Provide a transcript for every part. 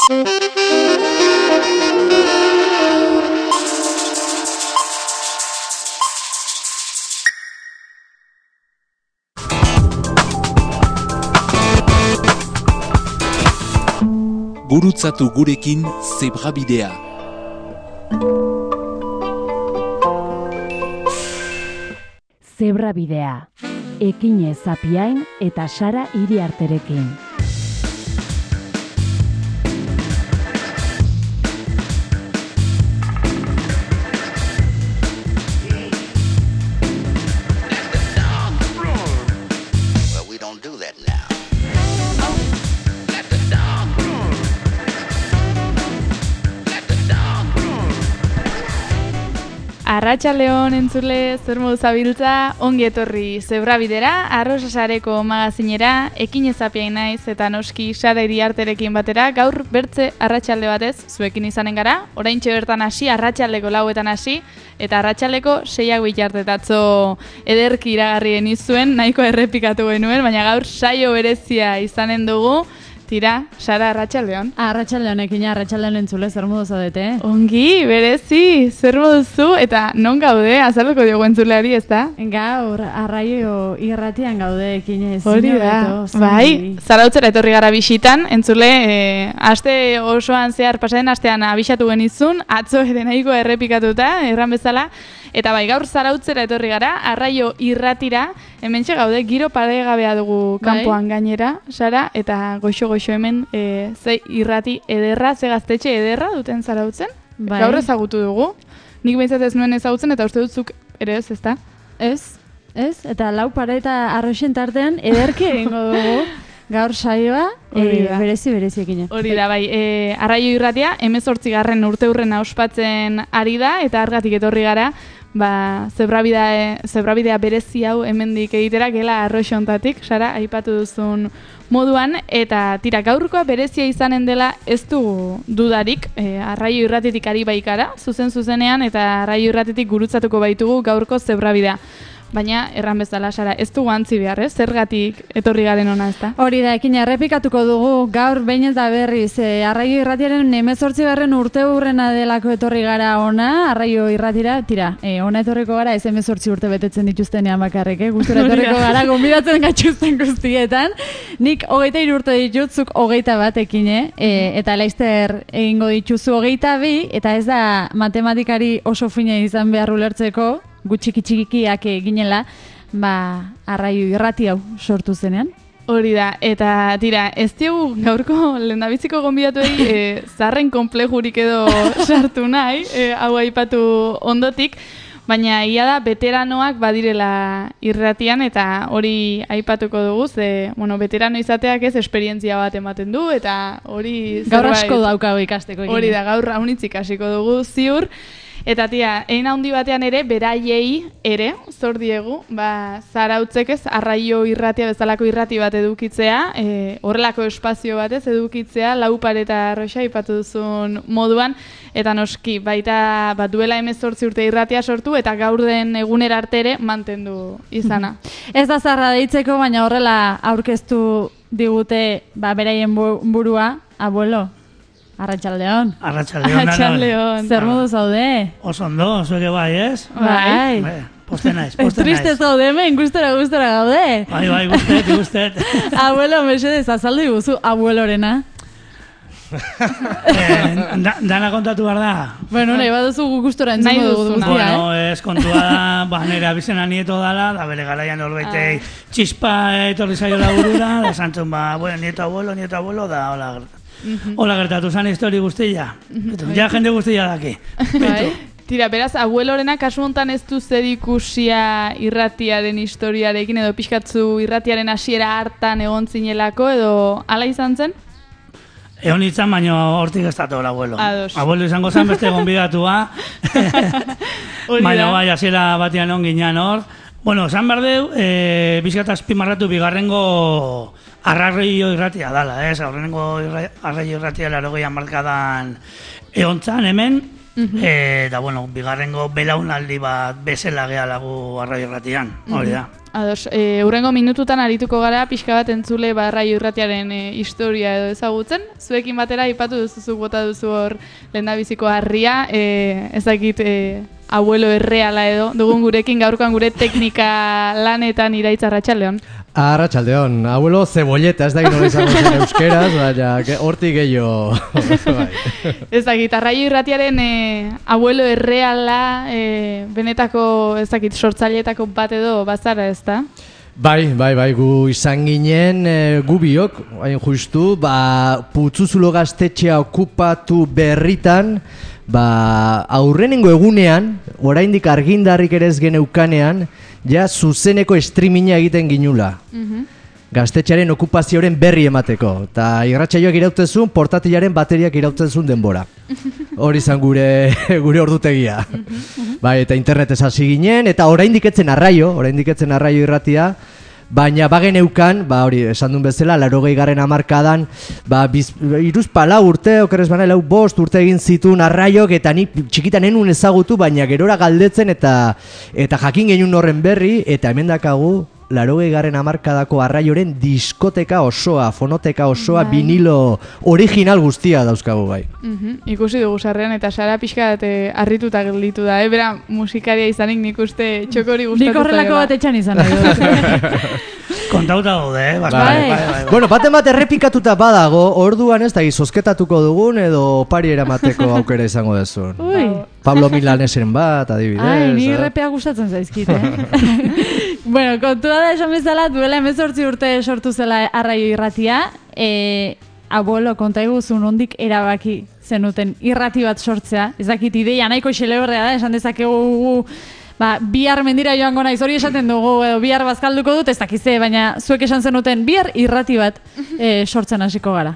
Gurutzatu gurekin Zebrabidea. Zebrabidea. Ekine Zapiain eta Sara Iriarterekin. Arratsaldeon entzule, zer modu zabiltza, ongi etorri Zebrabidera, Arrosasareko magazinera, Ekine Zapiain naiz eta noski Sara Iriarterekin batera, gaur bertze arratsalde batez, zuekin izanen gara, oraintxe bertan hasi, arratsaldeko 4etan hasi, eta arratsaldeko 6 bitartetatzo ederki iragarri genizuen, nahiko errepikatu genuen, baina gaur saio berezia izanen dugu. Tira, Sara, arratsaldeon. Arratsaldeon ekin, arratsaldeon entzule, zer modu zaudete? Ongi, berezi, zer moduzu, eta non gaude, azalduko diogu entzuleari, ez da? Gaur, Arraio Irratian gaude ekin ez. Hori da, bai, Zarautzera etorri gara bisitan, entzule, aste osoan zehar pasaren astean abisatu genizun, atzo ere nahiko errepikatuta, erran bezala, eta bai, gaur Zarautzera etorri gara, Arraio Irratira, hementxe gaude, giro paregabea dugu kanpoan gainera, Sara, eta goxo hemen ze irrati ederra, ze gaztetxe ederra duten Zarautzen. Bai. Gaur ezagutu dugu. Nik behintzat ez nuen ezagutzen, eta uste dutzuk ere ez, ezta? Ez, eta 4 pare eta arroxen tartean ederki egingo dugu. Gaur saioa, berezi ekin. Hori da, bai, Arraio Irratia, 18. urteurrena ospatzen ari da, eta argatik etorri gara, Zebrabidea berezi hau hemendik egitera, gela arroxontatik, Sara, aipatu duzun moduan, eta tira, gaurkoa berezia izanen dela ez du dudarik, Arraio Irratitik ari baikara, zuzenean, eta Arraio Irratitik gurutzatuko baitugu gaurko Zebrabidea. Baina, erran bezala, Sara, ez du antzi behar, zergatik etorri garen ona, ez da? Hori da, ekin errepikatuko dugu, gaur behin eta berriz, Arraio Irratiaren 18. urteurrena delako etorri gara ona, Arraio Irratira, tira, ona etorriko gara ez 18 urte betetzen dituztenean bakarrik, gustura etorriko gara, gonbidatzen gaituzten guztietan, nik 23 urte ditutzuk 21 ekine, eta laizter egingo dituzu 22, eta ez da matematikari oso fina izan behar ulertzeko, gutxiki-txikiak ginela, Arraio Irrati hau sortu zenean. Hori da, eta tira, ez diogu gaurko lehendabiziko gonbidatuei zarren konplejurik edo sartu nahi, hau aipatu ondotik, baina ia da veteranoak badirela irratian, eta hori aipatuko dugu, veterano izateak ez esperientzia bat ematen du, eta hori gaur asko daukago ikasteko. Hori da, gaur raunitz ikasiko dugu ziur. Eta tia, egin handi batean ere, beraiei ere, zor diegu, Zarautzek ez, Arraio Irratia bezalako irrati bat edukitzea, horrelako espazio batez edukitzea, 4 pare eta arroxa ipatu duzun moduan, eta noski, baita duela 18 urte irratia sortu, eta gaur den egunera arte ere mantendu izana. Ez da zarra deitzeko, baina horrela aurkeztu digute beraien burua, abuelo. Arratsaldeon. Arratsaldeon. Zer modu zaude? Oso ondo, zueke bai, ez? Bai. Poste naiz. Triste zaude hemen, gustora gaude. Bai, gustet. Abuelo, mesedez, azaldu iguzu, abuelorena. Dana kontatu behar da? Bueno, nahi baduzu gustora entzungo dugu guztia, Bueno, ez kontua da, nire abizena nieto dala, da bere garaian horbeitei txispa etorri zaiola burura, da santzun, nieto abuelo, da, hola gertatu zan histori guztia. Ja jende guztia daki. Tira, beraz, abuelorena kasu hontan ez du zerikusia irratiaren historiarekin edo pixkatzu irratiaren hasiera hartan egon zinelako edo hala izan zen? Egon izan, baina hortik ez dator abuelo. Ados. Abuelo izango zen beste gonbidatua. Baina bai, hasiera batean on ginean hor. Bueno, esan behar deu, bizkat azpimarratu bigarrengo Arraio Irratia dala, aurrenengo Arraio Irratia 80 hamarkadan egontzan hemen, eta bueno, bigarrengo belaunaldi bat bezala geha lagu Arraio Irratian, hori da. Ados, hurrengo minututan arituko gara pixka bat entzule Arraio Irratiaren historia edo ezagutzen. Zuekin batera aipatu duzuzuk bota duzu hor lehendabiziko harria, ezakit abuelo erreala edo dugun gurekin gaurkoan gure teknika lanetan Iraitz Arratsaldeon. Arratsaldeon, abuelo cebolleta, ez da nola izango zen euskeraz, baina hortik gehiago. Ezakit, Arraio Irratiaren abuelo erreala, benetako ezakit sortzaileetako bat edo bazara, ez da? Bai, gu izan ginen, gu biok, hain justu, Putzuzulo gaztetxea okupatu berritan, aurrenengo egunean, oraindik argindarrik ere ez geneukanean, ja zuzeneko streaminga egiten ginula. Gaztetxearen okupazioaren berri emateko. Eta irratsaioak irautzezun, portatilaren bateriak irautzezun denbora. Hori izan gure ordutegia. Eta internetez hasi ginen, eta oraindik etzen arraio irratia, baina bageneukan, hori esan duen bezala, 80. hamarkadan, 3-4 urte, okerrez bana, 5 urte egin zituen arraiok, eta ni txikitan enun ezagutu, baina gerora galdetzen eta jakin genuen horren berri, eta hemen dakagu, 80. hamarkadako arraioren diskoteka osoa, fonoteka osoa, vinilo original guztia dauzkagu bai. Ikusi dugu sarrean eta Sara pixka harrituta gelditu da, bera musikaria izanik nik uste txokori gustatu nik horrelako bat etxan izan nahi dut. Kontauta gaude, bai. Bueno, baten bat errepikatuta badago, orduan ez da gizozketatuko dugun edo pari eramateko aukera izango dezun. Pablo Milanesen bat, adibidez. Ai, ni repea gustatzen zaizkit, Bueno, kontua da esan bezala, duela 18 urte sortu zela Arraio Irratia, abuelo, konta eguzu nondik erabaki zenuten irrati bat sortzea, ez dakit ideia nahiko xeleberrea da, esan dezakegu bihar mendira joango naiz, hori esaten dugu, edo bihar bazkalduko dut, ez dakize, baina zuek esan zenuten bihar irrati bat sortzen hasiko gara.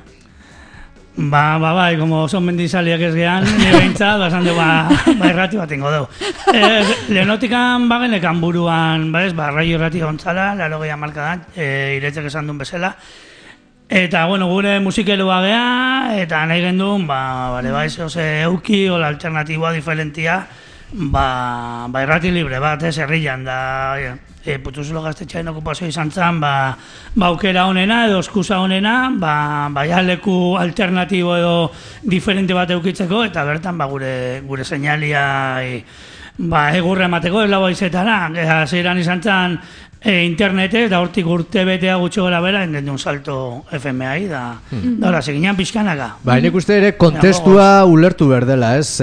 Bai, como son mendizaliak ez gehan, nire behintzat, esan dugu, irrati bat ingo dugu. Lehenotikan bagenekan buruan, Arraio Irrati gontzala, 80 hamarkadan, Iretzek esan duen bezala. Eta, gure musikelua geha, eta nahi gendun, euki, ola alternatiboa, diferentia, irrati libre bat, herrian da, Putzuzulo gaztetxearen okupazio izan zen, aukera honena edo eskusa honena, leku alternatibo edo diferente bat eukitzeko, eta bertan gure seinalia egurra emateko ez lau aizetara. Zeran izan zen internete, eta hortik urte betea gutxo gara bera, enden duen salto FMI, da hori, seginan pixkanaka. Nik uste ere kontestua ulertu berdela, ez?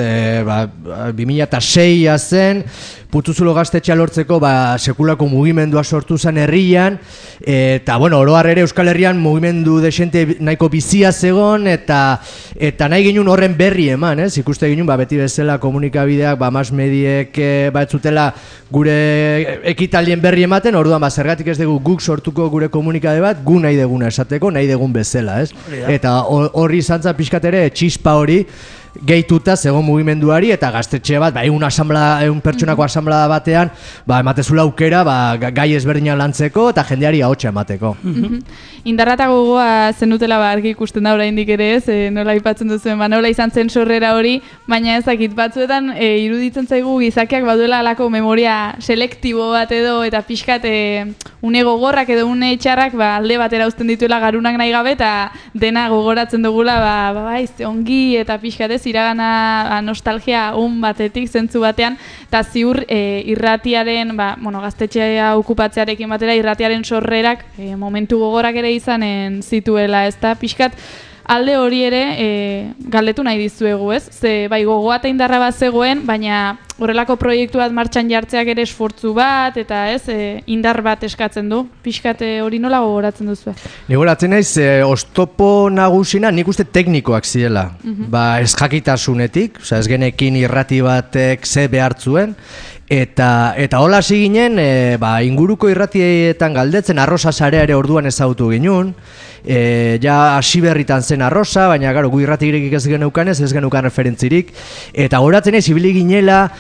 2006 zen, Putzuzulo gaztetxea lortzeko sekulako mugimendua sortu zen herrian, eta oro har ere Euskal Herrian mugimendu desente nahiko bizia zegon, eta nahi ginen horren berri eman, ez? Ikuste ginen beti bezala komunikabideak, mas mediek ez zutela gure ekitaldien berri ematen, orduan zergatik ez dugu guk sortuko gure komunikade bat, gu nahi deguna esateko, nahi degun bezala, ez? Eta horri zantza pixkat ere txispa hori gehituta zegoen mugimenduari, eta gaztetxe bat, egun pertsonako asamblada batean, ematezula aukera, gai ezberdinak lantzeko, eta jendeari ahotsa emateko. Indarrata gogoa zenutela argi ikusten da oraindik ere ez, nola aipatzen duzuen, nola izan zen sorrera hori, baina ezakit batzuetan iruditzen zaigu gizakiak baduela alako memoria selektibo bat edo, eta pixkat une gogorrak edo une txarrak alde batera uzten dituela garunak nahi gabe, eta dena gogoratzen dugula, ongi eta pixkat iragana nostalgia batetik, zentzu batean, eta ziur irratiaren, gaztetxea okupatzearekin batera, irratiaren sorrerak momentu gogorak ere izanen zituela, ez da, pixkat, alde hori ere galdetu nahi dizuegu, ez? Ze gogoa eta indarra bat zegoen, baina horrelako proiektu bat martxan jartzeak ere esfortzu bat, eta ez, indar bat eskatzen du. Pixkat hori nola gogoratzen duzu? Ni gogoratzen naiz, oztopo nagusina nik uste teknikoak zirela. Ez jakitasunetik, ez genekin irrati batek ze behartzuen, eta hola hasi ginen, inguruko irratietan galdetzen, arrosa sarea ere orduan ezagutu ginen, ja hasi berritan zen arrosa, baina gu irratirik ez geneukanez, ez geneukan referentzirik, eta goratzen ez ibili ginela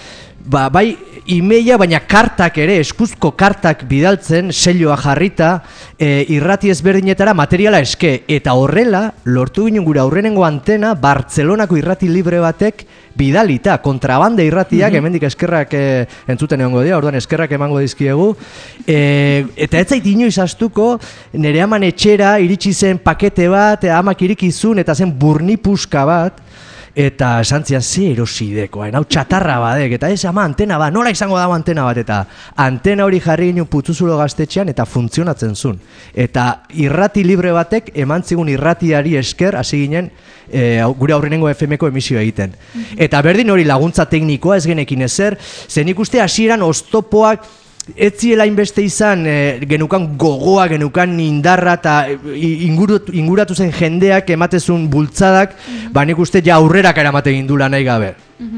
bai imeia, baina kartak ere, eskuzko kartak bidaltzen, selloa jarrita, irrati ezberdinetara materiala eske. Eta horrela, lortu ginen gure aurrenengo antena, Bartzelonako irrati libre batek bidalita, kontrabande irratiak, hemendik eskerrak entzuten egongo dira, orduan eskerrak emango dizkiegu. Eta ez zait inoiz astuko, nire aman etxera iritsi zen pakete bat, amak irikizun, eta zen burnipuska bat, eta esan zian, ze erosideko, hau txatarra badek, eta ez ama antena bat, nola izango dago antena bat, eta antena hori jarri ginen Putzuzulo gaztetxean, eta funtzionatzen zuen. Eta irrati libre batek, eman zigun irratiari esker, hasi ginen, gure aurrenengo FM-ko emisio egiten. Eta berdin hori laguntza teknikoa ez genekin ezer, zen ikuste hasieran oztopoak, ez ziela inbeste izan, genukan gogoa, genukan indarra eta inguratu zen jendeak ematezun bultzadak, nik uste ja aurrerak eramate gindula nahi gabe.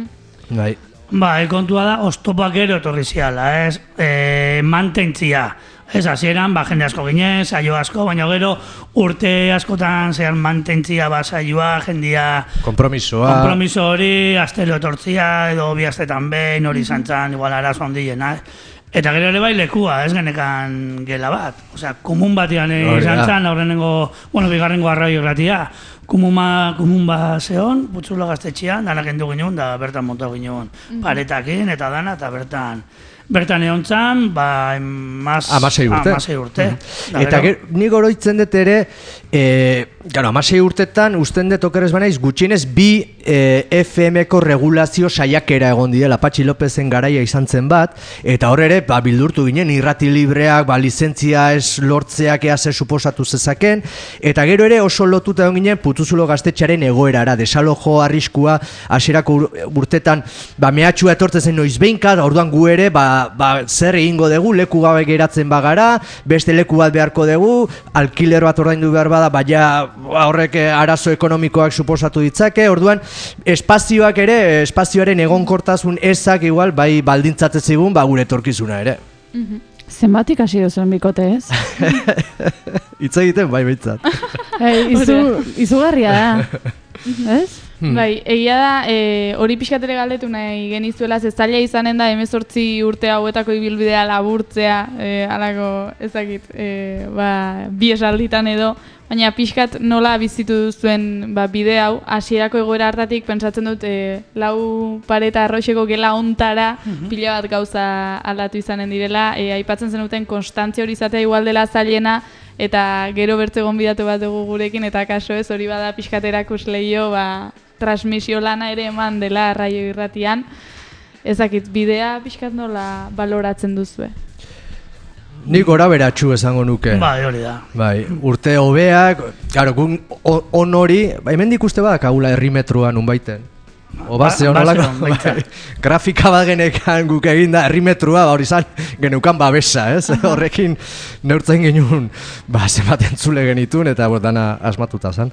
Bai, kontua da, oztopak ero etorri ziala, ez? Mantentzia. Ez hasieran, jende asko ginen, saio asko, baina gero urte askotan zehan mantentzia saioa, jendia... Kompromiso hori, astero etortzia, edo bi astetan behin, hori zantzan, igual arazo handiena, Eta gero ere bai lekua, ez genekan gela bat. Osea, komun batean izan zan, bigarrengo arraio irratia. Komun bat zehon, Putzulo gaztetxean, danak endu ginen, da bertan montau ginen paretakin, eta dana, eta bertan egon zan, amasei urte. Eta nik oroitzen dut ere, amasei urtetan, usten dut okerrez banaiz, gutxienez bi FM-ko regulazio saiakera egon direla, Patxi Lopezen garaia izan zen bat, eta hor ere, bildurtu ginen, irrati libreak, lizentzia ez lortzeak ea zer suposatu zezaken, eta gero ere oso lotuta egon ginen Putzuzulo gaztetxearen egoerara, desalojo arriskua, hasierako urtetan, mehatxua etortzen noiz behinka, orduan gu ere, zer egingo dugu, leku gabe geratzen bagara, beste leku bat beharko dugu, alkiler bat ordaindu behar bada, baina horrek arazo ekonomikoak suposatu ditzake, orduan espazioak ere, espazioaren egonkortasun ezak igual, bai baldintzatzen zigun, gure etorkizuna ere. Zenbatik hasi duzuen bikote, ez? Hitz egiten, bai behitzat. Izugarria da, ez? Bai, egia da, hori pixkatere galdetu nahi genizuela, zaila izanen da 18 urte hauetako ibilbidea laburtzea, alako ezakit, bi esalditan edo, baina pixkat nola bizitu duzuen bide hau, hasierako egoera hartatik pentsatzen dut lau pareta arroxeko gela ontara pila bat gauza aldatu izanen direla, aipatzen zenuten konstantzia hori izatea igual dela zailena, eta gero bertze gonbidatu bat dugu gurekin, eta kaso ez hori bada pixkat erakusleio, transmisio lana ere eman dela Arraio Irratian. Ezakit, bidea pixkat nola baloratzen duzue? Nik gora beratxu esango nuke. Hori da. Urte hobeak, gun on hori, hemen ikuste badak agula herrimetroan unbaiten. Obazio nolako, grafika bat genekan guk eginda herrimetrua, hori zan genukan babesa, ez? Horrekin neurtzen genuen, zenbat entzule genitun, eta dana asmatuta zan.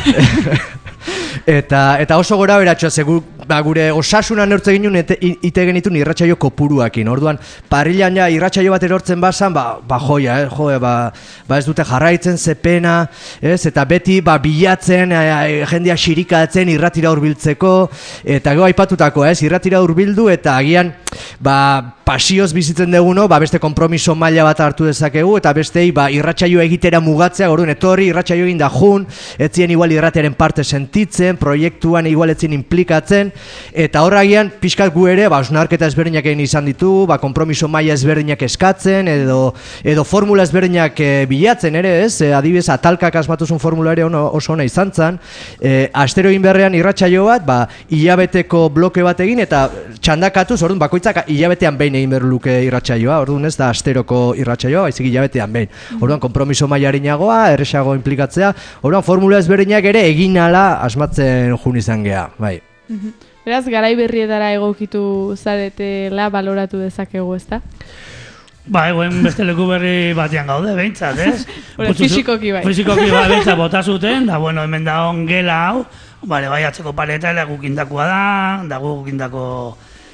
Eta oso gora beratxoa, gure osasuna neurtzen genuen ite genitun irratsaio kopuruakin. Orduan, parrilan ja irratsaio bat erortzen bazan, joia, ez dute jarraitzen, zepena, eta beti bilatzen, jendea xirikatzen irratira hurbiltzeko, eta gero aipatutako, irratira hurbildu, eta agian, pasioz bizitzen duguno, beste konpromiso maila bat hartu dezakegu, eta bestei irratsaio egitera mugatzea, orduan etorri irratsaio egin da jun, etzien igual irratiaren parte sentitzen, proiektuan igual etzien implikatzen, eta horragian pixkat gu ere, osnarketa ezberdinak egin izan ditu, konpromiso maila ezberdinak eskatzen, edo formula ezberdinak bilatzen ere, ez? Adibidez, atalkak asmatuzun formula ere oso ona izan zen, astero egin berrean irratsaio bat, hilabeteko bloke bat egin, eta txandakatuz, orduan bakoitzak hilabetean behin egin behar luke irratsaioa, orduan ez da asteroko irratsaioa, baizik hilabetean behin. Orduan konpromiso maila harinagoa, erresago implikatzea, orduan formula ezberdinak ere egin ala asmatzen jun izan geha, bai. Beraz, garai berrietara egokitu zaretela baloratu dezakegu, ezta? Eguen beste leku berri batean gaude, behintzat, ez? Fizikoki bai. Fizikoki bai, behintzat bota zuten, da, hemen da gela hau, bai, atzeko paleta, gukindakua da gukindako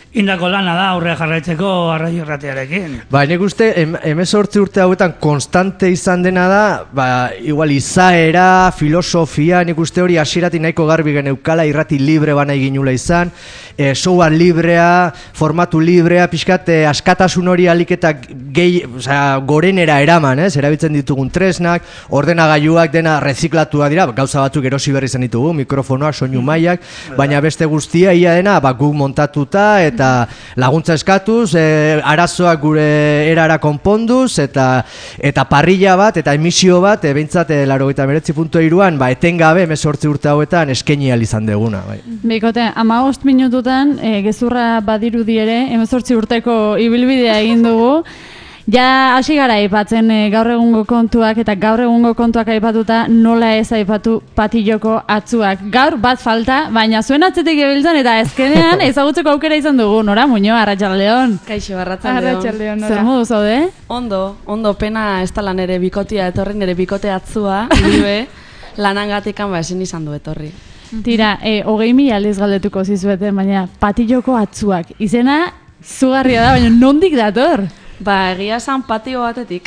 indako lana da aurrea jarraitzeko Arraio Irratiarekin. Ba, nik uste, 18 urte hauetan konstante izan dena da, ba, igual izaera, filosofia, nik uste hori hasieratik nahiko garbi geneukala, irrati libre bana eginula izan, software librea, formatu librea, pixkat, askatasun hori aliketa gorenera eraman, erabiltzen ditugun tresnak, ordenagailuak dena reziklatua dira, gauza batzuk erosi berri izan ditugu, mikrofonoak, soinu mailak, baina beste guztia ia dena, ba, guk montatuta, eta laguntza eskatuz, arazoak gure erara konponduz, eta parrilla bat, eta emisio bat, behintzat 89.3an, ba, etengabe 18 urte hauetan eskaini ahal izan deguna. Bai. Bikote, 15 minututan, gezurra badirudi ere, 18 urteko ibilbidea egin dugu, ja hasi gara aipatzen gaur egungo kontuak, eta gaur egungo kontuak aipatuta nola ez aipatu patilloko atzuak. Gaur bat falta, baina zuen atzetik ebiltzen eta ezkenean ezagutzeko aukera izan dugu, nora Muño, Arratsaldeon. Kaixo, Arratsaldeon. Zer modu zaude? Ondo, pena ez tala nere bikotia etorri, nere bikote atzua, libe, lanangatikan ezin izan du etorri. Tira, 20.000 aldiz galdetuko zizueten, baina patilloko atzuak. Izena zugarria da, baina nondik dator? Ba, egia esan patio batetik.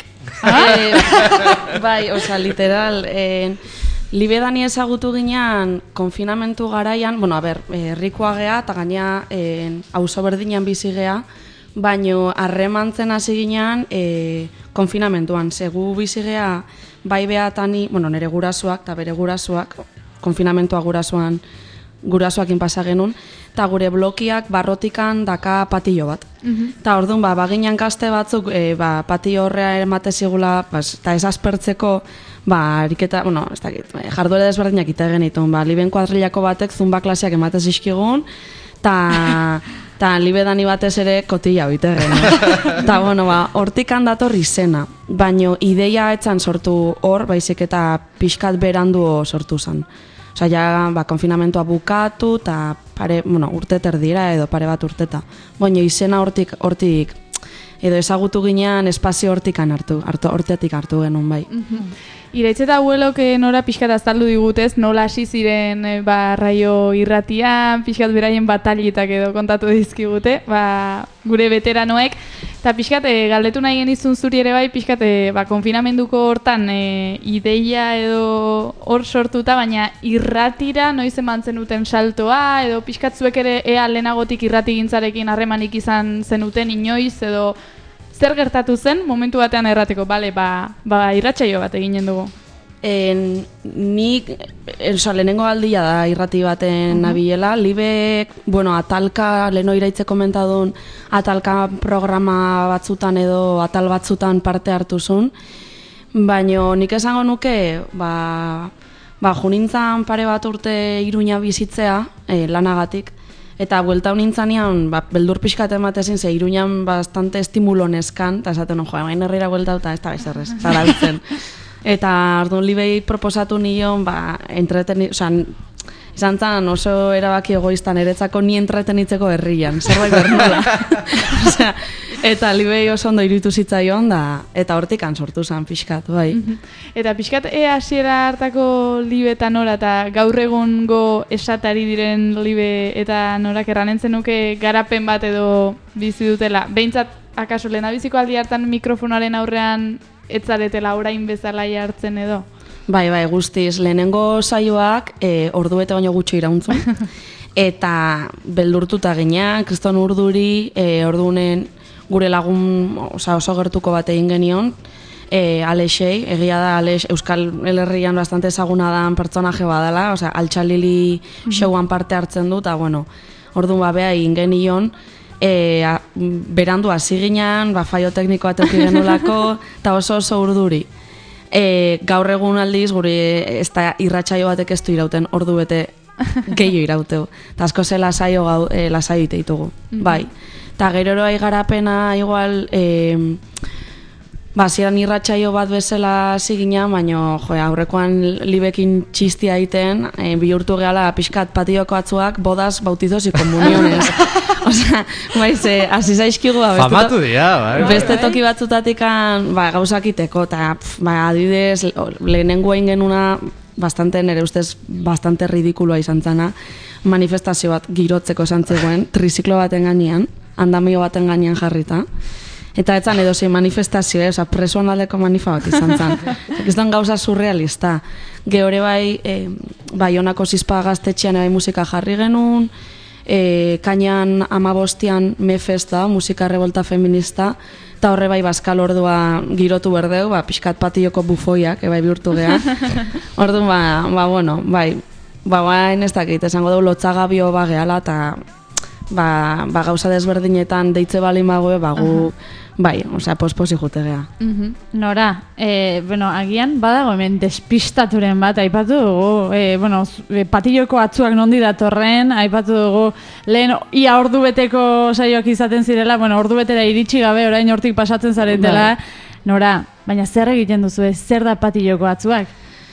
Bai, oza, literal, libe dani ezagutu ginean konfinamentu garaian, bueno, herrikoa gea, eta gaina auzo berdinean bizi gea, baino harremantzen hasi ginean konfinamentuan. Segu bizi gea, bai behatani, bueno, nire gurasoak eta bere gurasoak, konfinamentua gurasoakin pasa genuen, eta gure blokiak barrotikan daka patillo bat. Eta orduan, baginan gazte batzuk patillo horrea emate zigula, eta ez aspertzeko, ariketa, bueno, ez dakit, jarduere desberdinak ite genitun, liben kuadrilako batek zumba klaseak emate zizkigun, eta libe dani batez ere kotilla bite genuen. Eta, bueno, hortikan dator izena, baino ideia etzan sortu hor, baizik eta pixkat berandu sortu zen. Osa, ja, konfinamentua bukatu, eta urte terdira edo pare bat urteta. Baina izena hortik, edo ezagutu ginean espazio hortetik hartu genuen, bai. Iraitz eta abuelok nora pixkat azaldu digutez, nola hasi ziren Arraio Irratian, pixkat beraien batalietak edo kontatu dizkigute, gure veteranoek, eta pixkat galdetu nahi genizun zuri ere bai, pixkat konfinamenduko hortan ideia edo hor sortuta, baina irratira noiz emantzen duten saltoa, edo pixkat zuek ere ea lehenagotik irrati gintzarekin harremanik izan zenuten inoiz, edo zer gertatu zen momentu batean errateko, irratsaio bat eginen dugu. Nik, lehenengo aldia da irrati baten nabilela, libek, atalka, leheno iraitze komentadun, atalka programa batzutan edo atal batzutan parte hartu zuen, baina nik esango nuke, junintzan pare bat urte Iruña bizitzea, lanagatik, eta buelta honintzanean, beldur pixkat ematezin, ze Iruñan bastante estimulo neskan, eta esaten hon, bain herrira buelta eta ez da bezerrez, zarabiltzen. Eta orduan libei proposatu nion, izan zan oso erabaki egoistan eretzako ni entretenitzeko herrian, zerbait bernula. Eta libei oso ondo iruditu zitzaion, eta hortikan sortu zen pixkat, bai. Eta pixkat hasiera hartako libe eta nora, eta gaur egungo esatari diren libe eta norak erranentzen nuke garapen bat edo bizi dutela. Behintzat, akaso lehendabiziko aldi hartan mikrofonoaren aurrean etzaretela orain bezala hartzen edo? Bai, guztiz. Lehenengo saioak orduete baino gutxo irauntzun. Eta beldurtuta ginean, kriston urduri, ordunen gure lagun oso gertuko bat egin genion, Alexei, egia da Alex Euskal Herrian bastante ezaguna dan pertsonaje badala, altxalili showan parte hartzen du, eta orduan bea egin genion, berandu hasi ginean, faio tekniko bat euki genulako, eta oso urduri. Gaur egun aldiz, gure ez da irratsaio batek ez du irauten, ordu bete gehiago irauteu. Eta asko ze lasaio ite ditugu, bai. Eta gero garapena igual, ziren irratsaio bat bezala ziginan, baina aurrekoan libekin txistia egiten, bihurtu gehala pixkat patioko atzuak, bodas, bautizos y comuniones. Hasi zaizkigu, famatu dira, beste toki batzutatik gauzak iteko, eta adibidez, lehenengo egin genuna, nire ustez, bastante ridikulua izan zana. manifestazio bat girotzeko esan zegoen, triziklo baten gainean, andamio baten gainean jarrita. Eta etzan edozein manifestazio, oza, presoan aldeko manifa bat izan zen. Ez den gauza surrealista. Gehore bai, Baionako Zizpa gaztetxean bai musika jarri genuen, kainan 15an Mefest da, musika revolta feminista, eta horre bai Baskal ordua girotu berdeu, pixkat patioko bufoiak, bai bihurtu geha. Orduan, bueno, bai, ez dakit, esango dugu lotzagabio gehala, eta gauza desberdinetan deitze bali magoe, gu, bai, osea, posposi jute geha. Nora, bueno, agian badago hemen despistaturen bat, aipatu dugu, bueno, patilloko atzuak nondi datorren, aipatu dugu, lehen ia ordu beteko saioak izaten zirela, bueno, ordu betera iritsi gabe, orain hortik pasatzen zaretela, Nora, baina zer egiten duzu, zer da patilloko atzuak?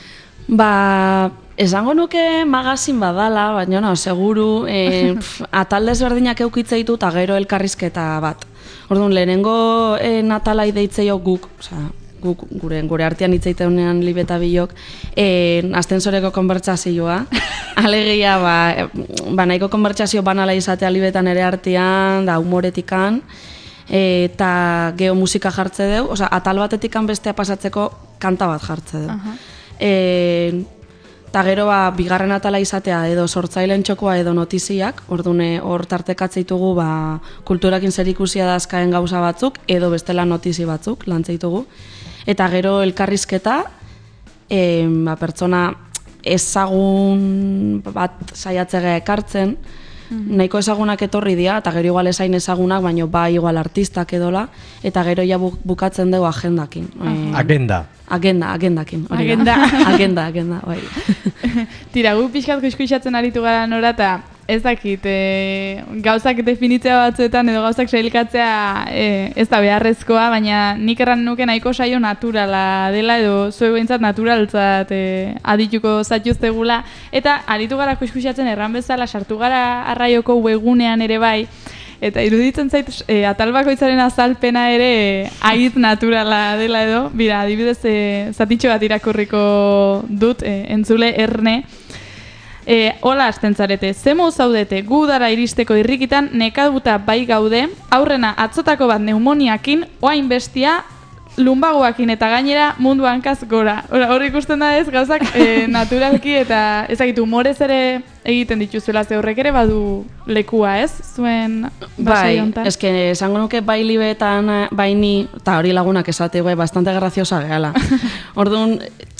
Esango nuke magazin badala, baina no, seguru atal desberdinak eukitze ditu eta gero elkarrizketa bat. Orduan, lehenengo natala ideitzeio guk gure artean itzeiteunean libeta bilok, astensoreko konbertsazioa. Alegia, nahiko konbertsazio banala izatea libetan ere artean, da humoretikan, eta geomusika jartze deu, atal batetikan bestea pasatzeko kanta bat jartze deu. Eta gero bigarren atala izatea edo sortzaileen txokoa edo notiziak, ordune hor tartekatzitugu kulturakin zerikusia da azkaen gauza batzuk edo bestela notizi batzuk lantzeitugu. Eta gero elkarrizketa, pertsona ezagun bat saiatzea ekartzen, nahiko ezagunak etorri dira, eta gero igual ezain ezagunak, baina igual artistak edola, eta gero ja bukatzen dugu agendakin. Agendakin. Agenda, bai. Tira, gu pixkat kuiskuisatzen aritu gara Nora, eta ez dakit, gauzak definitzea batzuetan edo gauzak sailkatzea ez da beharrezkoa, baina nik erran nuke nahiko saio naturala dela edo zue behintzat naturaltzat adituko zatuztegula, eta aritu gara kuiskuisatzen erran bezala sartu gara Arraioko webgunean ere bai, eta iruditzen zait atal bakoitzaren azalpena ere agit naturala dela edo, bira, adibidez zatitxo bat irakurriko dut entzule Erne. Hola hasten zarete, zemo zaudete gu udara iristeko irrikitan nekaduta bai gaude, aurrena atzotako bat neumoniakin, oain bestia lumbagoakin eta gainera mundu hankaz gora. Hor ikusten da ez gauzak naturalki eta ezagitu humorez ere egiten dituzuela, ze horrek ere badu lekua ez, zuen basai hontan? Bai, eske esango nuke bai libetan baini, eta hori lagunak esate bastante graziosa gehala. Orduan,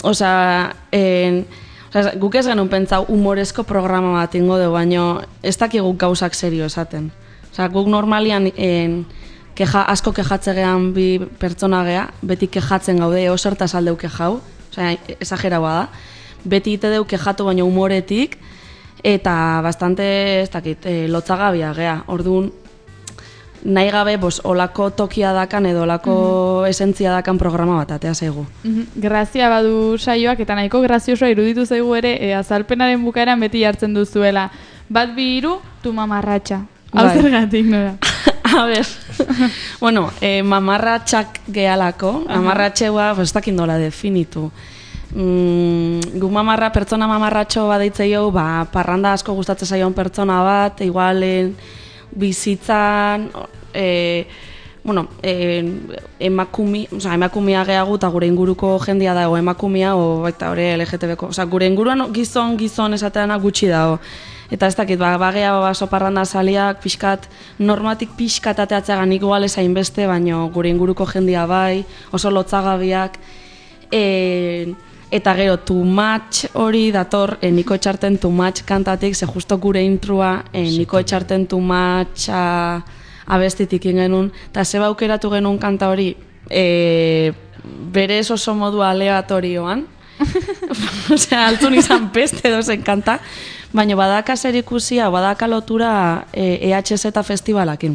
guk ez genuen pentsau humorezko programa bat ingo dugu, baina ez dakiguk gauzak serio esaten. Guk normalian asko kejatze gehan bi pertsona geha, beti kejatzen gaude, osertaz aldeu kejau, esageraua da. Beti ite deu kejatu baina humoretik, eta bastante, ez dakit, lotzagabia geha. Orduan, nahi gabe, olako tokia dakan edo olako esentzia dakan programa bat, atea zaigu. Grazia badu saioak, eta nahiko graziosoa iruditu zaigu ere, azalpenaren bukaeran beti hartzen duzuela. Bat bi hiru, tu mamarratxa. Hau zergatik, Nora? A ber, bueno, mamarratxak gehalako, mamarratxeua, ez dakit nola definitu. Gu pertsona mamarratxo badeitzeio, parranda asko gustatzen zaion pertsona bat, igual bizitzan, emakumia gehagu eta gure inguruko jendia dago emakumia, baita hori LGTB-ko, gure inguruan gizon esateana gutxi dago. Eta ez dakit, bagea soparranda saliak, pixkat, normatik pixkat ateatzeagan igual ezain beste, baina gure inguruko jendia bai, oso lotzagabiak. Eta gero, Too Much hori dator, Niko Etxarten Too Much kantatik, ze justo gure intrua, Niko Etxarten Too Much abestitik ingenun, eta zeba aukeratu genuen kanta hori, berez oso modu aleatorioan, altzun izan peste dozen kanta, baina badaka zer ikusia, badaka lotura EHZ festivalakin.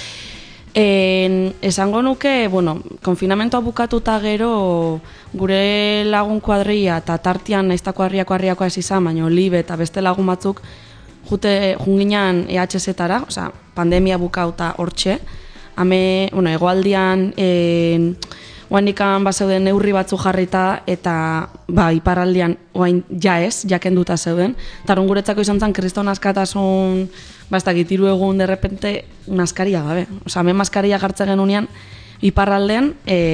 Esango nuke, konfinamentoa bukatuta gero gure lagun kuadria eta tartian naizta kuadriakoa ez izan, baina libe eta beste lagun batzuk junginan EHZ-tara, pandemia bukauta hortxe, hegoaldian oainikan bazeuden neurri batzu jarrita, eta iparraldean oain jakenduta zeuden. Eta orduan guretzako izan zen, kriston askatasun, ez dakit, 3 egun derrepente, maskaria gabe. Osa, hemen maskaria jartzen genunean, iparraldean,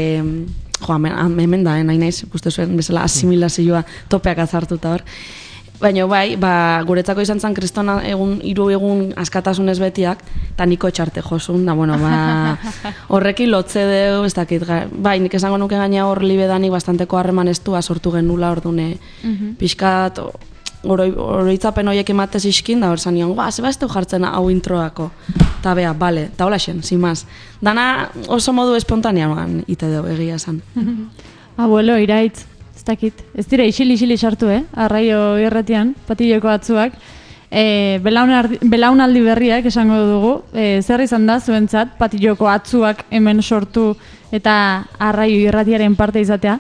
hemen da, nahi naiz, ikuste zuen, bezala asimilazioa topeak azartuta hor. Baina guretzako izan zen kristona 3 egun askatasunez betiak, eta niko txarte josun, da, horrekin lotze deu, ez dakit, nik esango nuke gaina hor libedanik bastanteko harreman estua sortu genula, ordune, pixkat, oroitzapen horiek ematez iskin, da hor zan nion, zeba ez teu jartzen hau introako, eta bea, bale, eta hola xen, sin más. Dana oso modu espontanean ite deu, egia esan. Abuelo, iraitz. Ez dira isili sartu, Arraio irratian, patilloko batzuak. Belaunaldi berriak esango dugu. Zer izan da zuentzat patilloko atzuak hemen sortu eta Arraio irratiaren parte izatea?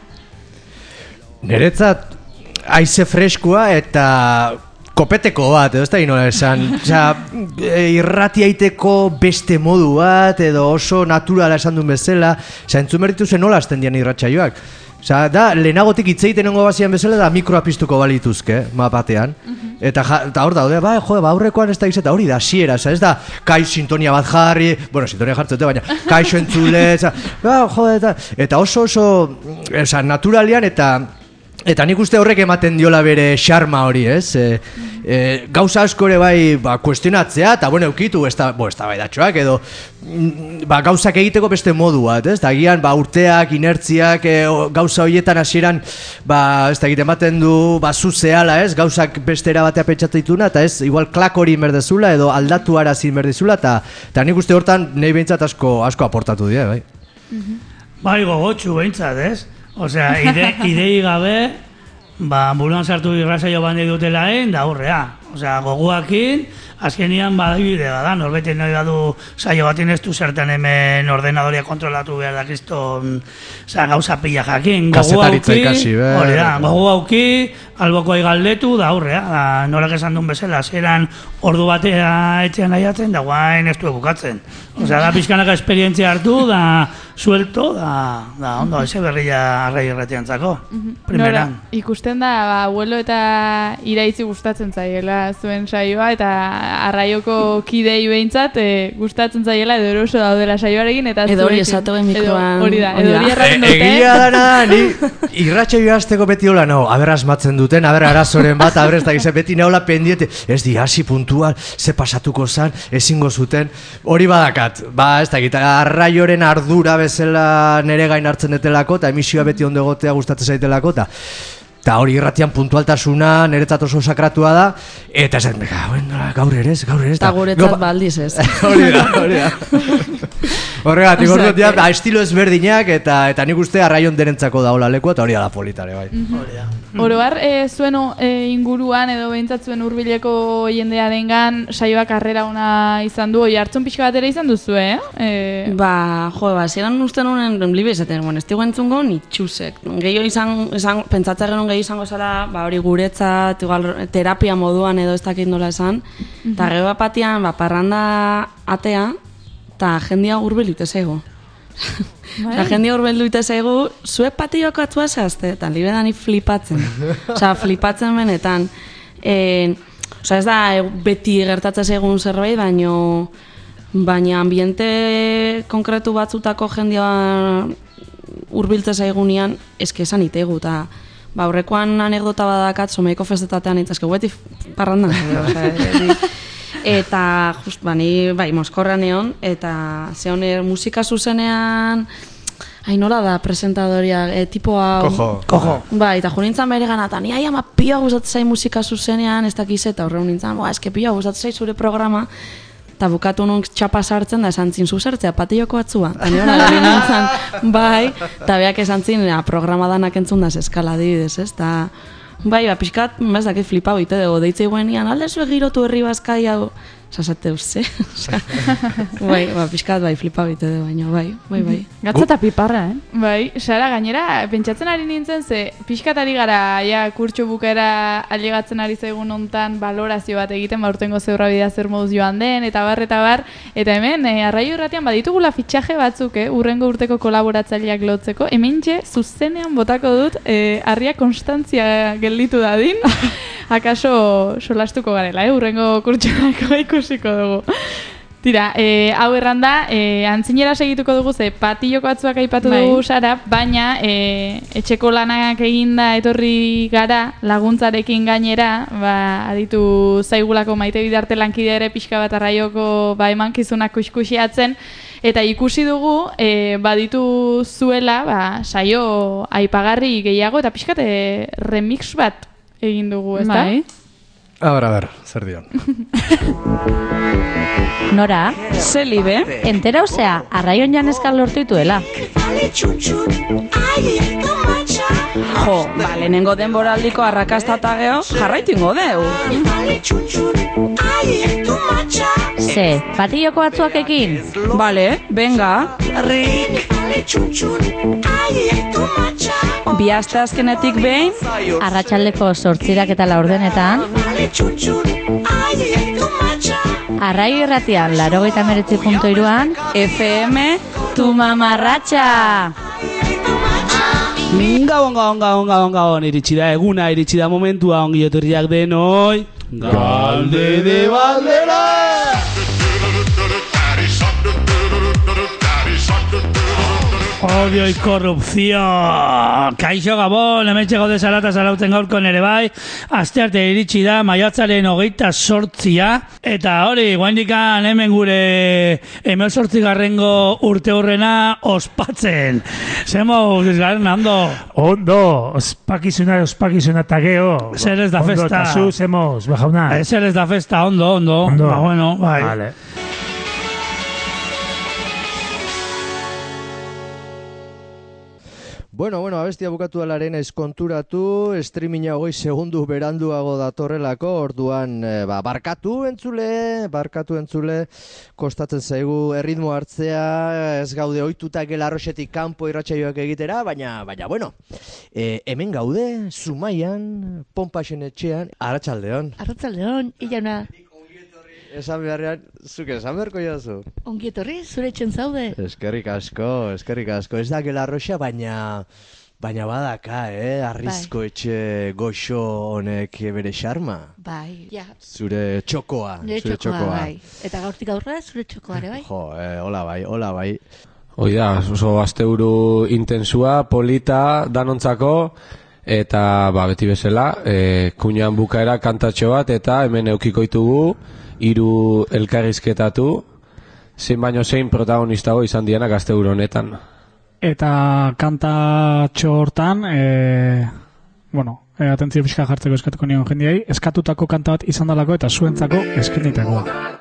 Niretzat haize freskua eta kopeteko bat, edo ez da inola esan. Irratia iteko beste modu bat, edo oso naturala esan duen bezala. Entzun berritu zen nola azten dian irratsaioak. Da, lehenagotik hitzeiten ongo bazian bezala da mikroa piztuko balituzke, mapatean. Eta hor daude, aurrekoan ez da izeta hori da, siera, ez da, sintonia bat jarri, sintonia jartzen dute, baina, kaixo entzule, eta oso, naturalian, eta nik uste horrek ematen diola bere xarma hori, ez? Gauza asko ere kuestionatzea, eta eukitu, ez da bai datxoak, edo gauzak egiteko beste modu bat, ez? Agian urteak, inertziak, gauza horietan hasieran, ez da egiten ematen du, zuzeala, ez? Gauzak beste erabatea pentsatu dituna, eta ez, igual klak hori inberdezula, edo aldatu arazin inberdezula, eta nik uste hortan nahi behintzat asko aportatu dira, bai? Bai, gogotxu behintzat, ez? Osea, idei gabe, buruan sartu irratsaio bande dutelaen, da horrea. Osea, goguakin, azkenian badibidea da, norbeten nahi badu saio batin ez du zertan hemen ordenadoria kontrolatu behar da kriston, gauza pila jakin. Kasetaritza ikasi, gogu hauki, alboko galdetu, da horrea. Norak esan duen bezala, zeran ordu batea etxean nahiatzen, da guain ez du bukatzen. Osea, da pizkanaka esperientzia hartu, da suelto, da ondo, eze berria Arraio irratiantzako, primeran. Ikusten da, abuelo eta iraitzi gustatzen zaiela zuen saioa, eta Arraioko kidei behintzat gustatzen zaiela, edo eroso daudela saioarekin, eta edo hori esatuen mikroan. Hori da, edo hori erraten dute. Egia dana, ni irratsaioa hasteko beti hola, aber asmatzen duten, aber arazoren bat, aber ez da gizet, beti nahola pendiente, ez di hasi puntual, ze pasatuko zan, ezingo zuten, hori badakat, ez da gita, Arraioren ardura bezala nere gain hartzen detelako, eta emisioa beti ondo egotea gustatzen zaitelako, eta hori irratian puntualtasuna niretzat oso sakratua da, eta esan, gaur ere ez. Eta guretzat baldiz ez. Hori da. Horregatik, estilo ezberdinak, eta nik uste Arraion denentzako daola lekua, eta hori da politare, bai. Oroar, zuen inguruan edo behintzat zuen hurbileko jendea dengan saioak harrera ona izan du, oi hartzun pixka batera izan duzu, zeran uste nuen libe izaten, ez digu entzungo nitxusek. Gehiago pentsatzen genuen gehiago izango zara, hori guretzat, terapia moduan edo ez dakit nola esan, eta gero batian, parranda atea, eta jendia hurbildu ite zaigu. Jendia hurbildu ite zaigu, zuek patioko atzua zehazte, eta libedani flipatzen. Flipatzen benetan. Ez da beti gertatzen zaigun zerbait, baina ambiente konkretu batzutako jendia hurbiltzen zaigunean, esan itegu, eta aurrekoan anekdota badakat, someiko festetatean itzazke, beti parrandan. Eta, ni, Moskorran egon, eta zehon musika zuzenean, nola da presentadoria, tipo hau... Kojo. Eta jo nintzen bere gana, eta ni ama pioa gustatzen zai musika zuzenean, ez dakiz, eta horreun nintzen, eske pioa gustatzen zai zure programa, eta bukatu nun txapa sartzen da esan zin zuzertzea, patioko atzua. Eta ni hona gari nintzen, eta beak esan zin, programa danak entzun da eskala dibidez, ez, eta... pixkat, ez dakit flipau ite dugu, deitze guenian, alde zue girotu herri bazkai hau, Sasateu ze. Bai, pixkat bai, flipa bite de baino, bai. Gatza eta piparra, Bai, Sara, gainera, pentsatzen ari nintzen, ze pixkatari gara, ja, kurtso bukaera ailegatzen ari zaigun hontan balorazio bat egiten, urtengo zeurra bidea zer moduz joan den, eta bar, eta hemen, Arraio Irratian baditugula fitxaje batzuk, urrengo urteko kolaboratzaileak lotzeko, hementxe, zuzenean botako dut, Arria Konstantzia gelditu dadin, akaso solastuko garela, urrengo kurtsoako ikusiko dugu. Tira, hau erranda, antzinera segituko dugu, ze patilloko batzuak aipatu dugu Sara, baina etxeko lanak eginda etorri gara, laguntzarekin gainera, aditu zaigulako Maite Bidarte lankidea ere pixka bat Arraioko emankizunak kuskusiatzen, eta ikusi dugu, baditu zuela, saio aipagarri gehiago, eta pixkat remix bat egin dugu, ez da? A ver, zer dion. Nora? Zelibe? Entera osea, Arraion janezkan lortu dituela. Jo, lehenengo denboraldiko arrakasta eta geho, jarraitu ingo deu. Ze, patilloko batzuak ekin? Bale, venga. Bi aste azkenetik behin, arratsaldeko 8 eta 4 Arraio Irratian 89.3 FM Tu mamarratxa. Gabon, iritsi da eguna, iritsi da momentua, ongi etorriak denoi. Galde de Baldera! Odio y corrupción. Kaixo Gabon, hementxe gaude salata salautzen gaurko nere bai. Astearte iritsi da, maiatzaren 28 eta hori, guaindikan hemen gure 18. urteurrena ospatzen. Zemo, garen ando. Ondo, ospakizuna eta geho. Zer ez da festa. Ondo, eta zu, zemoz, bejauna. Zer ez da festa, ondo. Ba, bueno, bai. Vale. Bueno, abestia bukatu alaren eskonturatu, streaminga 20 segundu beranduago datorrelako, orduan, barkatu entzule, kostatzen zaigu erritmo hartzea, ez gaude ohituta Gelarroxetik kanpo irratsaioak egitera, baina bueno, hemen gaude, Zumaian, Ponpaxen etxean, Arratsaldeon. Arratsaldeon, Ilana. Esan beharrean, zuk esan beharko jazu. Ongi etorri, zure etxen zaude. Eskerrik asko. Ez da Gelarroxa, baina badaka, Arrizko etxe goxo honek bere xarma. Bai, ja. Zure txokoa. Nire txokoa, bai. Eta gaurtik aurrera, zure txokoa ere, bai. Jo, hola bai. Hoi da, oso asteburu intensua, polita, danontzako, eta beti bezala, kuñan bukaera kantatxo bat, eta hemen eukikoitugu, 3 elkarrizketatu, zein baino zein protagonistago izan dianak asteburu honetan. Eta kantatxo hortan, atentzio pixka jartzeko eskatuko nion jendiai, eskatutako kanta bat izan dalako eta zuentzako eskenitako.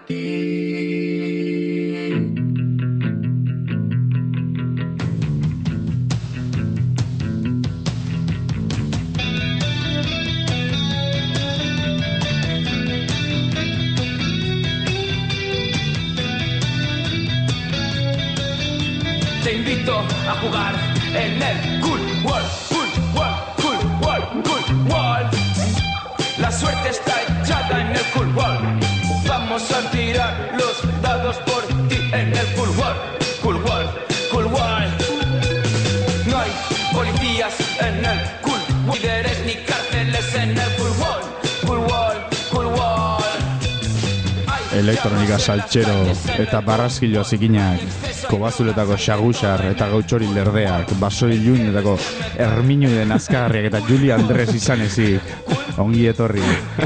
Te invito a jugar en el Cool World. La suerte está echada en el Cool World. Vamos a tirar los dados por ti en el Cool World. No hay policías en el Cool World, líderes ni cárceles en el Cool World. Elektronika saltxero eta barraskilo zikinak, kobazuletako xagusar eta gautxori lerdeak, basoi iluinetako erminoiden azkagarriak eta Juli Andres izan ezik. Ongi etorri.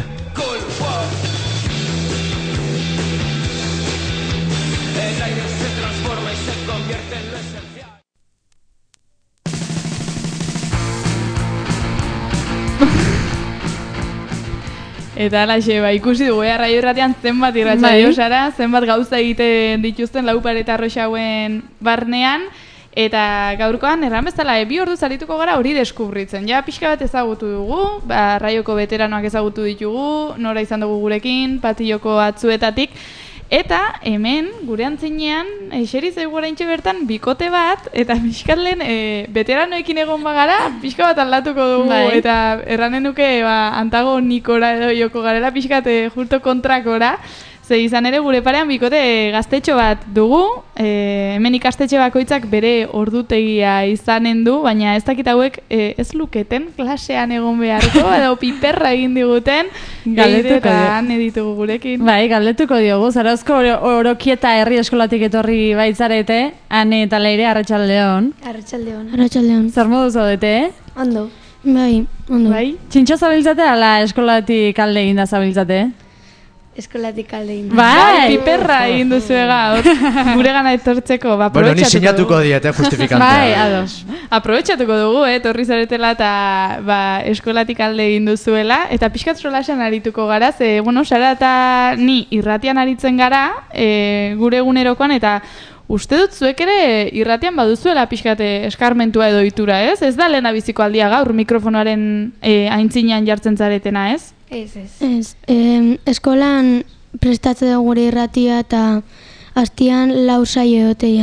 Eta alaxe, ikusi dugu, Arraio Irratian zenbat irratsaio Sara, zenbat gauza egiten dituzten Laupar eta Arroxauen barnean, Eta gaurkoan, erran bezala, 2 orduz arituko gara hori deskubritzen. Ja, pixka bat ezagutu dugu, Raioko veteranoak ezagutu ditugu, nora izan dugu gurekin, Patilloko atzuetatik. Eta hemen, gure antzinean, eseri zaigu oraintxe bertan, bikote bat, eta pixkatlen veteranoekin egon bagara, pixka bat aldatuko dugu, eta erranen duke antagonikora edo joko garela, pixkat justo kontrakora. Ze izan ere gure parean bikote gaztetxo bat dugu, hemen ikastetxe bakoitzak bere ordutegia izanen du, baina ez dakit hauek ez luketen klasean egon beharko, edo piperra egin diguten, galdetuko ditugu gurekin. Bai, galdetuko diogu, Zarauzko Orokieta herri eskolatik etorri baitzarete, Ane eta Leire, arratsaldeon. Arratsaldeon. Zer modu zaudete, Ondo. Bai, ondo. Bai? Txintxo zabiltzate, ala eskolatik alde eginda zabiltzate? Eskolatik alde egin. Bai, piperra egin duzue gaur, gure gana etortzeko, Bueno, ni sinatuko diete justifikantea. Bai, ados. Aprobetxatuko dugu, torri zaretela eta eskolatik alde egin duzuela, eta pixkat solasean arituko gara, ze, bueno, Sara eta ni irratian aritzen gara, gure egunerokoan, eta uste dut zuek ere irratian baduzuela pixkate eskarmentua edo itura, ez? Ez da lehena biziko aldia gaur mikrofonoaren aintzinean jartzen zaretena, ez? Ez. Eskolan prestatze dugu gure irratia eta hastian 4 saio egotea.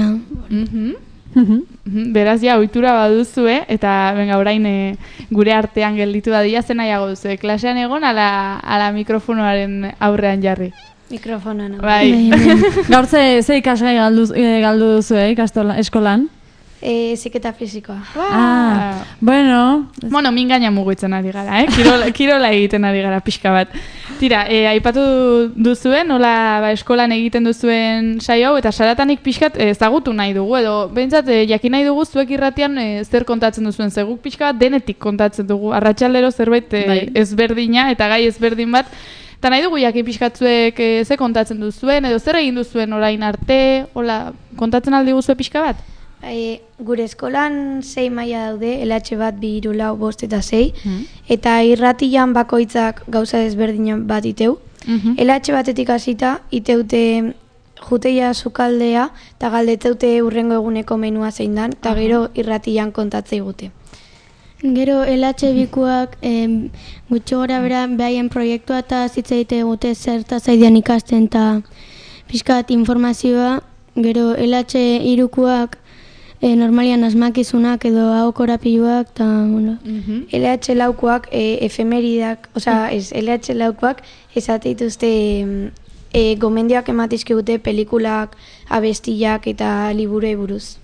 Beraz, ja, ohitura baduzue, eta benga, orain gure artean gelditu dadila zen nahiago duzue. Klasean egon, ala mikrofonoaren aurrean jarri. Mikrofonoan. Bai. Gaur ze ikasgai galdu duzue eskolan? Heziketa fisikoa. Bueno, min gaina mugitzen ari gara, Kirola egiten ari gara pixka bat. Tira, aipatu duzuen, nola eskolan egiten duzuen saio hau, eta Saratanik pixkat ezagutu nahi dugu, edo behintzat jakin nahi dugu zuek irratian zer kontatzen duzuen, zeguk pixka bat denetik kontatzen dugu, arratsaldero zerbait ezberdina eta gai ezberdin bat, eta nahi dugu jakin pixkatzuek ze kontatzen duzuen, edo zer egin duzuen orain arte, hola, kontatzen aldi guzue pixka bat? Gure eskolan 6 maila daude, LH bat, 2, 3, 4, 5 eta 6, eta irratian bakoitzak gauza ezberdinan bat iteu. LH batetik hasita, iteute juteia sukaldea, eta galdeteute urrengo eguneko menua zein dan, eta gero irratian kontatzei gute. Gero LH bikuak gutxo gora bera behaien proiektua eta zitzaite gute zerta zaidean ikasten eta pixkat informazioa. Gero LH irukuak normalian asmakizunak edo ahokorapiluak eta, bueno. LH laukoak efemeridak, LH laukoak esateituzte gomendioak ematizkigute pelikulak, abestiak eta liburei buruz.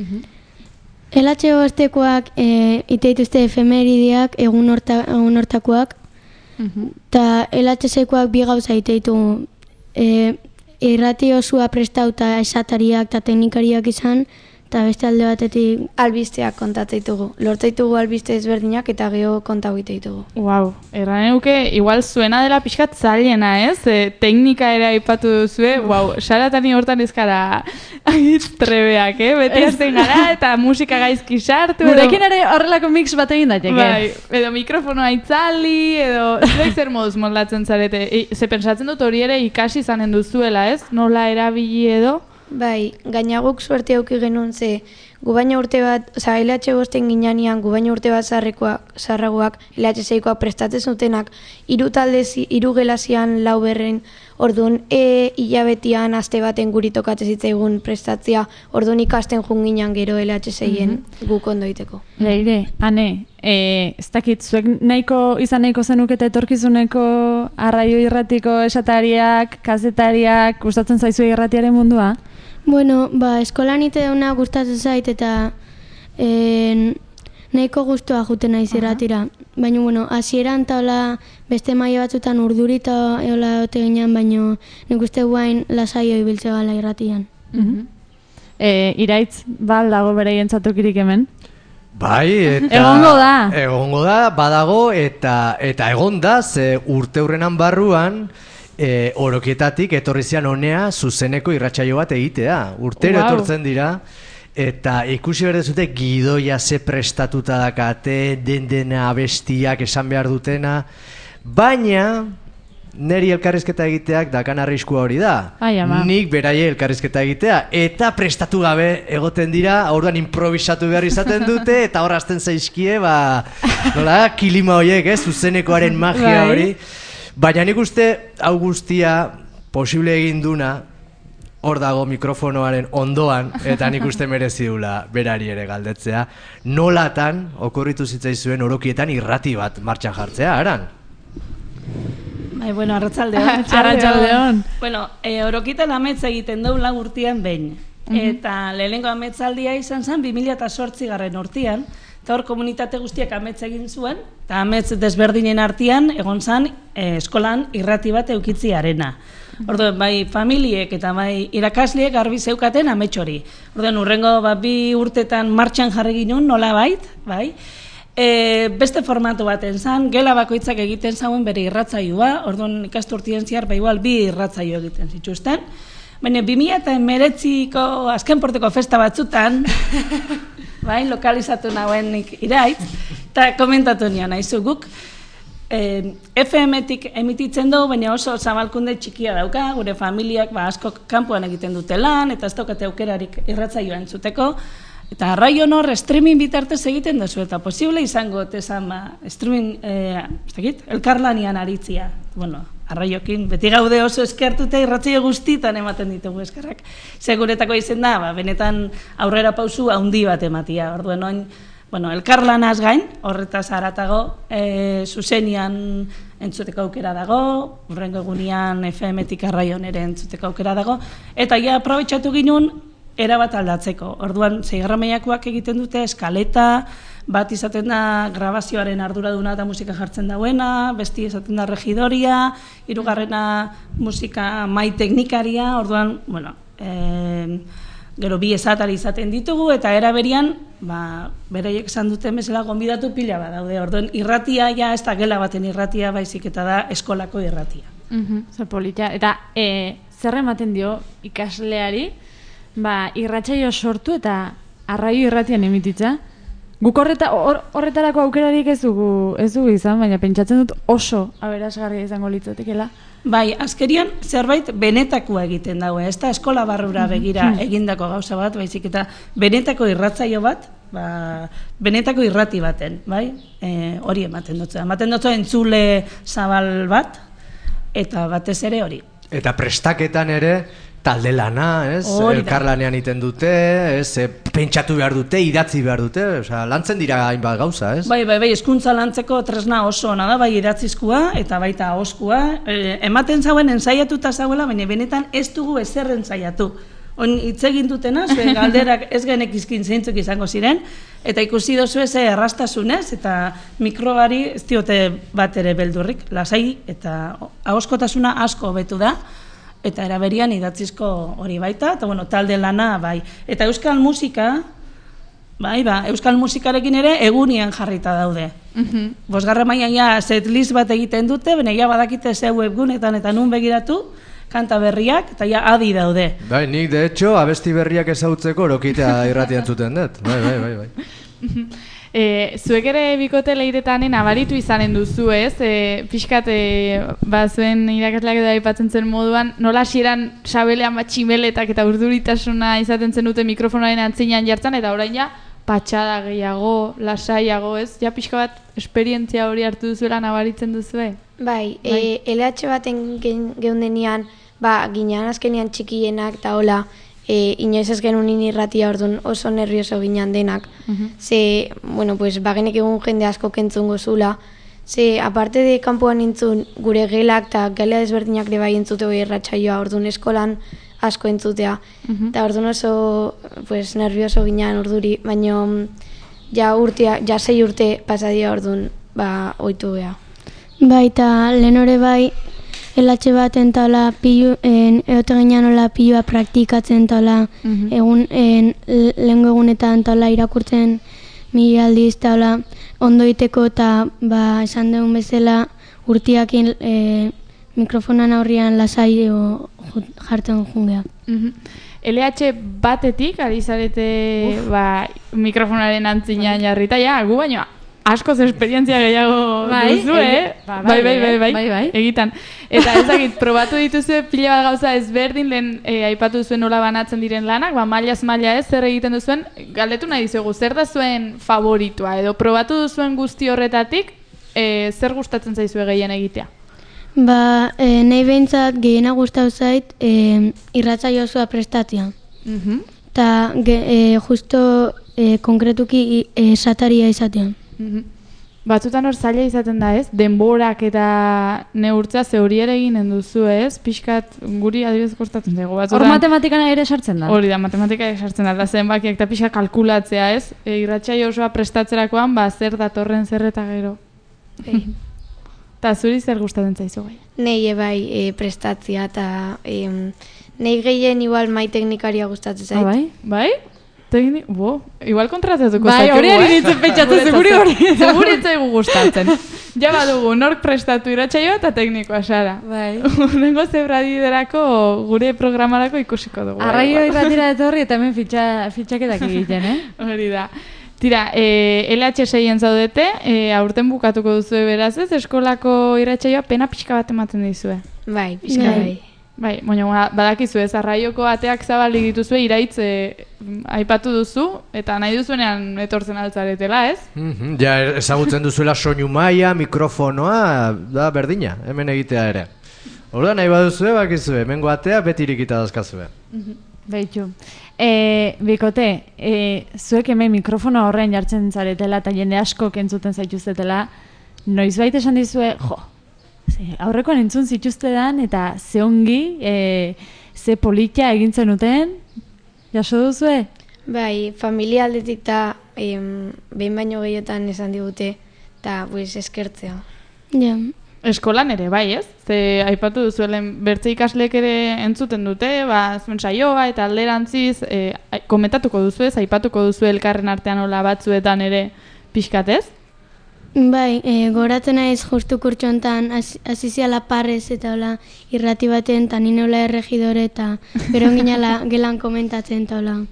LH oestekoak iteituzte efemerideak egun hortakoak, eta LH seikoak 2 gauza iteitu irrati osua prestauta esatariak eta teknikariak izan, eta beste alde batetik albisteak kontatzeitugu. Lortzeitugu albiste ezberdinak eta geho kontau iteitugu. Wow, erranen nuke, igual zuena dela pixkat zailena, ez? Teknika ere aipatu duzue, wow, Saratani hortan ezkara trebeak, beti azten gara eta musika gaizki sartu. Gurekin ere horrelako mix bat egin daiteke. Bai, edo mikrofonoa itzali, edo zuek zer moduz moldatzen zarete. Ze pensatzen dut hori ere ikasi izanen duzuela, ez? Nola erabili edo? Bai, gainaguk suerte auki genuen ze gu baina urte bat, LH bosten ginean gu baina urte bat zarragoak LH seikoak prestatzen zutenak 3 gelazian 4 berren, orduan hilabetian aste baten guri tokatzen zitzaigun prestatzea, orduan ikasten junginan gero LH seien guk ondoiteko. Leire, Ane, ez dakit, zuek izan nahiko zenukete etorkizuneko arraio irratiko esatariak, kazetariak, gustatzen zaizue irratiaren mundua? Bueno, eskolan ite dauna gustatzen zait eta nahiko gustua juten naiz irratira. Baina, bueno, hasieran eta beste maila batzutan urduri eta eola ote ginean, baina nik uste guain lasaio ibiltze gala irratian. Iraitz, dago bereien zatokirik hemen? Bai, eta egongo da, badago, eta egon da, ze urte hurrenan barruan, Orokietatik etorri zian honea zuzeneko irratsaio bat egitea. Urtero etortzen dira, eta ikusi behar dezute gidoia ze prestatuta dakate, dena abestiak esan behar dutena, baina neri elkarrizketa egiteak dakan arriskua hori da. Ai, ama. Nik beraie elkarrizketa egitea. Eta prestatu gabe egoten dira, orduan improvisatu behar izaten dute, eta hor hasten zaizkie, nola, kilima horiek, zuzenekoaren magia hori. Baina nik uste, hau guztia posible egin duna, hor dago mikrofonoaren ondoan, eta nik uste merezi dula berari ere galdetzea. Nolatan, okurritu zitzaizuen orokietan irrati bat martxan jartzea, aran? Bai, bueno, arratsaldeon. Bueno, orokitan ametsa egiten dugu lau urtean behin. Eta lehenengo ametzaldia izan zen 2008 urtean, eta hor komunitate guztiak ametsa egin zuen, eta amets desberdinen artean egon zen eskolan irrati bat eukitziarena. Orduan, bai familiek eta bai irakasleek garbi zeukaten amets hori. Orduan, urrengo 2 urtetan martxan jarri ginen, nola bai, beste formatu baten zen, gela bakoitzak egiten zauen bere irratzaioa, orduan ikasturtien zehar igual 2 irratzaio egiten zituzten. Baina 2019ko azken porteko festa batzutan, bai, lokalizatu nahuenik iraitz, eta komentatu nian, haizu guk, FM-etik emititzen dugu, baina oso zabalkunde txikia dauka, gure familiak asko kanpoan egiten dute lan, eta ez daukate aukerarik irratzaioa entzuteko, eta arraio hor streaming bitartez egiten duzu, eta posible izango tezan streaming, elkarlanian aritzia. Bueno, arraiokin, beti gaude oso eskertuta irratzaio guztitan ematen ditugu eskerrak. Seguretako izen da, benetan aurrera pausu handi bat ematia. Orduan oin, bueno, elkarlanaz gain, horretaz haratago, zuzenian entzuteko aukera dago, urrengo egunean FM-etik arraion ere entzuteko aukera dago, eta ja aprobetxatu ginen erabat aldatzeko. Orduan, 6. mailakoak egiten dute eskaleta, bat izaten da grabazioaren arduraduna eta musika jartzen dauena, besti izaten da regidoria, 3. musika mai teknikaria, orduan, bueno, gero 2 esatari izaten ditugu, eta eraberian, beraiek esan duten bezala gonbidatu pila bat daude. Orduan, irratia ja ez da gela baten irratia, baizik eta da eskolako irratia. Zer polita. Eta zer ematen dio ikasleari, irratsaio sortu eta arraio irratian emititza? Guk horretarako aukerarik ez dugu izan, baina pentsatzen dut oso aberasgarria izango litzatekeela. Bai, azkerian zerbait benetakoa egiten dago, ez da eskola barrura begira egindako gauza bat, baizik eta benetako irratzaio bat, benetako irrati baten, bai? Hori ematen dutzu. Ematen dutzu entzule zabal bat, eta batez ere hori. Eta prestaketan ere, talde lana, elkarlanean iten dute, pentsatu behar dute, idatzi behar dute, lantzen dira hainbat gauza, ez? Bai, hezkuntza lantzeko tresna oso ona da, bai idatzizkoa eta baita ahoskua. Ematen zauen ensaiatuta zauela, baina benetan ez dugu ezer ensaiatu. Hitz egin dutena, zuen galderak ez genekizkin zeintzuk izango ziren, eta ikusi dozu ez errastasunez, eta mikroari ez diote bat ere beldurrik, lasai eta ahoskotasuna asko hobetu da, eta eraberian idatzizko hori baita, eta bueno, talde lana, bai. Eta euskal musika, euskal musikarekin ere egunian jarrita daude. 5. mailan ja setlist bat egiten dute, baina ja badakite ze webgunetan eta nun begiratu, kanta berriak, eta ja adi daude. Bai, nik de hecho abesti berriak ezautzeko orokitea irratian zuten dut. Bai. Zuek ere bikote leiretanen abaritu izanen duzu, ez? Pixkat, zuen irakasleak edo aipatzen zen moduan, nola hasieran sabelean bat tximeletak eta urduritasuna izaten zen dute mikrofonaren antzinean jartzen, eta orain ja patxada gehiago, lasaiago, ez? Ja pixka bat esperientzia hori hartu duzuela nabaritzen duzue? Bai, LH baten geundenean, ginean azkenean txikienak eta hola, inoiz ez genuen irratia orduan oso nervioso ginen denak. Ze, bagenek egun jende asko kentzungo zula. Ze, aparte de kanpoan entzun gure gelak eta gela desberdinak ere bai entzute hori irratsaioa orduan eskolan asko entzutea. Eta orduan oso nervioso ginen urduri, baina ja 6 urte pasadia orduan ohitu geha. Bai, eta lehen hori bai, LH baten taula egote ginean hola pilua praktikatzen taula lehengo egunetan taula irakurtzen 1000 aldiz taula ondoiteko eta esan dugun bezala urtiakin mikrofonan aurrian lasai jartzen jungea. LH batetik, adizarete mikrofonaren antzinean jarrita, gu baino askoz esperientzia gehiago duzu, bai, egitan. Eta ezagit, probatu dituzue pila bat gauza ezberdin, lehen aipatu duzuen nola banatzen diren lanak, mailaz maila ez, zer egiten duzuen, galdetu nahi dizuegu, zer da zuen favoritua, edo probatu duzuen guzti horretatik, zer gustatzen zaizue gehien egitea? Nahi behintzat gehiena gustatu zait irratsaio osoa prestatzea. Eta justo konkretuki esataria izatean. Batzutan hor zaila izaten da, ez? Denborak eta neurtza zeuri ere eginen duzu, ez? Pixkat guri adibidez kostatzen zaigu. Hor matematikana ere sartzen da. Hori da, matematika ere sartzen da. Zenbakiak eta pixka kalkulatzea, ez? Irratsaio osoa prestatzerakoan, zer datorren zer eta gero. Eta zuri zer gustatzen zaizu gai? Nei bai prestatzea eta nei gehien igual mai teknikaria gustatzen zait. Bai? Igual kontratatuko bai, zaitugu, hori nintzen pentsatzen, seguri etzaigu gustatzen. Ja badugu, nork prestatu irratsaioa eta teknikoa, Sara. Bai. Nengo zebradiderako gure programarako ikusiko dugu. Arraio irratira etorri eta hemen fitxaketak egiten, Hori da. Tira, LH6-en zaudete, aurten bukatuko duzu beraz ez, eskolako irratsaioa pena pixka bat ematen dizue. Bai, pixka bai. Bai, baina badakizu ez, arraioko ateak zabalik dituzue iraitz aipatu duzu, eta nahi duzuenean etortzen altzaretela, ez? Ja, ezagutzen duzuela soinu maila, mikrofonoa, da berdina, hemen egitea ere. Horda, nahi baduzue, bakizue, hemengo atea beti irikita dazkazue. Behitu. Bikote, zuek hemen mikrofono horrein jartzen zaretela eta jende asko kentzuten zaituztetela, noizbait esan dizue, aurrekoan entzun zituztedan eta ze ongi, ze politia egintzen uten, jaso duzue? Bai, familia aldetik eta behin baino gehiotan esan digute eta eskertzea. Ja. Eskolan ere, bai, ez? Ze aipatu duzuelen bertze ikasleek ere entzuten dute, zuen saioa eta alderantziz, komentatuko duzu ez, aipatuko duzu elkarren artean hola batzuetan ere pixkatez? Bai, goratzen naiz justu kurtso hontan hasiziala parrez eta hola irrati baten eta nine hola erregidore eta bero ginala gelan komentatzen eta hola.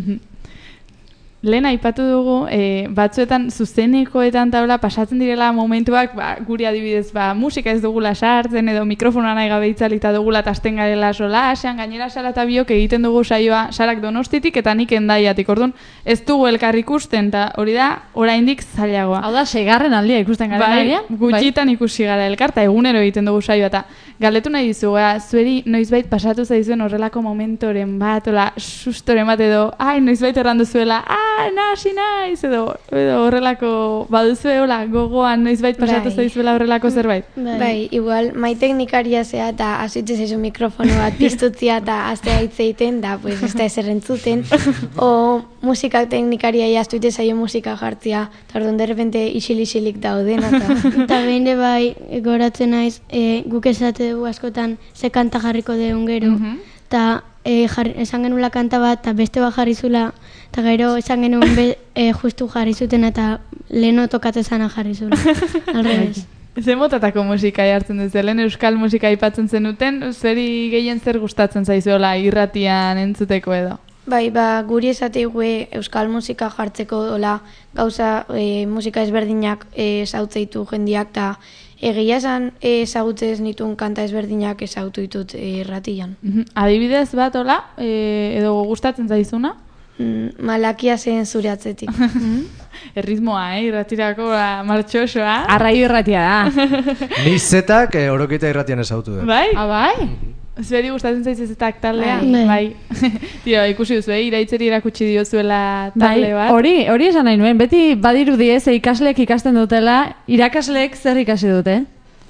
Lehen aipatu dugu, batzuetan zuzenekoetan taula pasatzen direla momentuak, guri adibidez, musika ez dugula sartzen edo mikrofonoa nahi gabe itzalita dugula tasten garela solasean, gainera Sara eta biok egiten dugu saioa Sarak Donostitik eta nik Hendaiatik. Orduan, ez dugu elkar ikusten, eta hori da, oraindik zailagoa. Hau da, 6. aldia ikusten gara nahian? Gutxitan ikusi gara elkar, eta egunero egiten dugu saioa, eta galdetu nahi dizu, zueri noizbait pasatu zaizuen horrelako momentoren bat, sustoren bat edo, noizbait errandu zuela, nasi naiz, edo horrelako baduzue hola gogoan noizbait pasatu zaizuela horrelako zerbait? Bai, igual, mai teknikaria zea eta azitze zaizu mikrofono bat piztutzia eta aztea hitz egiten, da, ez da ezer entzuten, o musika teknikaria jaztuite zaio musika jartzia, eta orduan derrepente isil-isilik dauden, eta behin de bai, goratzen naiz, guk esate dugu askotan ze kanta jarriko deun gero, eta esan genula kanta bat, eta beste bat jarri zula, eta gero esan genuen justu jarri zuten eta leheno tokatzezana jarri zula. Alrebez. Ze motatako musika jartzen duzu, lehen euskal musika aipatzen zenuten, zeri gehien zer gustatzen zaizuela irratian entzuteko edo? Bai, guri esateigue euskal musika jartzeko dola gauza musika ezberdinak ezagutzeitu jendiak eta egia esan ezagutzez nituen kanta ezberdinak ezagutu ditut irratian. Adibidez bat hola, edo gustatzen zaizuna? Malakia zen zure atzetik. Erritmoa, irratirako martxosoa. Arraio irratia da. Ni zetak orokita irratian ezagutu dut. Bai? Bai? Zueri gustatzen zaiz zetak taldea? Bai. Tio, ikusi duzu, iraitzeri erakutsi diozuela talde bat. Hori esan nahi nuen, beti badirudi ez ikasleek ikasten dutela, irakasleek zer ikasi dute?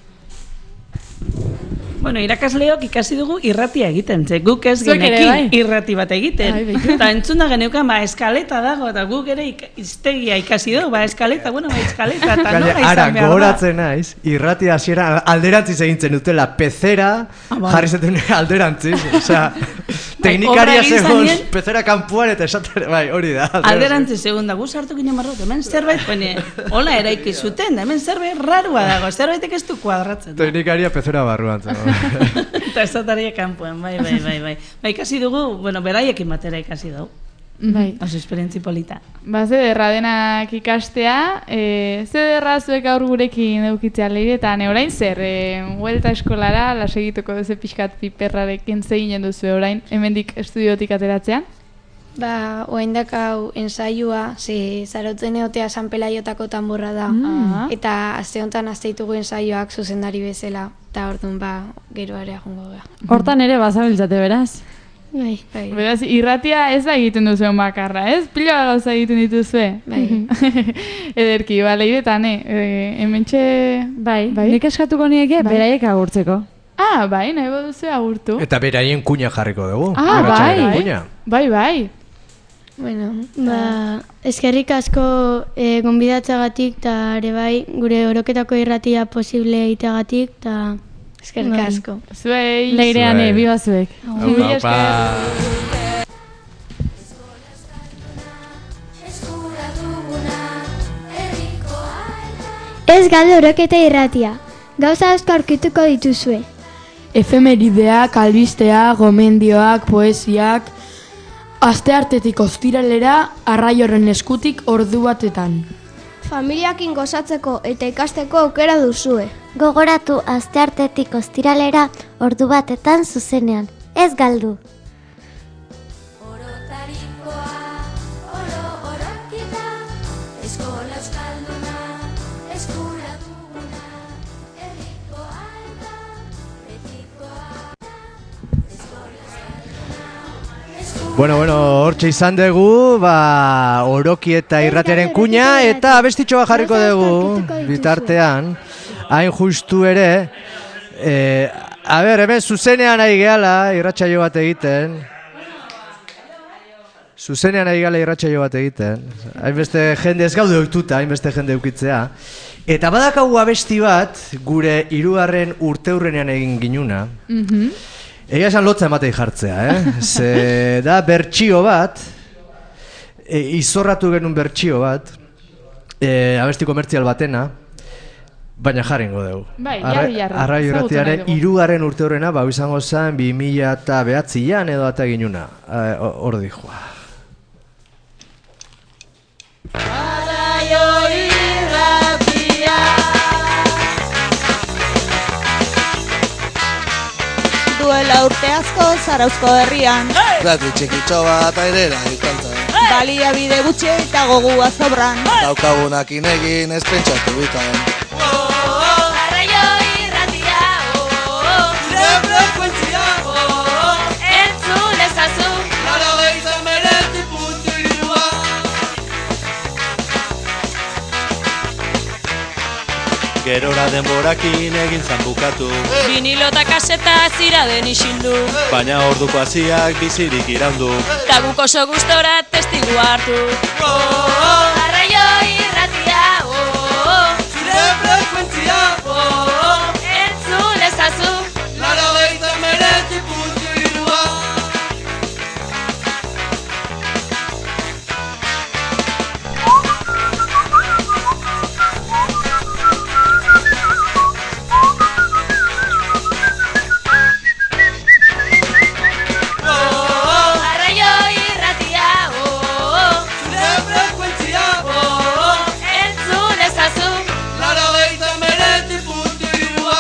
Bueno, irakasleok ikasi dugu irratia egiten, ze guk ez genekin irrati bat egiten. Eta entzuna geneukan, eskaleta dago, eta guk ere iztegia ikasi dugu, eskaleta, eskaleta, eta nola izan behar da. Ara, goratzen naiz, irratia hasiera alderantziz egintzen dutela, pezera, jarri zetuen alderantziz, osea, teknikaria zegoen, pezera kanpuan eta esaten, hori da. Alderantziz egun da, gu sartu ginen marrot, hemen zerbait, hola eraiki zuten, hemen zerbait rarua dago, zerbaitek ez du kuadratzen. Teknikaria pezera barruan zen. Eta esataria kanpoan, bai. Ba, ikasi dugu, beraiekin batera ikasi dugu. Bai. Oso esperientzi polita. Ba, ze derra denak ikastea, ze derra zuek gaur gurekin eukitzea leiretan, orain zer, huelta eskolara, lasegituko duzu pixkat piperrarekin zeginen duzu orain, hemendik estudiotik ateratzean? Ba, oaindak hau ensaioa, ze zarautzen egotea San Pelaiotako tamborra da, eta aste honetan asteitugu ensaioak zuzendari bezala, eta orduan gero ere jungo da. Hortan ere bazabiltzate, beraz? Bai. Beraz, irratia ez da egiten duzuen bakarra, ez? Pila gauza egiten dituzue. Bai. Ederki, leiretan, hementxe... Bai, nik eskatuko nieke beraiek agurtzeko. Bai, nahi duzu agurtu. Eta beraien kuña jarriko dugu. Bai. Bueno, eskerrik asko gonbidatzagatik, eta ere bai, gure oroketako irratia posible egiteagatik, eta... Eskerrik asko. Zuei. Leirean, biba zuek. Ez galdu oroketa irratia. Gauza asko aurkituko dituzue. Efemerideak, albistea, gomendioak, poesiak, asteartetik ostiralera, Arraioren eskutik ordu batetan. Familiakin gozatzeko eta ikasteko aukera duzue. Gogoratu asteartetik ostiralera ordu batetan zuzenean. Ez galdu! Bueno, hortxe izan dugu, oroki eta irratiaren kuña, eta abestitxo bat jarriko dugu, bitartean, hain justu ere, hemen zuzenean ari gehala irratsaio bat egiten, hainbeste jende ez gaude oktuta, hainbeste jende eukitzea, eta badakagu abesti bat, gure 3. urteurrenean egin ginuna, egia esan lotza ematei jartzea, ze da bertsio bat, izorratu genuen bertsio bat, abesti komertzial batena, baina jarringo dugu. Bai, jarri. Arraio irratiaren 3. urteurrena, izango zen 2009an edo eta ginuna, hor dijoa. Arraio irratia. Duela urte asko Zarauzko herrian Rati txikitxo bat airera ikantzen Baliabide gutxi eta gogua zobran Daukagunakin egin ez pentsatu bitan Arraio irratia, zure frekuentzia, entzun ezazu 89.3 Gerora denborakin egin zan bukatu Vinilo eta kaseta zira den isildu Baina orduko hasiak bizirik iraundu Ta guk oso gustora testigu hartu Arraio irratia, zure frekuentzia, entzun ezazu 89.3 Arraio irratia, zure frekuentzia, entzun ezazu 89.3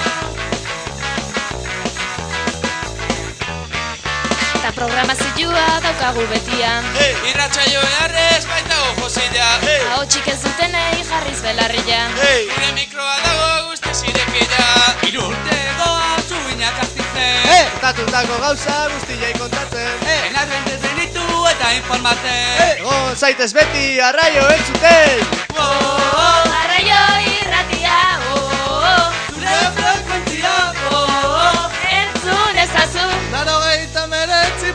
Ta programazioa daukagu betian Irratsaio beharrez baitago josila Hau txiken zutenei jarriz belarria Gure mikroa dago guzti zirekila 3 urte goa zuinak artitzen Tatutako gauza guztiei kontatzen Enarren dezenitu eta informatzen Egon zaitez beti arraio entzuten Arraio irratia, zure frekuentzia, entzun ezazu 89.3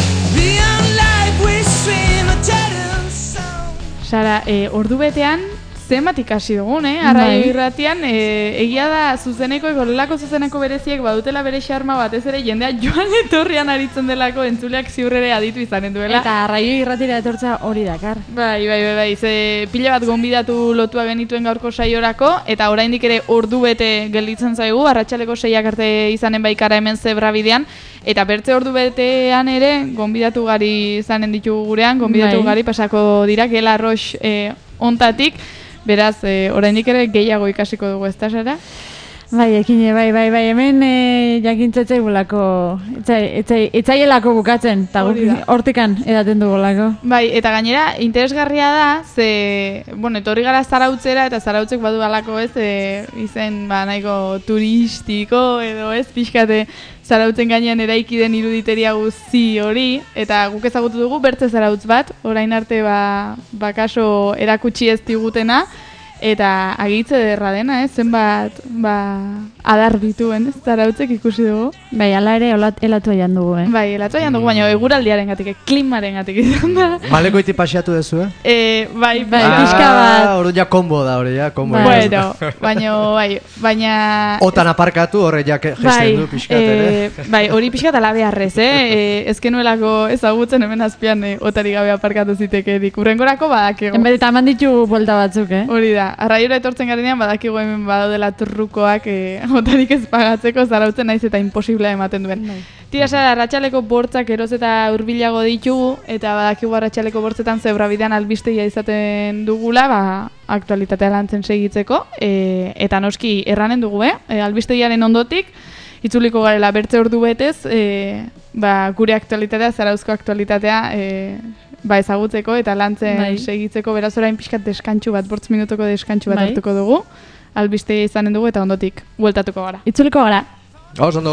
Sara, ordu betean, zenbat ikasi dugun, Arraio irratian, egia da zuzeneko, horrelako zuzeneko bereziek badutela bere xarma batez ere jendea joan etorrian aritzen delako entzuleak ziurrere aditu izanen duela. Eta Arraio irratira etortza hori dakar. Bai, ze pila bat gonbidatu lotua genituen gaurko saiorako, eta oraindik ere ordu bete gelditzen zaigu, arratsaldeko 6 arte izanen baikara hemen Zebra bidean, eta bertze ordu betean ere gonbidatu gari izanen ditugu gurean, gonbidatu gari pasako dira Gela Rox ontatik, beraz, oraindik ere gehiago ikasiko dugu, ez da, Sara? Bai, ekine, bai, hemen jakintzatzei bulako, etzaielako bukatzen, eta hortikan edaten dugulako. Bai, eta gainera, interesgarria da, ze, etorri gara Zarautzera, eta Zarautzek badu alako ez, izen, nahiko turistiko, edo ez, pixkate, Zarautzen gainean eraiki den iruditeria guzti hori, eta guk ezagutu dugu bertze Zarautz bat, orain arte kaso erakutsi ez digutena, eta agitze derra dena, zenbat adar bituen, Zarautzek ikusi dugu. Bai, ala ere elatu aian dugu, Bai, elatu aian dugu, baina eguraldiaren gatik, klimaren gatik izan da. Malekoiti pasiatu dezu, Bai, pixka bat. Hori ja kombo da, Bueno, baina... Otan aparkatu, horre ja gesten du pixkatere. Bai, hori pixkat alabearrez, ezkenuelako ezagutzen hemen azpian otari gabe aparkatu zitekerik. Urrengorako badakego. Enbet, taman ditu bolta batzuk, Hori da, Arraiora etortzen garenean badakigu hemen badaudela turrukoak otarik ez pagatzeko Zarautzen naiz eta imposiblea ematen duen. Tira, Sara, arratsaleko bortzak eroz eta hurbilago ditugu, eta badakigu arratsaleko bortzetan Zebra bidean albistegia izaten dugula, aktualitatea lantzen segitzeko, eta noski erranen dugu, albistegiaren ondotik, itzuliko garela bertze ordu betez, gure aktualitatea, Zarauzko aktualitatea, ezagutzeko eta lantzen segitzeko, beraz orain pixkat deskantxu bat, 8 minutoko deskantxu bat hartuko dugu, albiste izanen dugu eta ondotik bueltatuko gara. Itzuliko gara. Gauz, ondo.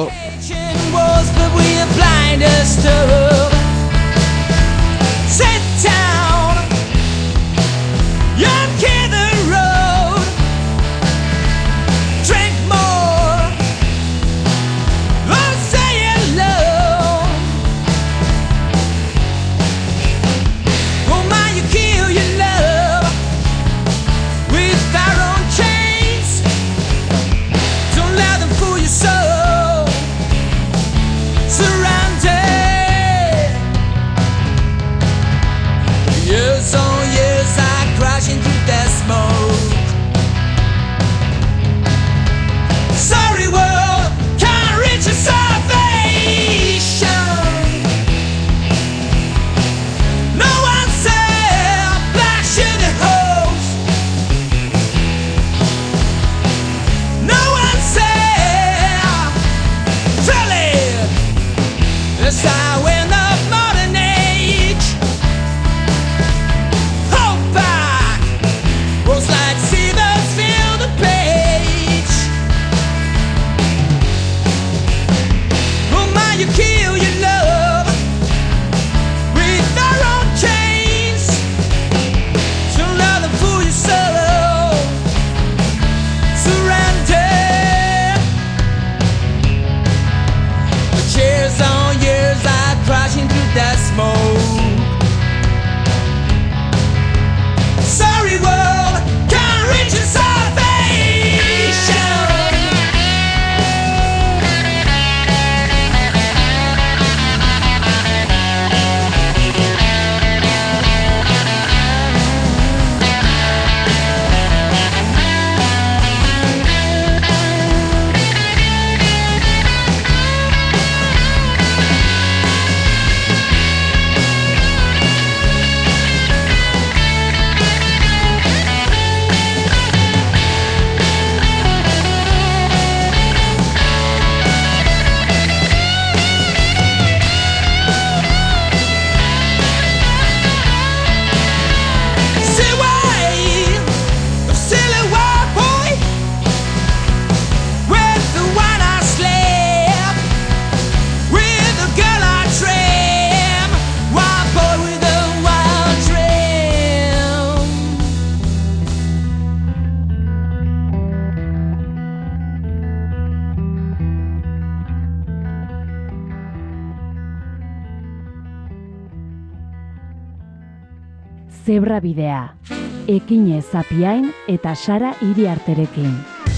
Zebra bidea. Ekine Zapiain eta Sara Iriarterekin.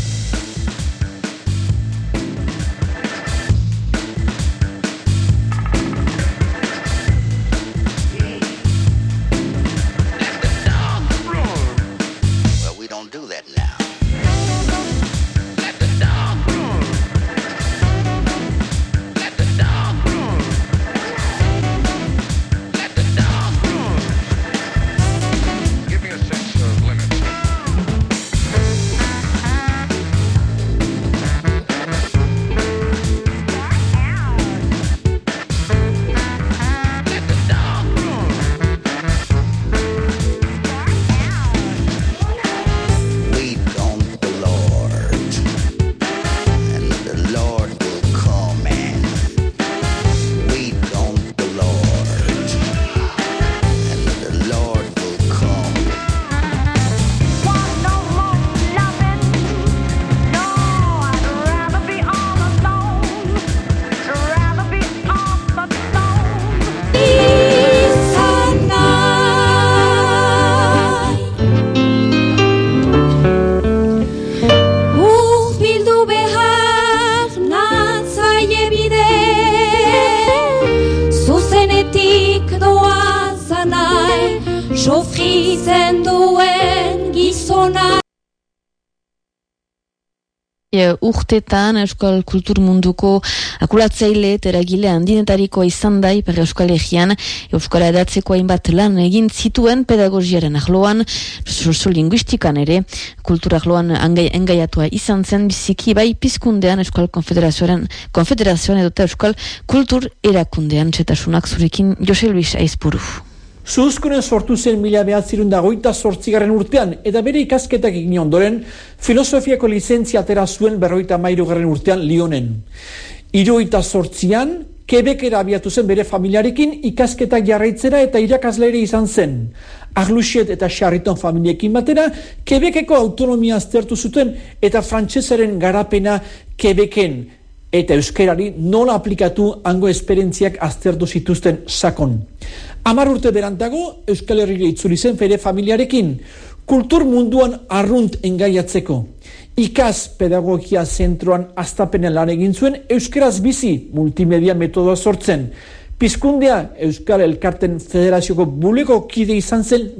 Sofrizen duen gizona. Urtetan Euskal Kultur Munduko akulatzaile eta eragile handinetarikoa izan da Ipar Euskal Herrian Euskara edatzeko hainbat lan egin zituen pedagogiaren arloan, soziolinguistikan ere, kultur arloan engaiatua izan zen biziki bai pizkundean Euskal Konfederazioan edota Euskal Kultur Erakundean. Txetasunak zurekin Jose Luis Aizpuru. Zuzkunen sortu zen 1928 urtean, eta bere ikasketak egin ondoren, filosofiako lizentzia atera zuen 53 urtean Lyonen. 78an, Quebecera abiatu zen bere familiarekin ikasketak jarraitzera eta irakasleire izan zen. Arluchet eta Charriton familiekin batera, Quebeceko autonomia aztertu zuten eta frantsesaren garapena Quebecen eta euskerari nola aplikatu hango esperientziak aztertu zituzten sakon. 10 urte berantago, Euskal Herrira itzuli zen bere familiarekin, kultur munduan arrunt engaiatzeko. Ikas pedagogia zentroan hastapenen lan egin zuen euskeraz bizi multimedia metodoa sortzen. Pizkundea Euskal Elkarten Federazioko bulego kide izan zen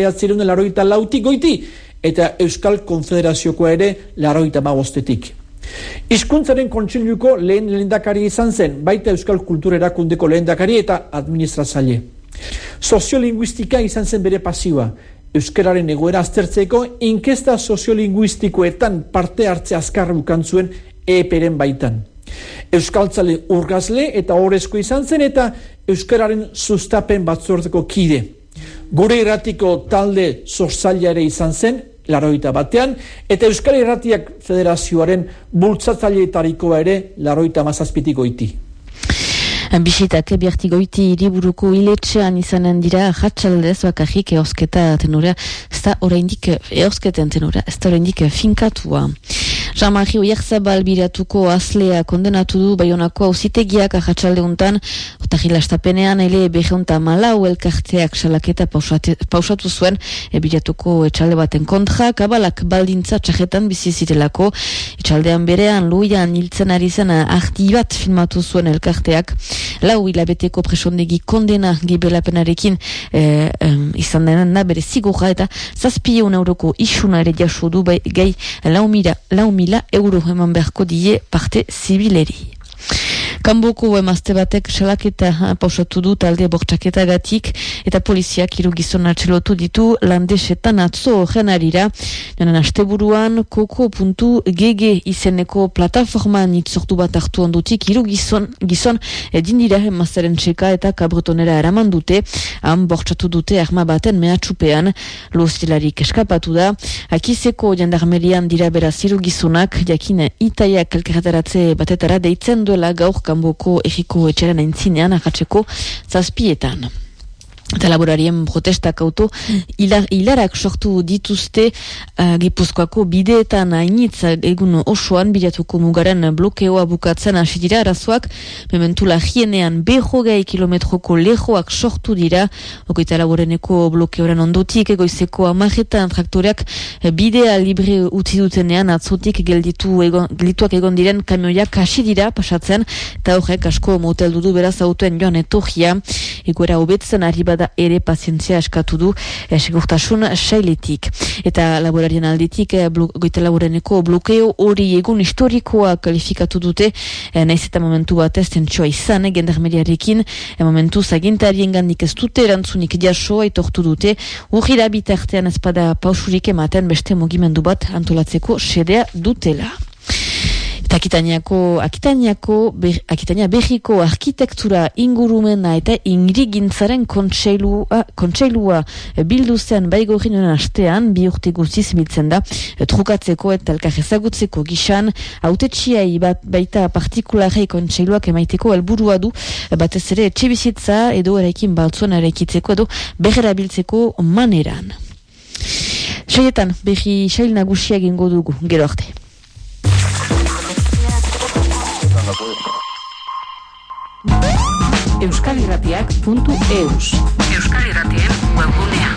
1984 goiti eta Euskal Konfederaziokoa ere 85etik. Hizkuntzaren Kontseiluko lehen lehendakari izan zen, baita Euskal Kultur Erakundeko lehendakari eta administratzaile. Soziolinguistika izan zen bere pasioa. Euskararen egoera aztertzeko inkesta soziolinguistikoetan parte hartze azkarra ukan zuen EPren baitan. Euskaltzale urgazle eta orezko izan zen eta Euskararen sustapen batzordeko kide. Gure irratiko talde sortzailea ere izan zen, 81ean, eta Euskal Irratiak Federazioaren bultzatzaileetarikoa ere 87etik goiti. Bisitak biartigoiti hiriburuko iletxean izanen dira jatsaldez bakarrik eosketa tenora, ez da oraindik eosketen tenora, ez da oraindik finkatua. Jean-Marie Oyarzabal biratuko aslea kondenatu du Baionako auzitegiak jatsalde untan, otahila estapenean ele 204 elkarteak salaketa pausatu zuen biratuko etxalde baten kontra, kabalak baldintza txajetan bizi zirelako, etxaldean berean luian hiltzen ari zen ardi bat filmatu zuen elkarteak, 4 hilabeteko presondegi kondena gibelapenarekin izan dena bere zigorra eta 700 euroko isuna ere jaso du gai 4.000 euro eman beharko die parte zibileri. Kanboko emazte batek salaketa pausatu du talde bortxaketagatik eta poliziak 3 gizon atxelotu ditu Landesetan atzo jenarira. Jonan asteburuan koko.gg izeneko plataformaan itzortu bat hartu ondutik 3 gizon dindira emazteren txeka eta kabretonera eraman dute, han bortxatu dute arma baten mehatxupean. Loztilarik eskapatu da, Akizeko jandarmerian dira beraz 3 gizonak, jakin itaiak elkarretaratze batetara deitzen duela gaur Kanboko erriko etxeran aintzinean arratseko 7etan. eta laborarien protestak hilarak sortu dituzte Gipuzkoako bideetan hainitz egun osoan bilatuko mugaren blokeoa bukatzen hasi dira arazoak, mementu lagienean 20 kilometroko lehoak sortu dira, 24 blokeoren ondotik egoizeko 10 traktoreak bidea libre utzi dutenean atzotik geldituak egon diren kamioiak hasi dira pasatzen, eta horrek asko moteldu du beraz autoen joan etorria, egoera hobetzen ari da ere pazientzia eskatu du segurtasun sailetik. Eta laborarien aldetik goita laboreneko blokeo hori egun historikoa kalifikatu dute, naiz eta momentu bat ez tentsoa izan gendarmeriarekin, momentu zagintarien gandik ez dute erantzunik jaso aitortu dute, urgira bitartean ezpada pausurik ematen beste mugimendu bat antolatzeko sedea dutela. Eta Akitania Berriko arkitektura ingurumena eta ingrigintzaren kontseilua bildu zen Baigorrin astean, 2 urte guztiz biltzen da, trukatzeko eta elkar ezagutzeko gisan, hautetsiai baita partikularei kontseiluak emaiteko helburua du, batez ere etxebizitza edo eraikin baltzuan eraikitzeko edo berrerabiltzeko maneran. Saietan, berri sail nagusia egingo dugu, gero arte. euskalirratiak.eus Euskal Irratien webgunea.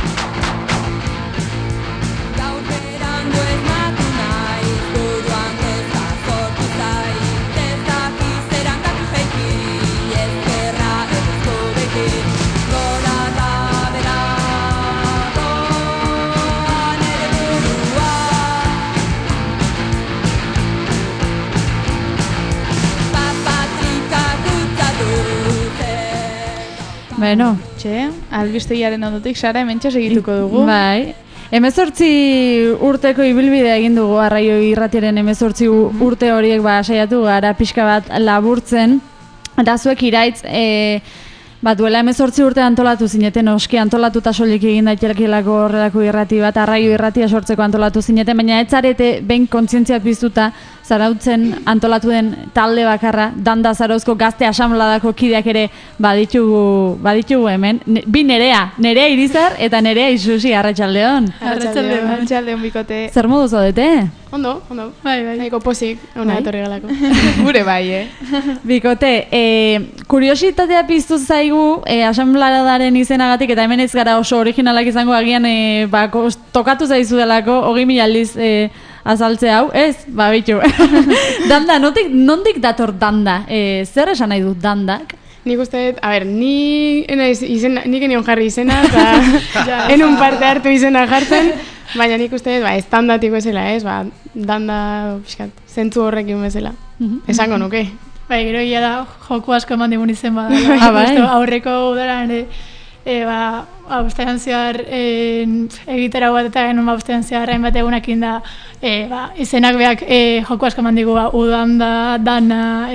Bueno, albistegiaren ondotik Sara hementxe segituko dugu. Bai. 18 urteko ibilbidea egin dugu Arraio Irratiaren 18 urte horiek saiatu gara pixka bat laburtzen. Eta zuek iraitz duela 18 urte antolatu zineten, oski antolatuta soilik egin daitekelako horrelako irrati bat, Arraio Irratia sortzeko antolatu zineten, baina ez zarete behin kontzientzia piztuta Zarautzen antolatu den talde bakarra, Danda Zarauzko Gazte Asanbladako kideak ere baditugu hemen. Bi Nerea Irizar eta Nerea Isusi, arratsaldeon. Arratsaldeon bikote. Zer modu zaudete? Ondo. Bai. Naiko pozik, ona etorri galako. Gure bai, Bikote, kuriositatea piztu zaigu asanbladaren izenagatik, eta hemen ez gara oso originalak izango agian tokatu zaizu delako 20.000 aldiz azaltze hau, ez? Bitu. Danda, nondik dator danda? Zer esan nahi dut dandak? Nik uste, nik enion jarri izena, eta enun parte hartu izena jartzen, baina nik uste, ez dandatiko ezela, ez? Danda, zentzu horrekin bezala. Esango nuke. Gero egia da, joku asko eman digun izen bada. Aurreko udara ere, abuztean zehar egitera bat eta genuen abuztean zehar hainbat egunekin da izenak beak joku asko eman digu udanda, dana,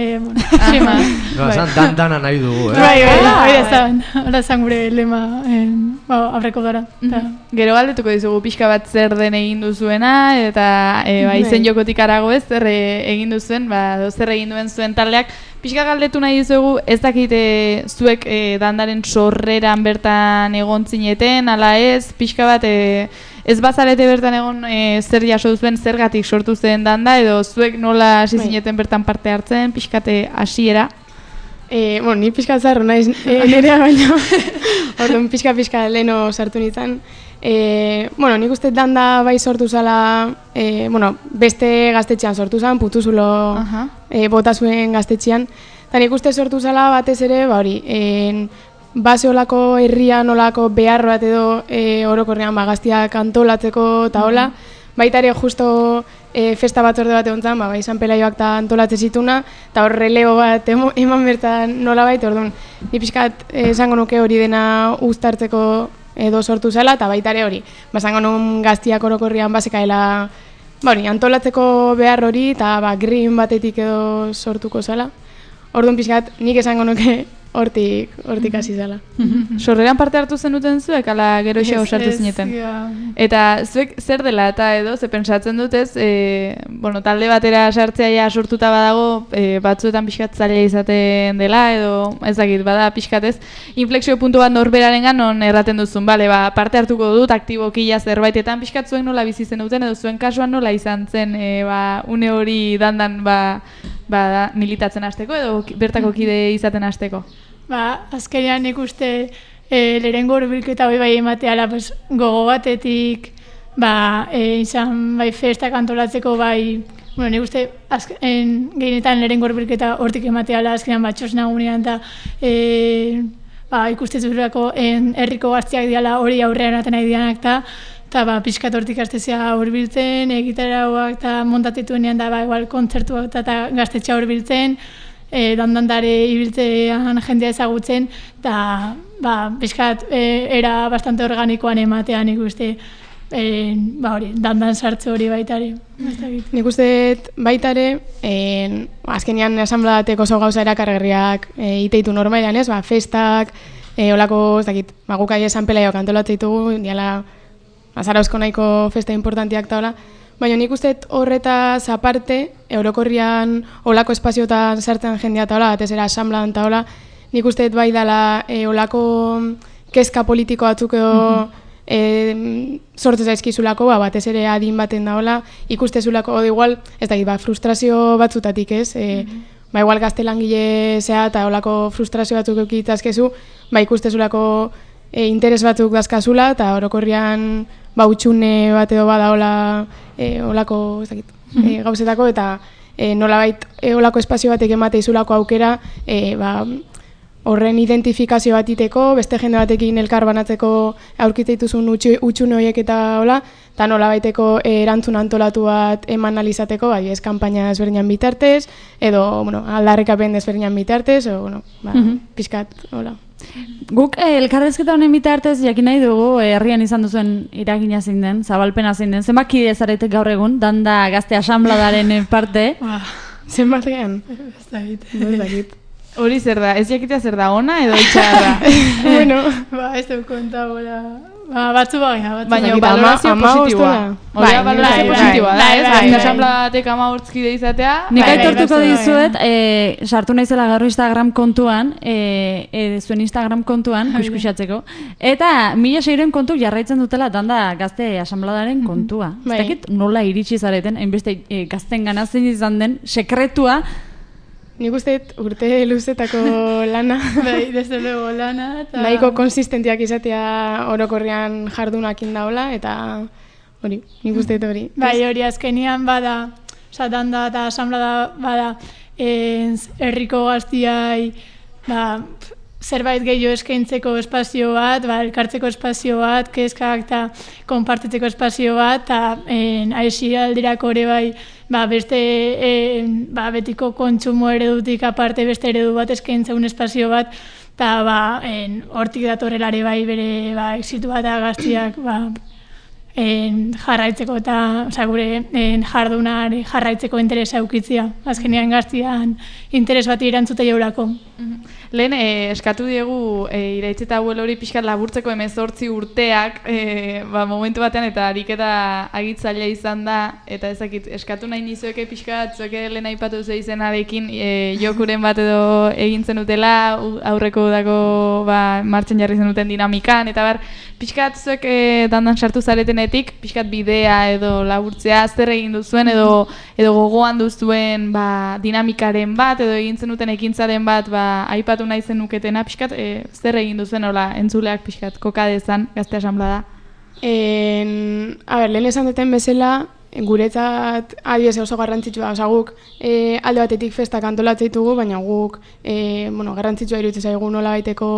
Dana nahi dugu, hori zan gure lema aurreko udara. Gero galdetuko dizugu pixka bat zer den egin duzuena eta izen jokotik arago ez zer egin duzuen, zer egin duen zuen taldeak. Pixka galdetu nahi dizugu, ez dakite zuek dandaren sorreran bertan egon zineten, ala ez, pixka bat ez bazarete bertan egon zer jaso duzuen, zergatik sortu zen danda, edo zuek nola hasi zineten bertan parte hartzen, pixkate hasiera? Ni pixka zarro naiz nerea baina, orduan pixka leheno sartu nintzen. Nik uste danda bai sortu zala, beste gaztetxean sortu zen, Putuzulo bota zuen gaztetxean, eta nik uste sortu zala batez ere, base olako herrian olako behar bat edo orokorrean gaztiak antolatzeko eta hola, baita ere justo festa batzorde bat egon zen, San Pelaioak eta antolatzen zituna, eta hor releo bat eman bertan nola baita, orduan, ni pixkat esango nuke hori dena uztartzeko edo sortu zela, eta baita ere hori. Basango nun gaztiak orokorrian bazekaela antolatzeko behar hori, eta green batetik edo sortuko zela. Orduan pixkat, nik esango nuke hortik hasi zela. Sorreran parte hartu zenuten zuek, ala gero xeo sartu zineten. Eta zuek zer dela eta edo, ze pentsatzen dut ez, talde batera sartzea ja sortuta badago, batzuetan pixkat zaila izaten dela, edo ez dakit, bada pixkat ez, inflexio puntu bat norberarengan non erraten duzun, parte hartuko dut, aktibokia zerbaitetan, pixkat zuen nola bizi zen duten, edo zuen kasuan nola izan zen, une hori dandan, militatzen hasteko edo bertako kide izaten hasteko? Azkenean nik uste lehenengo hurbilketa bai emateala gogo batetik izan festak antolatzeko nik uste gehienetan lehenengo hurbilketa hortik emateala azkenean txosnagunean eta ikuste zurako herriko gaztiak diala hori aurrean aten nahi dianak eta pixkat hortik astezia hurbiltzen, egitarauak eta montatituenean igual kontzertuak eta gaztetxea hurbiltzen, dandandare ibiltzean jendea ezagutzen, eta pixkat era bastante organikoan ematean ikuste dandan sartze hori baitare. Nik uste baitare, azkenean asanbladateko oso gauza erakargarriak iteitu normalean ez, festak, olako, ez dakit, guk aia esan pelaioak antolatzen ditugu, diala Zarauzko nahiko festa importantiak taola, baina nik uste horretaz aparte, orokorrian olako espazioetan sartzen jendea taola, batez era asanbladan taola, nik uste bai dela olako kezka politiko batzuk edo sortu zaizkizulako, batez ere adin baten daola, ikustezulako, igual, ez da, frustrazio batzutatik ez, igual gaztelangile zea eta olako frustrazio batzuk eukitazkezu, ikustezulako interes batzuk dazkazula, eta orokorrian utxune bat edo badaola olako gauzetako, eta nolabait olako espazio batek emate izulako aukera horren identifikazio bat iteko, beste jende batekin elkar banatzeko aurkiteituzun utxune horiek eta hola, eta nolabaiteko erantzun antolatu bat eman alizateko, ez kanpaina ezberdinan bitartez, edo aldarrikapen ezberdinan bitartez, pixkat, hola. Guk elkarrezketa honen bitartez jakin nahi dugu herrian izan duzuen iragina zein den, zabalpena zein den. Zenbat kide zaretek gaur egun, danda gazte asanbladaren parte? Zenbat gehan? Ez dakit. Hori zer da, ez jakitea zer da ona edo itxarra? Bueno, ez dut konta, batzu baina. Baina valorazio positiboa. Hori valorazio positiboa da, ez? Asanbladak 15 kide izatea. Nik aitortuko dizuet, sartu naizela gaur Instagram kontuan, zuen Instagram kontuan, kuskusatzeko, eta 1600 kontu jarraitzen dutela danda gazte asanbladaren kontua. Ez dakit nola iritsi zareten, hainbeste gazten ganazen izan den, sekretua. Nik uste urte luzetako lana. Desde luego lana. Nahiko konsistentiak izatea orokorrean jardunakin daola, eta hori, nik uste hori. Hori azkenian bada, danda eta asanblada bada, herriko gaztiai, zerbait gehiago eskaintzeko espazio bat, elkartzeko espazio bat, kezkak eta konpartitzeko espazio bat, eta aisi aldirako ere beste betiko kontsumo eredutik aparte beste eredu bat eskaintzen espazio bat, eta hortik datorrelare bere exitu bat gaztiak jarraitzeko eta gure jardunari jarraitzeko interesa eukitzia. Azkenean gaztian interes bat irantzute jaurako. Lehen, eskatu diegu iraitz eta abuelo hori pixkat laburtzeko 18 urteak momentu batean eta ariketa agitzailea izan da, eta ezakit, eskatu nahi nizueke pixkat, zueke lehen aipatu zu izenarekin jokuren bat edo egin zenutela, aurreko dako martxan jarri zenuten dinamikan, eta pixkat zuek dandan sartu zaretenetik, pixkat bidea edo laburtzea, zer egin duzuen edo gogoan duzuen dinamikaren bat, edo egin zenuten ekintzaren bat aipatu nahi zenuketena, pixkat, zer egin duzuen, entzuleak pixkat, kokadezan, gazte asanblada? Lehen esan duten bezala, guretzat adibidez oso garrantzitsua, guk alde batetik festak antolatzen ditugu, baina guk garrantzitsua iruditzen zaigu nola baiteko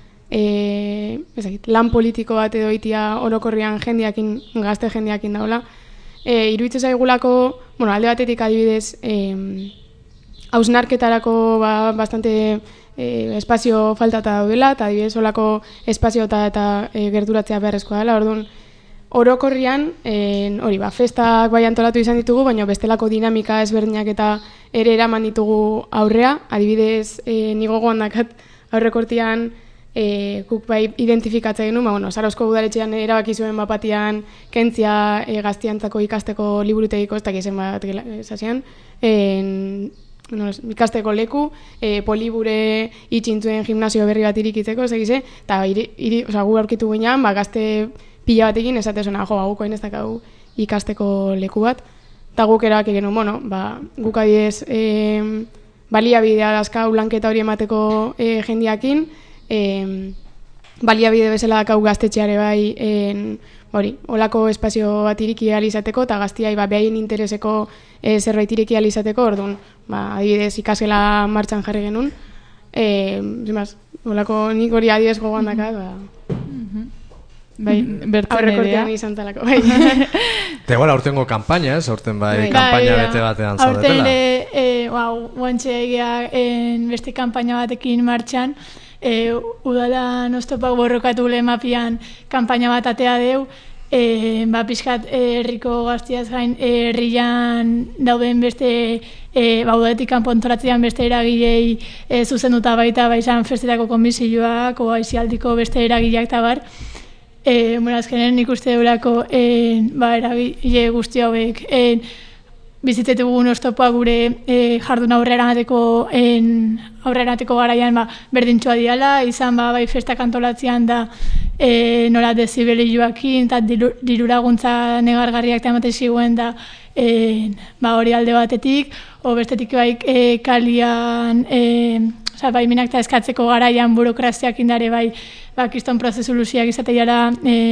lan politiko bat edo itia orokorrian jendeakin, gazte jendeakin daula. Iruditzen zaigulako, alde batetik adibidez, hausnarketarako bastante espazio faltata daudela, eta adibidez olako espazio eta gerturatzea beharrezkoa dela, orduan orokorrian, festak antolatu izan ditugu, baina bestelako dinamika ezberdinak eta ere eraman ditugu aurrea, adibidez nigo gogoan dakat, aurrekortian guk bai identifikatzen genuen, Zarauzko udaletxean erabaki zuen bapatian kentzia gaztiantzako ikasteko liburutegiko, ez dakizen bat zazian, ikasteko leku, polibure itxintzuen gimnasio berri bat irikitzeko, ez egize, eta gu aurkitu ginean, gazte pila batekin esatezuna, gukoen ez dakau ikasteko leku bat, eta guk erabaki genuen, guk adiez baliabidea dazkau lanketa hori emateko jendiakin, baliabide bezala dakau gaztetxeare bai olako espazio bat iriki alizateko eta gaztiai behaien intereseko zerbait iriki alizateko, orduan, adibidez ikasgela martxan jarri genuen, olako nik hori adibidez gogoan dakat, aurrekortean izan talako. Eta igual aurtengo kampaina, aurten kampaina bete batean zaudetela. Aurten ere, guantxe egia beste kampaina batekin martxan, udalan oztopak borrokatu lemapian kampaina bat atea deu, pixkat herriko gaztiaz gain herrian dauden beste udadetik kanpo antolatzean beste eragilei zuzenduta baita izan festetako komisioak o aizialdiko beste eragileak eta bar. Azkenen nik uste deulako eragile guzti hauek bizitzetugun oztopoa gure jardun aurrera emateko garaian berdintxoa diala, izan bai festak antolatzean da nola dezibelioakin eta dirulaguntza negargarriak eta ematen ziguen da hori alde batetik, o bestetik bai kalian baimenak eta eskatzeko garaian burokraziak indare bai kiston prozesu luziak izateiara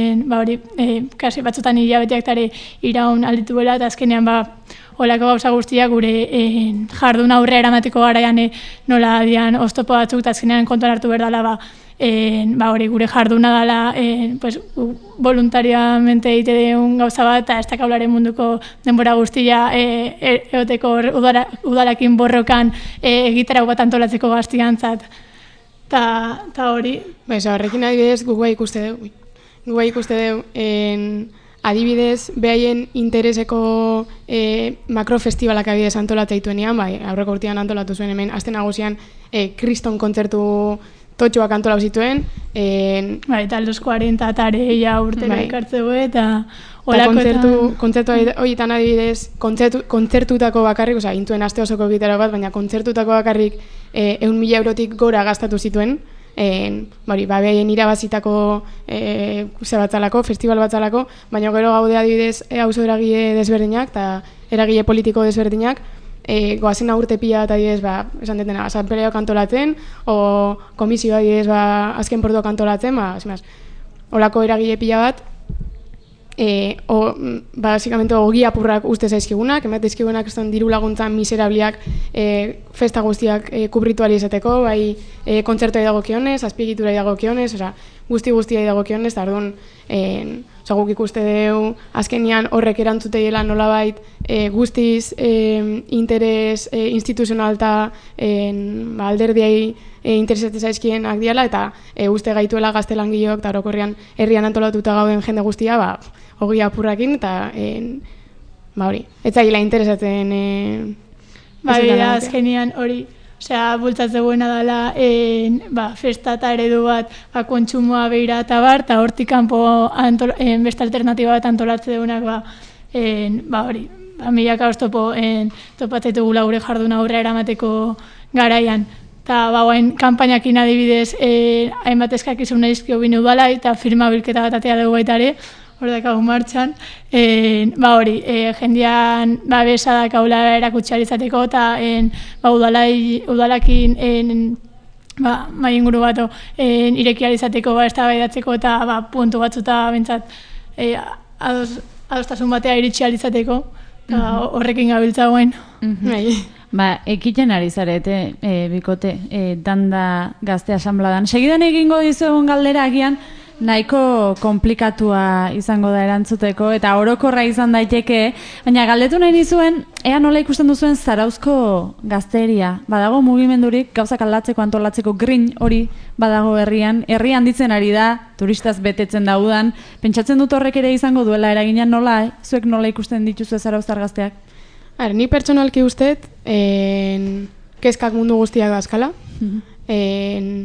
kasi batzutan hilabeteak tare iraun aldituela eta azkenean olako gauza guztiak gure jardun aurre eramateko garaian nola dian oztopo batzuk eta azkenean kontuan hartu berdala gure jarduna dela voluntariamente egite deun gauza bat eta ez dakaularen munduko denbora guztia eoteko udalakin borrokan egitarau bat antolatzeko gaztiantzat eta hori. Horrekin adibidez gugua ikuste deu adibidez, behaien intereseko makrofestibalak adibidez antolatzea dituenean, aurreko urtean antolatu zuen hemen, aste nagusian kriston kontzertu totxoak antolau zituen. Eta los 40 tareia urtera ikartzeu eta kontzertu horietan adibidez, kontzertutako bakarrik, intuen aste osoko gitara bat, baina kontzertutako bakarrik 1.000 eurotik gora gastatu zituen, behaien irabazitako festival batzalako, baina gero gaude adibidez auzo eragile desberdinak eta eragile politiko desberdinak, goazen urte pila eta adibidez, esan detena, asanpereok antolatzen, o komisio adibidez, azken portuak antolatzen, olako eragile pila bat, básicamente ogi apurrak uste zaizkigunak, emateizkigunak diru laguntza miserabliak festa guztiak kubritu alizateko, bai kontzertuai dagokionez, azpiegiturai dagokionez, guztiai dagokionez, orduan guk ikuste deu azkenian horrek erantzuteiela nolabait guztiz interes instituzional eta alderdiai interesatzen zaizkienak diala eta uste gaituela gaztelangileok eta orokorrean herrian antolatuta gauden jende guztia ogi apurrakin eta hori, ez zaila interesatzen azkenian hori bultzatzen buena dela festa eta eredu bat kontsumoa behira eta eta hortik kanpo beste alternatiba bat antolatze deunak hori, milaka oztopo topatzetugu gure jarduna aurrera eramateko garaian. Eta kanpainakin adibidez hainbat eskakizun nahizkio bine udala eta firma bilketa bat atea dugu baita ere, hor dakagu martxan. Hori, jendean besadak haula erakutxarizateko eta udalakin mai inguru bat irekializateko eztabaidatzeko eta puntu batzuta bintzat adostasun batea iritxializateko eta horrekin gabiltza guen. Ekiten ari zarete, bikote, danda gazte asanbladan. Segidan egingo dizugun galdera agian, nahiko komplikatua izango da erantzuteko eta orokorra izan daiteke, baina galdetu nahi nizuen, ea nola ikusten duzuen Zarauzko gazteria. Badago mugimendurik gauzak aldatzeko, antolatzeko grin hori badago herrian handitzen ari da, turistaz betetzen daudan. Pentsatzen dut horrek ere izango duela eragina nola, zuek nola ikusten dituzu Zarauztar gazteak? Ni pertsonalki usteet, kezkak mundu guztiak dazkala.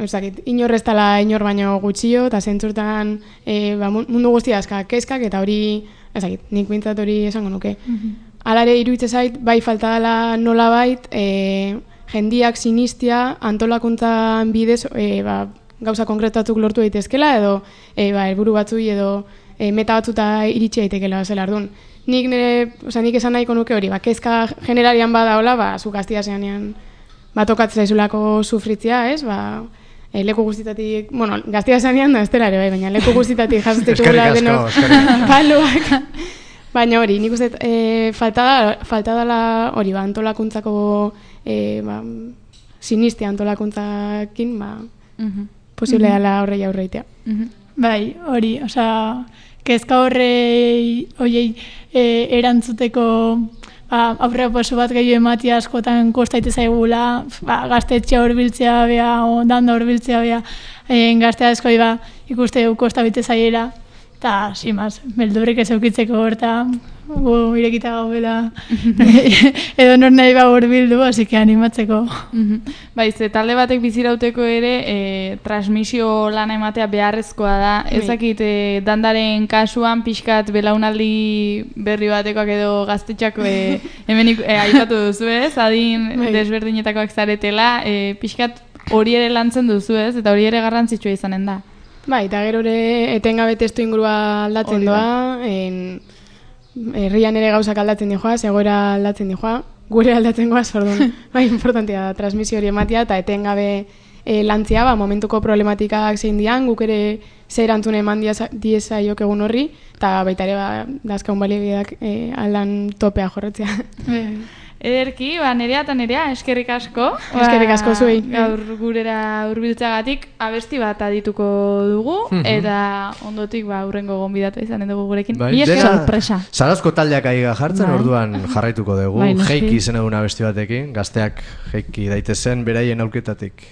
inorreztala inor baino gutxio, eta zentzurtan mundu guztia kezkak, eta hori, nik bintzat hori esango nuke. Alare iruditzen zait, bai falta dela nolabait, jendiak sinistia antolakuntzan bidez gauza konkretatuk lortu daitezkela, edo helburu batzui edo meta batzuta iritsi daitekela zela ardun. Nik esan nahiko nuke hori, kezka generalian badaola, zu gaztia zeanean tokatzen zaizulako sufritzia, ez? Leku guztitatik, gaztia zeanean da ez dela ere, baina leku guztitatik jasotekula denok paloak. Baina hori, nik uste falta dela hori, antolakuntzako sinistia antolakuntzakin, posible dela horrei aurreitea. Bai, hori, kezka horrei erantzuteko aurrepaso bat gehiago ematia askotan kostaite zaigula, gaztetxea horbiltzea bea, danda horbiltzea bea, gazte askoi ikuste kosta bite zaiera, eta, simaz, beldurrik ez eukitzeko horta, irekita gaubela, edo nor nahi horbildu, hasik animatzeko. Ze talde batek bizirauteko ere, transmisio lana ematea beharrezkoa da, ezakit dandaren kasuan pixkat belaunaldi berri batekoak edo gaztetxako hemen aipatu duzu ez, adin desberdinetakoak zaretela, pixkat hori ere lantzen duzu ez, eta hori ere garrantzitsua izanen da. Bai, eta gero ere etengabe testu ingurua aldatzen doa, herrian ere gauzak aldatzen dijoa, zegoera aldatzen dijoa, gure aldatzen goa, zordun. Bai, importantia da, transmisio hori ematia, eta etengabe lantzia, momentuko problematikak zein dian, guk ere zer erantzune eman diezaiok egun horri, eta baita ere dazkaun baliabideak aldan topea jorretzea. Ederki, Nerea eta Nerea, eskerrik asko. Eskerrik asko zuei. Gaur gurera hurbiltzeagatik abesti bat adituko dugu, eta ondotik hurrengo gonbidatu izanen dugu gurekin. Sorpresa. Zarauzko taldeak aiga jartzen, orduan jarraituko dugu. Heiki izen egun abesti batekin, gazteak heiki daitezen beraien aurketatik.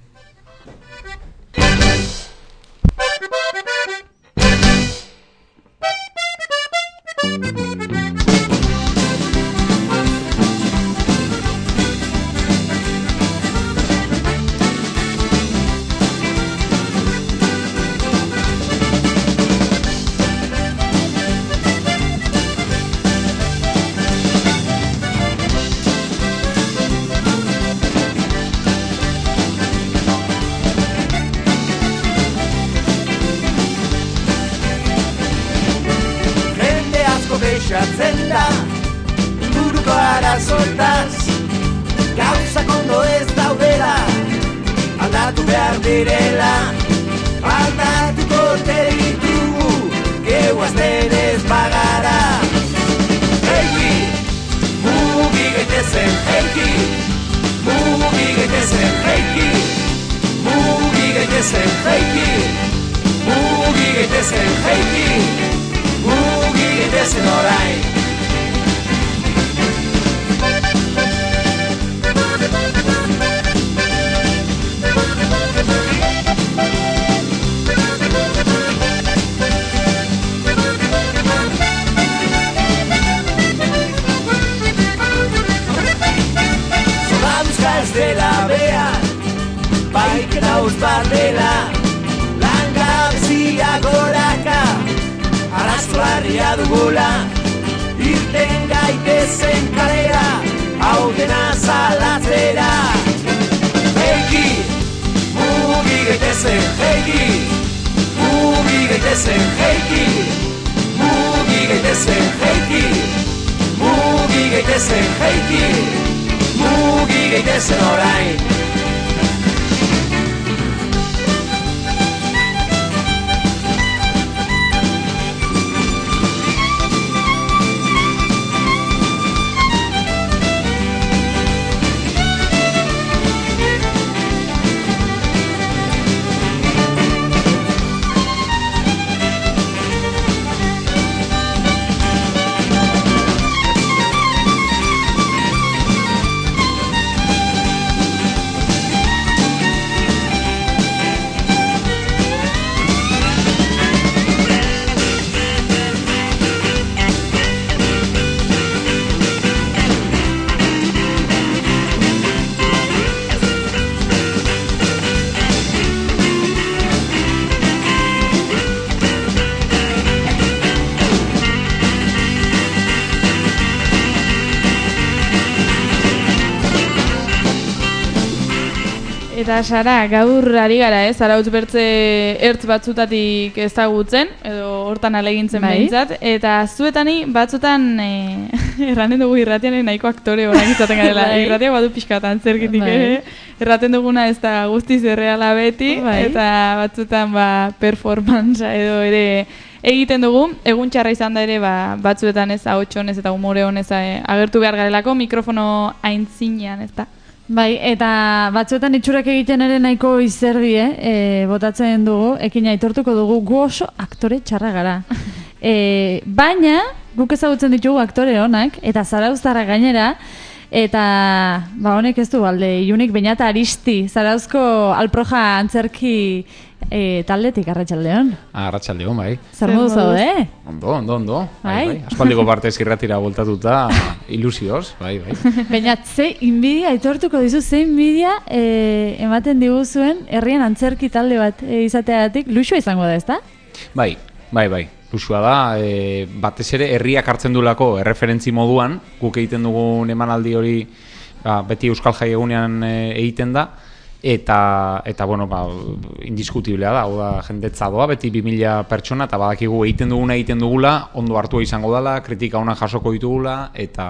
Inguruko arazotaz gauzak ondo ez daudela, aldatu behar direla, aldatuko ditugu geuazten ez bagara. Heiki, mugi gaitezen, heiki, mugi gaitezen, heiki, mugi gaitezen, heiki, mugi gaitezen, heiki, mugi gaitezen orain. Dela behar, baik nauz badela, langabezia goraka, arazo larria dugula, irten gaitezen kalera, hau dena zalatzera. Heiki, mugi gaitezen, heiki, mugi gaitezen, heiki, mugi gaitezen, heiki, mugi gaitezen, heiki, mugi gaitezen orain. Eta Sara, gaur ari gara, Zarautz bertze ertz batzutatik ezagutzen, edo hortan alegintzen behintzat, eta zuetani batzutan erranen dugu irratian nahiko aktore horak izaten garela. Irratia badu pixkatan zerkitik ere, erraten duguna ez da guztiz erreala beti, eta batzutan performantza edo ere egiten dugu, egun txarra izan da ere batzuetan ez ahots honez eta umore honez agertu behar garelako mikrofono aintzinean, ez da. Bai, eta batzuetan itxurak egiten ere nahiko izerdi, botatzen dugu, ekin aitortuko dugu, gu oso aktore txarra gara. Baina, guk ezagutzen ditugu aktore honak, eta Zarauztarra gainera, eta honek ez du alde, ilunik baina eta Aristi, Zarauzko Alproja antzerki taldetik, Arratsaldeon. Arratsaldeon, bai. Zer modu zaude? Ondo. Bai. Aspaldiko partez irratira voltatuta ilusioz, bai. Baina, ze inbidia, aitortuko dizu, ze inbidia ematen diguzuen herrien antzerki talde bat izateagatik, luxua izango da, ezta? Bai. Luxua da, batez ere herriak hartzen dulako erreferentzi moduan, guk egiten dugun emanaldi hori beti Euskal Jai egunean egiten da, eta bueno, indiskutiblea da, hau da, jendetza doa, beti 2000 pertsona, eta badakigu egiten dugula, ondo hartua izango dela, kritika onak jasoko ditugula,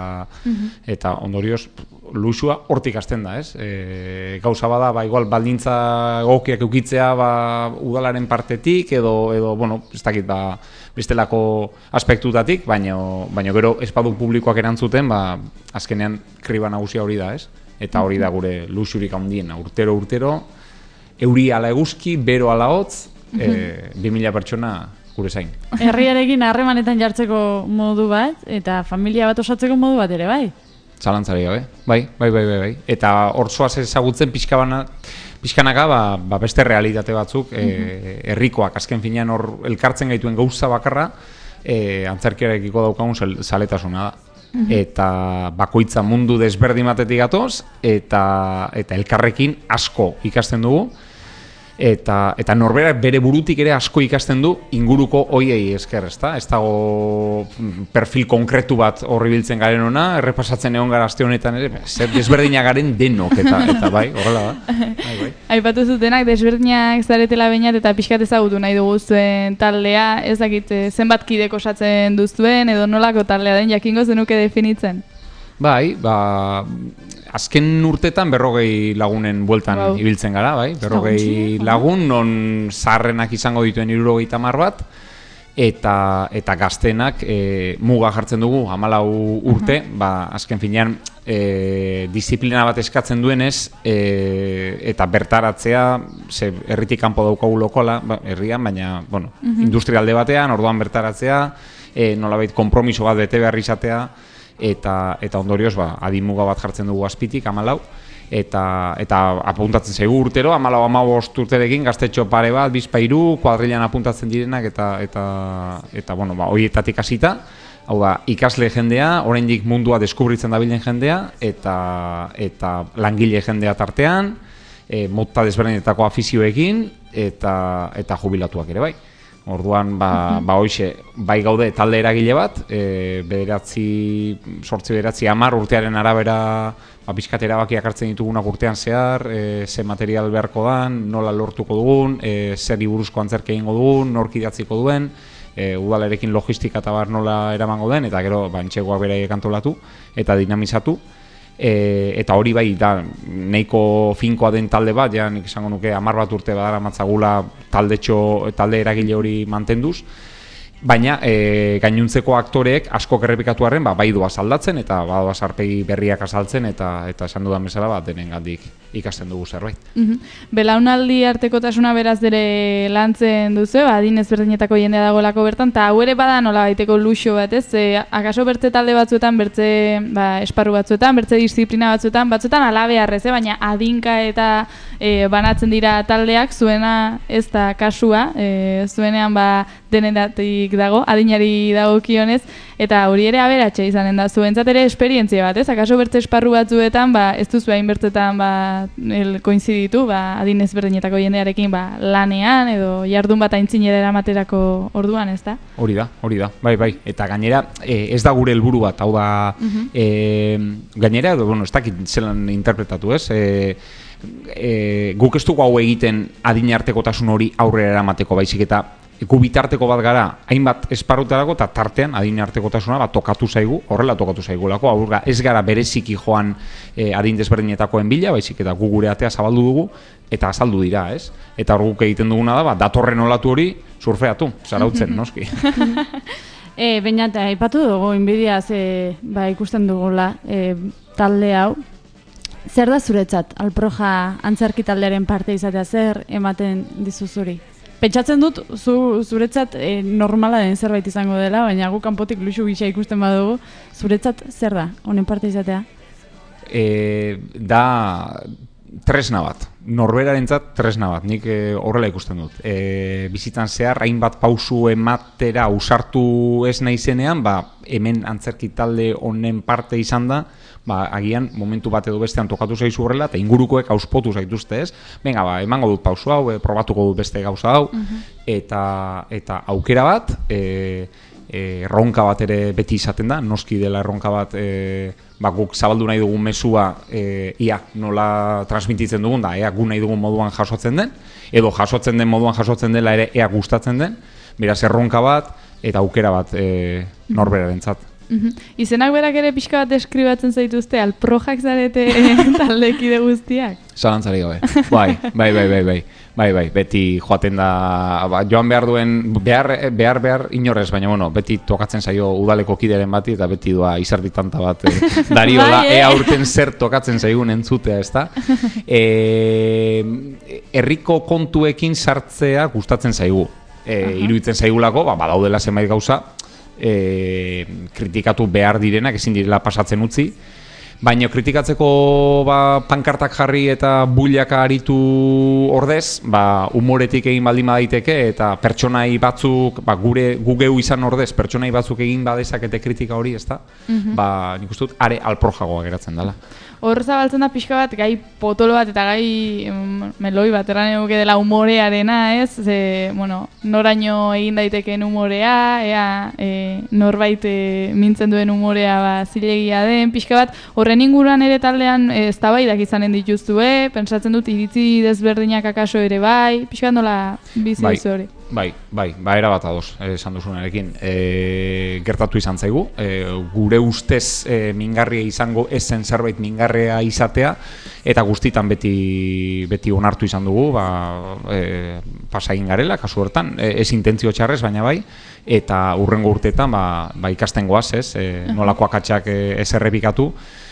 eta ondorioz, luxua hortik hasten da, ez? Gauza bada, igual, baldintza egokiak eukitzea, udalaren partetik, edo bueno, ez dakit, bestelako aspektutatik, baina gero espadu publikoak erantzuten, azkenean kriba nagusia hori da, ez? Eta hori da gure luxurik handiena, urtero, euri ala eguzki, bero ala hotz, 2000 pertsona gure zain. Herriarekin harremanetan jartzeko modu bat, eta familia bat osatzeko modu bat ere, bai? Zalantzari gabe, bai. Eta hor zoaz ezagutzen pixkanaka, beste realitate batzuk, herrikoak, azken finean hor elkartzen gaituen gauza bakarra, antzerkiarekiko daukagun zaletasuna da. Eta bakoitza mundu desberdin batetik gatoz, eta elkarrekin asko ikasten dugu, eta norberak bere burutik ere asko ikasten du inguruko hoiei esker, ezta? Ez dago perfil konkretu bat horri biltzen garen ona, errepasatzen egon gara aste honetan ere, zer desberdinak garen denok, eta bai, horrela da. Bai. Aipatu zutenak, desberdinak zaretela bainat eta pixkat ezagutu nahi dugu zuen taldea, ez dakit zenbat kidek osatzen duzuen, edo nolako taldea den, jakingo zenuke definitzen? Bai, azken urtetan 40 lagunen bueltan ibiltzen gara, bai? 40 lagun, non zaharrenak izango dituen 70 bat, eta gaztenak muga jartzen dugu 14 urte, azken finean disiplina bat eskatzen duenez, eta bertaratzea, ze herritik kanpo daukagu lokola, herrian, baina, bueno, industrialde batean, orduan bertaratzea, nolabait konpromiso bat bete behar izatea, eta ondorioz adimuga bat jartzen dugu azpitik 14, eta apuntatzen zaigu urtero 14-15 urterekin gaztetxo pare bat, bizpairu, kuadrilan apuntatzen direnak eta bueno, horietatik hasita, hau da, ikasle jendea, oraindik mundua deskubritzen dabilen jendea, eta langile jendea tartean, mota desberdinetako afizioekin, eta jubilatuak ere bai. Orduan, hoxe, bai gaude talde eragile bat, 10 urtearen arabera pixkat erabakiak hartzen ditugunak urtean zehar, ze material beharko dan, nola lortuko dugun, zer buruzko antzerki egingo dugun, nork idatziko duen, udalarekin logistika eta bar nola eramango den, eta gero entxegoak beraiek antolatu eta dinamizatu. Eta hori bai da nahiko finkoa den talde bat, ja nik esango nuke 10 bat urte badara matzagula talde eragile hori mantenduz, baina gainuntzeko aktoreek asko errepikatu arren bai doaz aldatzen eta badoaz arpegi berriak azaltzen eta esan dudan bezala denengandik ikasten dugu zerbait. Belaunaldi artekotasuna beraz ere lantzen duzu, adin ezberdinetako jendea dagoelako bertan, eta hau ere bada nola baiteko luxo bat, ez? Akaso bertze talde batzuetan, bertze esparru batzuetan, bertze disiplina batzuetan alabearrez, baina adinka eta banatzen dira taldeak, zuena ez da kasua, zuenean denetatik dago, adinari dagokionez, eta hori ere aberatxe izanen da, zuentzat ere esperientzia bat, ez? Akaso bertze esparru batzuetan, ez duzu hain bertzetan koinziditu, adin ezberdinetako jendearekin lanean, edo jardun bat aintzinera eramaterako orduan, ez da? Hori da, bai, eta gainera, ez da gure helburu bat, hau da, gainera, ez dakit zelan interpretatu, ez? guk ez dugu hau egiten adinartekotasun hori aurrera eramateko, baizik eta gu bitarteko bat gara hainbat esparrutarako eta tartean adinartekotasuna tokatu zaigu, horrela tokatu zaigulako, ez gara bereziki joan adin desberdinetakoen bila, baizik eta gu gure atea zabaldu dugu eta azaldu dira, ez? Eta hor guk egiten duguna da, datorren olatu hori surfeatu, zarautzen, noski. Beñat, aipatu dugu, inbidiaz ikusten dugula talde hau. Zer da zuretzat, Alproja antzerki taldearen parte izatea, zer ematen dizu zuri? Pentsatzen dut, zuretzat normala den zerbait izango dela, baina gu kanpotik luxu gisa ikusten badugu, zuretzat zer da, honen parte izatea? Da tresna bat, norberarentzat tresna bat, nik horrela ikusten dut. Bizitzan zehar, hainbat pausu ematera ausartu ez naizenean, hemen antzerki talde honen parte izan da, agian momentu bat edo bestean tokatu zaizu horrela, eta ingurukoek auspotu zaituzte ez. Venga, emango dut pausu hau, probatuko dut beste gauza hau, eta aukera bat, erronka bat ere beti izaten da, noski dela erronka bat, guk zabaldu nahi dugun mezua ia nola transmititzen dugun da, ea gu nahi dugun moduan jasotzen den, edo jasotzen den moduan jasotzen dela ere ea gustatzen den, beraz erronka bat eta aukera bat norberarentzat. Izenak berak ere pixka bat deskribatzen zaituzte, Alprojak zarete taldekide guztiak? Zalantzari gabe, bai, beti joaten da, joan behar inorrez, baina beti tokatzen zaio udaleko kideren bati, eta beti doa izarditanta bat dario da, ea urten zer tokatzen zaigun entzutea, ez da? Herriko kontuekin sartzea gustatzen zaigu, iruditzen zaigulako, badaudela zenbait gauza, kritikatu behar direnak ezin direla pasatzen utzi, baina kritikatzeko pankartak jarri eta builaka aritu ordez, umoretik egin baldin badaiteke eta pertsonai batzuk, gu geu izan ordez, pertsonai batzuk egin badezakete kritika hori, ezta? Nik uste dut are Alprojagoa geratzen dela. Hor zabaltzen da pixka bat gai potolo bat eta gai meloi bat erran eguke dela humorearena, ez? Noraino egin daitekeen humorea, norbait mintzen duen humorea zilegia den, pixka bat horren inguruan ere taldean eztabaidak izanen dituzue, pentsatzen dut iritzi desberdinak akaso ere bai, pixka bat nola bizi duzu hori? Bai, erabat ados esan duzunarekin. Gertatu izan zaigu, gure ustez mingarria izango ezen zerbait mingarria izatea, eta guztitan beti onartu izan dugu, pasagin garela, kasu hortan, ez intentzio txarrez, baina bai, eta hurrengo urteetan ikasten goaz, nolako akatsak ez errepikatu,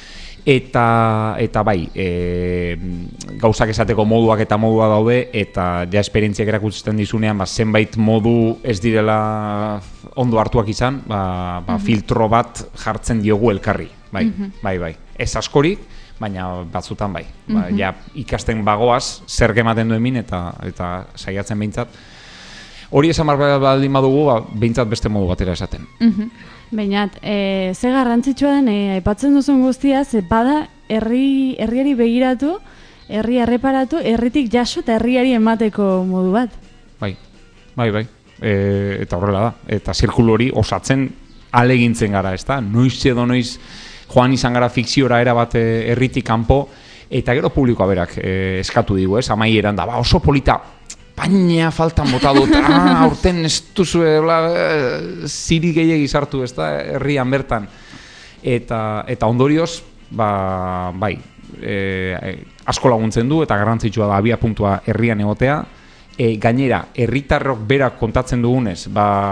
eta bai, gauzak esateko moduak eta modua daude, eta ja esperientziak erakutzen dizunean zenbait modu ez direla ondo hartuak izan, filtro bat jartzen diogu elkarri, bai, ez askorik, baina batzutan bai, ja ikasten bagoaz, zer gematen duen min, eta saiatzen behintzat. Hori esan baldin badugu, behintzat beste modu batera esaten. Beinat, ze garrantzitsua den, aipatzen duzun guztia, ze bada herriari begiratu, herria erreparatu, herritik jaso eta herriari emateko modu bat. Bai. Eta horrela da. Eta zirkulu hori osatzen alegintzen gara, ez da? Noiz edo noiz joan izan gara fikziora erabat herritik kanpo, eta gero publikoa berak eskatu digu, ez? Amaieran da, oso polita, baina faltan bota dut, aurten ez duzue ziri gehiagi sartu, ez da, herrian bertan. Eta ondorioz, bai, asko laguntzen du, eta garrantzitsua da abia puntua herrian egotea. Gainera, herritarrok berak kontatzen dugunez,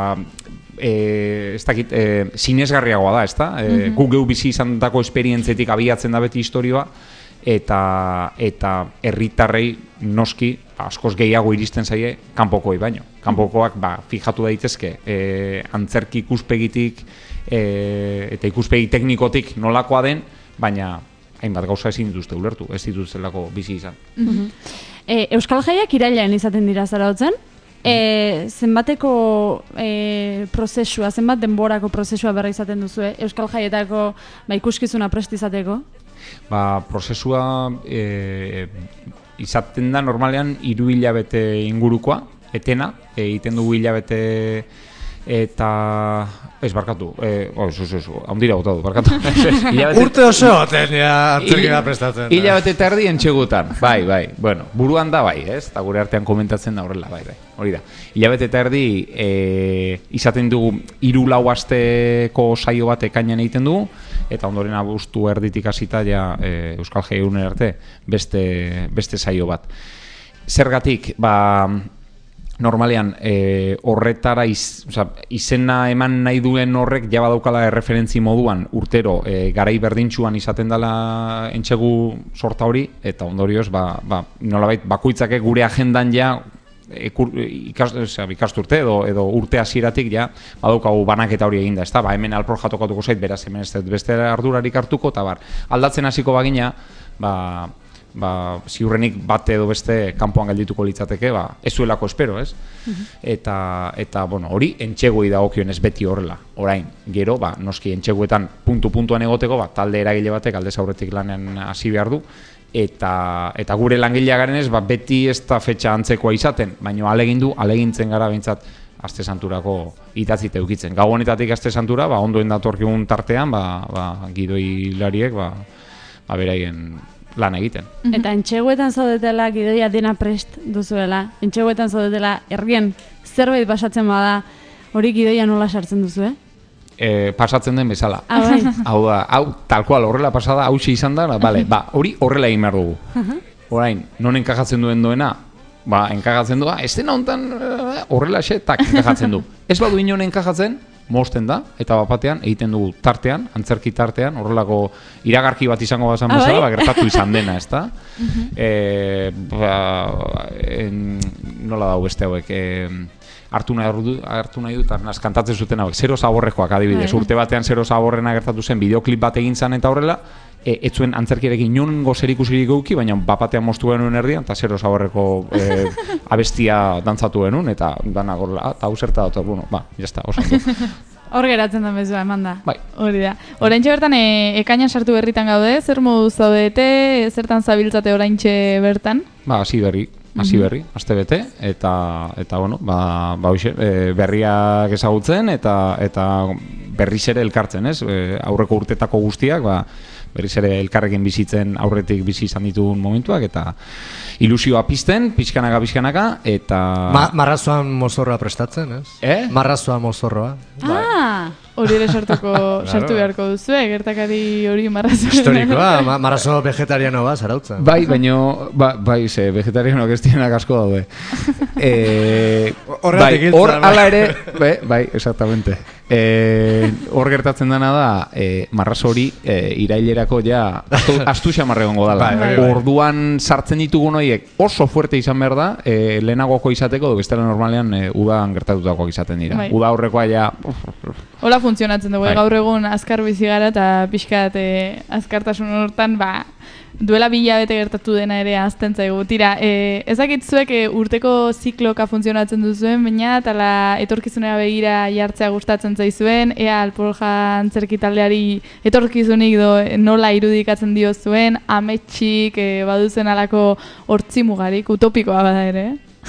ez dakit, sinesgarriagoa da, ez da? Guk geu bizi izan dako esperientzetik abiatzen da beti historioa, eta herritarrei noski askoz gehiago iristen zaie kanpokoi baino. Kanpokoak fijatu daitezke antzerki ikuspegitik eta ikuspegi teknikotik nolakoa den, baina hainbat gauza ezin dituzte ulertu, ez dituztelako bizi izan. Euskal Jaiak irailean izaten dira Zarautzen, zenbateko prozesua, zenbat denborako prozesua berra izaten duzu, Euskal Jaietako ikuskizuna prest izateko? Prozesua izaten da normalean 3 hilabete ingurukoa, etena, egiten dugu hilabete Eta... Ez, barkatu. Ondira bota du, barkatu. Urte oso baten, antzerkira prestatzen. Hilabete eta erdi entxegutan. Bai. Bueno, buruan da bai, ez? Eta gure artean komentatzen da horrela, bai. Hori da. Hilabete eta erdi izaten dugu 3-4 asteko saio bat ekainan egiten dugu, eta ondoren abuztu erditik hasita ja Euskal Jaiunen arte beste saio bat. Zergatik, normalean horretara izena eman nahi duen horrek ja badaukala erreferentzi moduan urtero garai berdintsuan izaten dela entxegu sorta hori, eta ondorioz nolabait bakoitzak gure agendan ja ikasturte edo urte hasieratik ja badaukagu banaketa hori eginda, ezta? Hemen Alproja tokatuko zait, beraz hemen ez beste ardurarik hartuko, eta aldatzen hasiko bagina, ziurrenik bate edo beste kanpoan geldituko litzateke, ez zuelako espero, ez? Eta bueno, hori entxeguei dagokionez beti horrela. Orain, gero, noski entxeguetan puntuan egoteko, talde eragile batek aldez aurretik lanean hasi behar du, eta gure langilea garenez, beti ez da fetxa antzekoa izaten, baina alegintzen gara behintzat Aste Santurako itatzite eukitzen. Gau honetatik Aste Santura, ondoen datorkigun tartean, gidoilariek, beraien lan egiten. Eta entxeguetan zaudetela, gidoia dena prest duzuela, entxeguetan zaudetela, herrien zerbait pasatzen bada, hori gidoia nola sartzen duzu, Pasatzen den bezala. Bai. Hau, tal cual, horrela pasada, hau izan da, hori horrela egin behar dugu. Orain, non enkajatzen duen duena, enkajatzen du, estena hontan horrela tak enkajatzen du. Ez badu inon enkajatzen, mosten da, eta bapatean egiten dugu tartean, antzerki tartean, horrelako iragarki bat izango bazan bezala, gertatu izan dena, ez da? Nola dago beste hauek, hartu nahi dut, arnaz, kantatzen zuten hauek, Zero Zaborrekoak adibidez, urte batean Zero Zaborrena gertatu zen, bideoklip bat egin zan eta horrela, ez zuen antzerkiarekin inongo zerikusirik eduki, baina bapatean moztu genuen erdian, eta Zero Zaborreko abestia dantzatu genuen, eta dana gorla, eta hau zerta dator, jazta, oso. Hor geratzen da mezua, eman da. Bai. Hori da. Oraintxe bertan, ekainan sartu berritan gaude, zer moduz zaudete, zertan zabiltzate oraintxe bertan? Hasi berri, aste bete, eta bueno, berriak ezagutzen, eta berriz ere elkartzen, ez? Aurreko urtetako guztiak, berriz ere elkarrekin bizitzen aurretik bizi izan ditugun momentuak, eta ilusioa pizten, pixkanaka, eta... Marrazoan mozorroa prestatzen, ez? Marrazoa mozorroa. Hori ere sartu beharko duzu, gertakari hori marrazoa. Historikoa, marrazo vegetariano zarautzen. Bai, baino, vegetarianoak ez dienak asko daude. Hor ala ere, bai, exactamente. Hor gertatzen dena da, marrazo hori irailerako ja astu xamarregongo dala. Orduan sartzen ditugun horiek oso fuerte izan behar da, lehenagoko izateko, bestela normalean udan gertatutakoak izaten dira. Uda horrekoa ja... Hola funtzionatzen dugu, gaur egun azkar bizi gara eta pixkat azkartasun hortan, duela 2 hilabete gertatu dena ere azten zaigu. Tira, ezakitzuek urteko zikloka funtzionatzen duzuen, baina eta etorkizunera begira jartzea gustatzen zaizuen, ea Alproja antzerki taldeari etorkizunik nola irudikatzen dio zuen, ametxik baduzen alako hortzimugarik, utopikoa bada ere.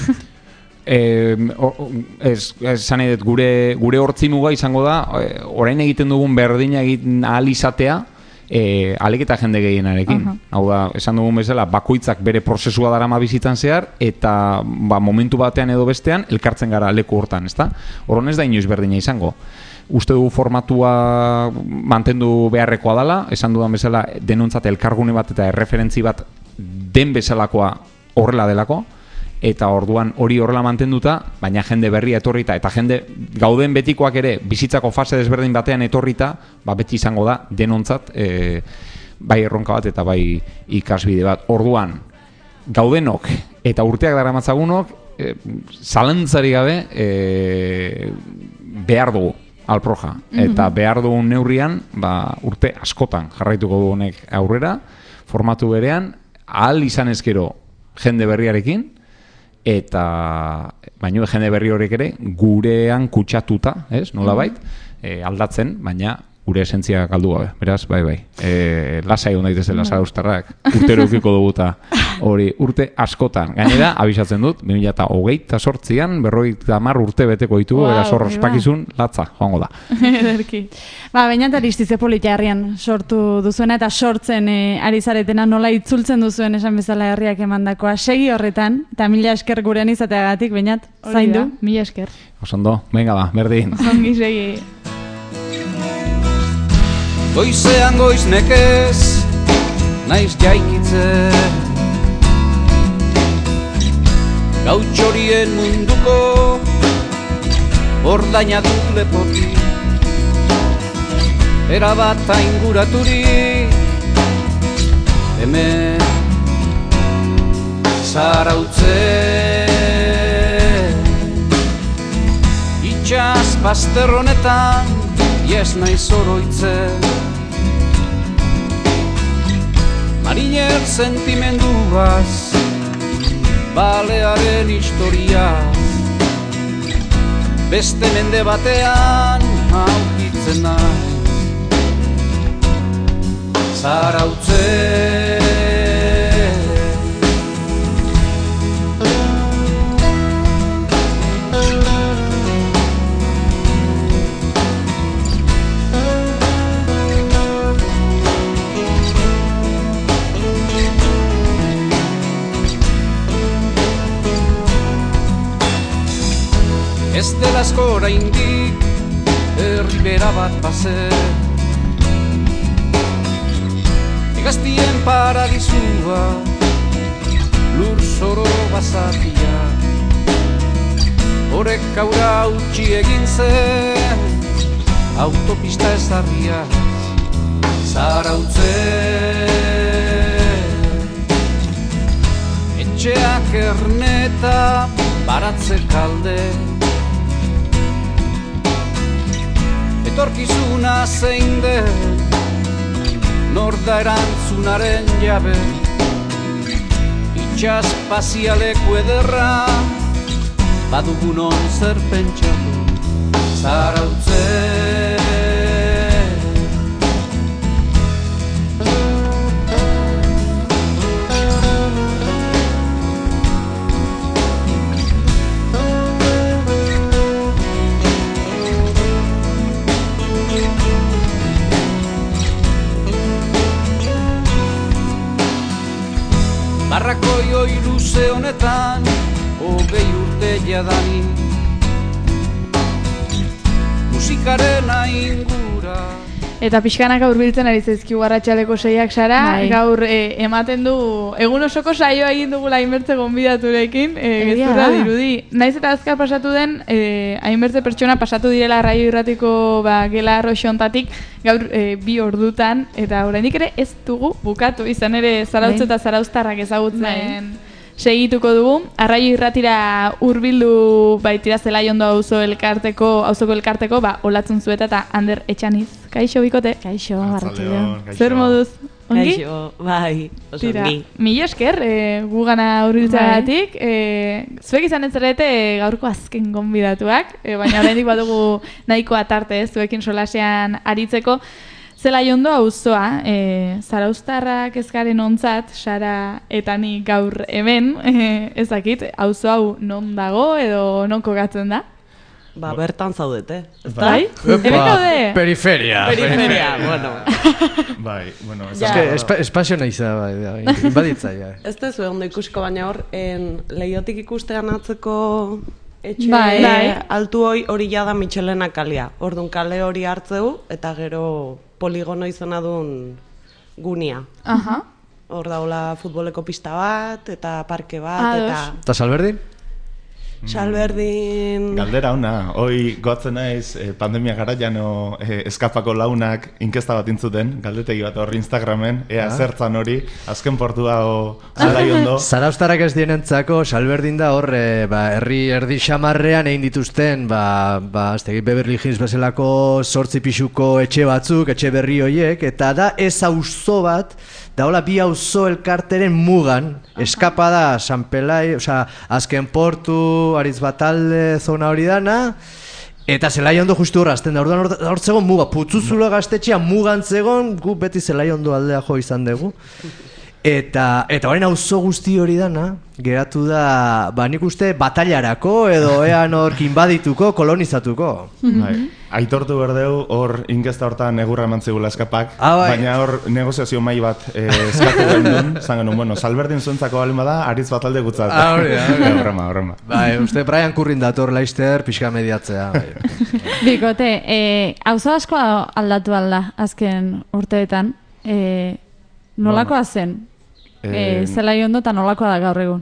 Esan nahi dut, gure hortzimuga izango da, orain egiten dugun berdina egiten ahal izatea, ahalik eta jende gehienarekin. Hau da, esan dugun bezala, bakoitzak bere prozesua darama bizitzan zehar, eta momentu batean edo bestean, elkartzen gara leku hortan, ezta? Horon ez da inoiz berdina izango. Uste dugu formatua mantendu beharrekoa dela, esan dudan bezala, denontzat elkargune bat eta erreferentzi bat den bezalakoa horrela delako, eta orduan hori horrela mantenduta, baina jende berria etorrita, eta jende gauden betikoak ere bizitzako fase desberdin batean etorrita, beti izango da denontzat bai erronka bat eta bai ikasbide bat. Orduan, gaudenok eta urteak daramatzagunok, zalantzari gabe behar dugu Alproja, eta behar dugun neurrian, urte askotan jarraituko du honek aurrera, formatu berean, ahal izan ezkero jende berriarekin, eta baino jende berri horiek ere gurean kutsatuta, nolabait, aldatzen, baina gure esentzia galdu gabe. Beraz, bai. Lasai egon daitezela zarauztarrak, urtero eukiko dugu eta hori urte askotan. Gainera, abisatzen dut, 2028an 50 urte beteko ditugu, beraz hor ospakizun latza, joango da. Ederki. Baina Aristize Politiarrian sortu duzuena eta sortzen ari zaretena nola itzultzen duzuen esan bezala herriak emandakoa. Segi horretan, eta mila esker gurean izateagatik, bainat, zaindu. Mila esker. Osondo, venga ba, berdin. Ongi segi. Goizean goiz nekez, naiz jaikitzen, gautxorien munduko ordaina dut lepotik, erabat ainguraturi, hemen zarautzen. Itxas bazterronetan, yes naiz oroitzen, mariner sentimenduaz, balearen historiaz, beste mende batean aurkitzen naiz, zarautzen. Ez delazko oraindik herribera bat bazen, Egaztien paradisua, lur zoro bazatia, horrek aurra utxi egin zen, autopista ezarria, zarautzen. Etxeak erneta, baratze kalde, etorkizuna zein den, nor da erantzunaren jabe, itxas pazialeku ederra, badugunon zer pentsatu, zarautzen. Barrakoi oi luze honetan, hogei urte jadani, musikaren aingura. Eta pixkanaka hurbiltzen ari zaizkigu Arratsaleko 6ak, Sara, gaur ematen du, egun osoko saioa egin dugula Hainbertze gonbidaturekin, gezurra dirudi. Naiz eta azkar pasatu den, hainbertze pertsona pasatu direla Arraio Irratiko gela roxontatik, gaur 2 ordutan, eta oraindik ere ez dugu bukatu, izan ere Zarautz eta zarauztarrak ezagutzen segituko dugu. Arraio Irratira hurbildu baitira Zelaiondo auzoko elkarteko, Olatzun Zueta eta Ander Etxaniz. Kaixo, bikote? Kaixo, Arratsaldeon. Zer moduz? Ongi? Kaixo, bai, oso ongi. Mila esker, gugana hurbiltzeagatik. Zuek izan ez zarete gaurko azken gonbidatuak, baina oraindik badugu nahikoa tarte zuekin solasean aritzeko. Zelaiondo auzoa, zarauztarrak ez garen ontzat, Sara eta ni gaur hemen, ez dakit, auzo hau non dago edo non kokatzen da? Ba, bertan zaudete. Bai? Hemen gaude? Periferia, bueno. Bai, bueno. Espazio nahiza, bai, baditzaia. Ez dezu ondo ikusko, baina hor, lehiotik ikustean atzeko etxe altu hori jada Mitxelena kalea. Orduan kale hori hartzeu, eta gero poligono izena duen gunia. Hor daula futboleko pista bat, eta parke bat, eta Salberdin? Salberdin... Galdera ona, hoi goatzen naiz pandemia garaian eskapako launak inkesta bat intzuten, galdetegi bat hor Instagramen, ea zertzan hori, azken portua Zelaiondo. Zarauztarrak ez dienentzako, Salberdin da hor, herri erdi xamarrean egin dituzten, Beverly Hills bezalako 8 pisuko etxe batzuk, etxe berri hoiek, eta da ez auzo bat, da hola 2 auzo elkarteren mugan, eskapada San Pelai, azken portu, Aritz Batalde, zona hori dana, eta Zelaiondo justu horrazten da, hor zegoen muga, Putzuzulo gaztetxea mugan zegoen, gu beti Zelaiondo aldea jo izan dugu. Eta orain auzo guzti hori dana, geratu da, nik uste batailarako edo ean hor inbadituko, kolonizatuko. Aitortu berdeu, hor inkesta hortan egurra eman zegula eskapak, baina hor negoziazio mai bat eskatu gendun, zan genuen, bueno, salberdin zuentzako balin bada, aritz bat alde gutzat. Horrema. Uste Brian Currin dator laister, pixka mediatzea. Bikote, auzo asko aldatu alda, azken urteetan, nolakoa zen? Zela ondo eta nolakoa da gaur egun?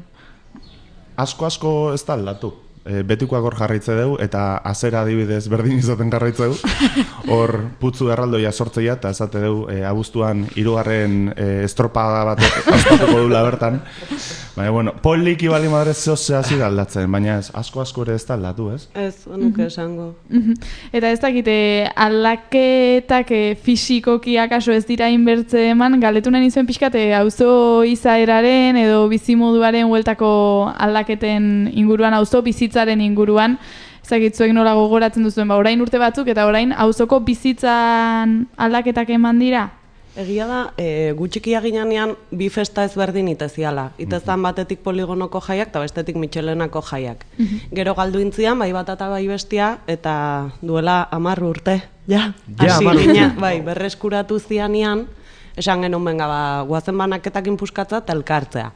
Asko ez da aldatu. Betikoak hor jarraitze dugu eta azera adibidez berdin izaten jarraitze dugu. Hor putzu erraldoia sortzeia eta esate dugu abuztuan 3. estropada bat ospatuko dula bertan. Baina, bueno, poliki bali madre zehozea zira aldatzen, baina ez, asko ere ez da aldatu, ez? Ez, nuke esango. Eta ez dakite, aldaketak fisikoki akaso ez dira inbertze eman, galetu nahi nizuen pixkate auzo izaeraren edo bizimoduaren hueltako aldaketen inguruan, auzo bizitzaren inguruan, ezagitzuek nola gogoratzen duzuen, orain urte batzuk eta orain auzoko bizitzan aldaketak eman dira? Egia da, gutxikia ginean bi festa ezberdin iteziala. Itezan batetik poligonoko jaiak eta bestetik Michelenako jaiak. Gero galdu intzian, bai bat eta bai bestia, eta duela 10 urte. Hasi gina, berreskuratu zianian, esan genuen benga, guazen banaketakin puskatza eta elkartzea.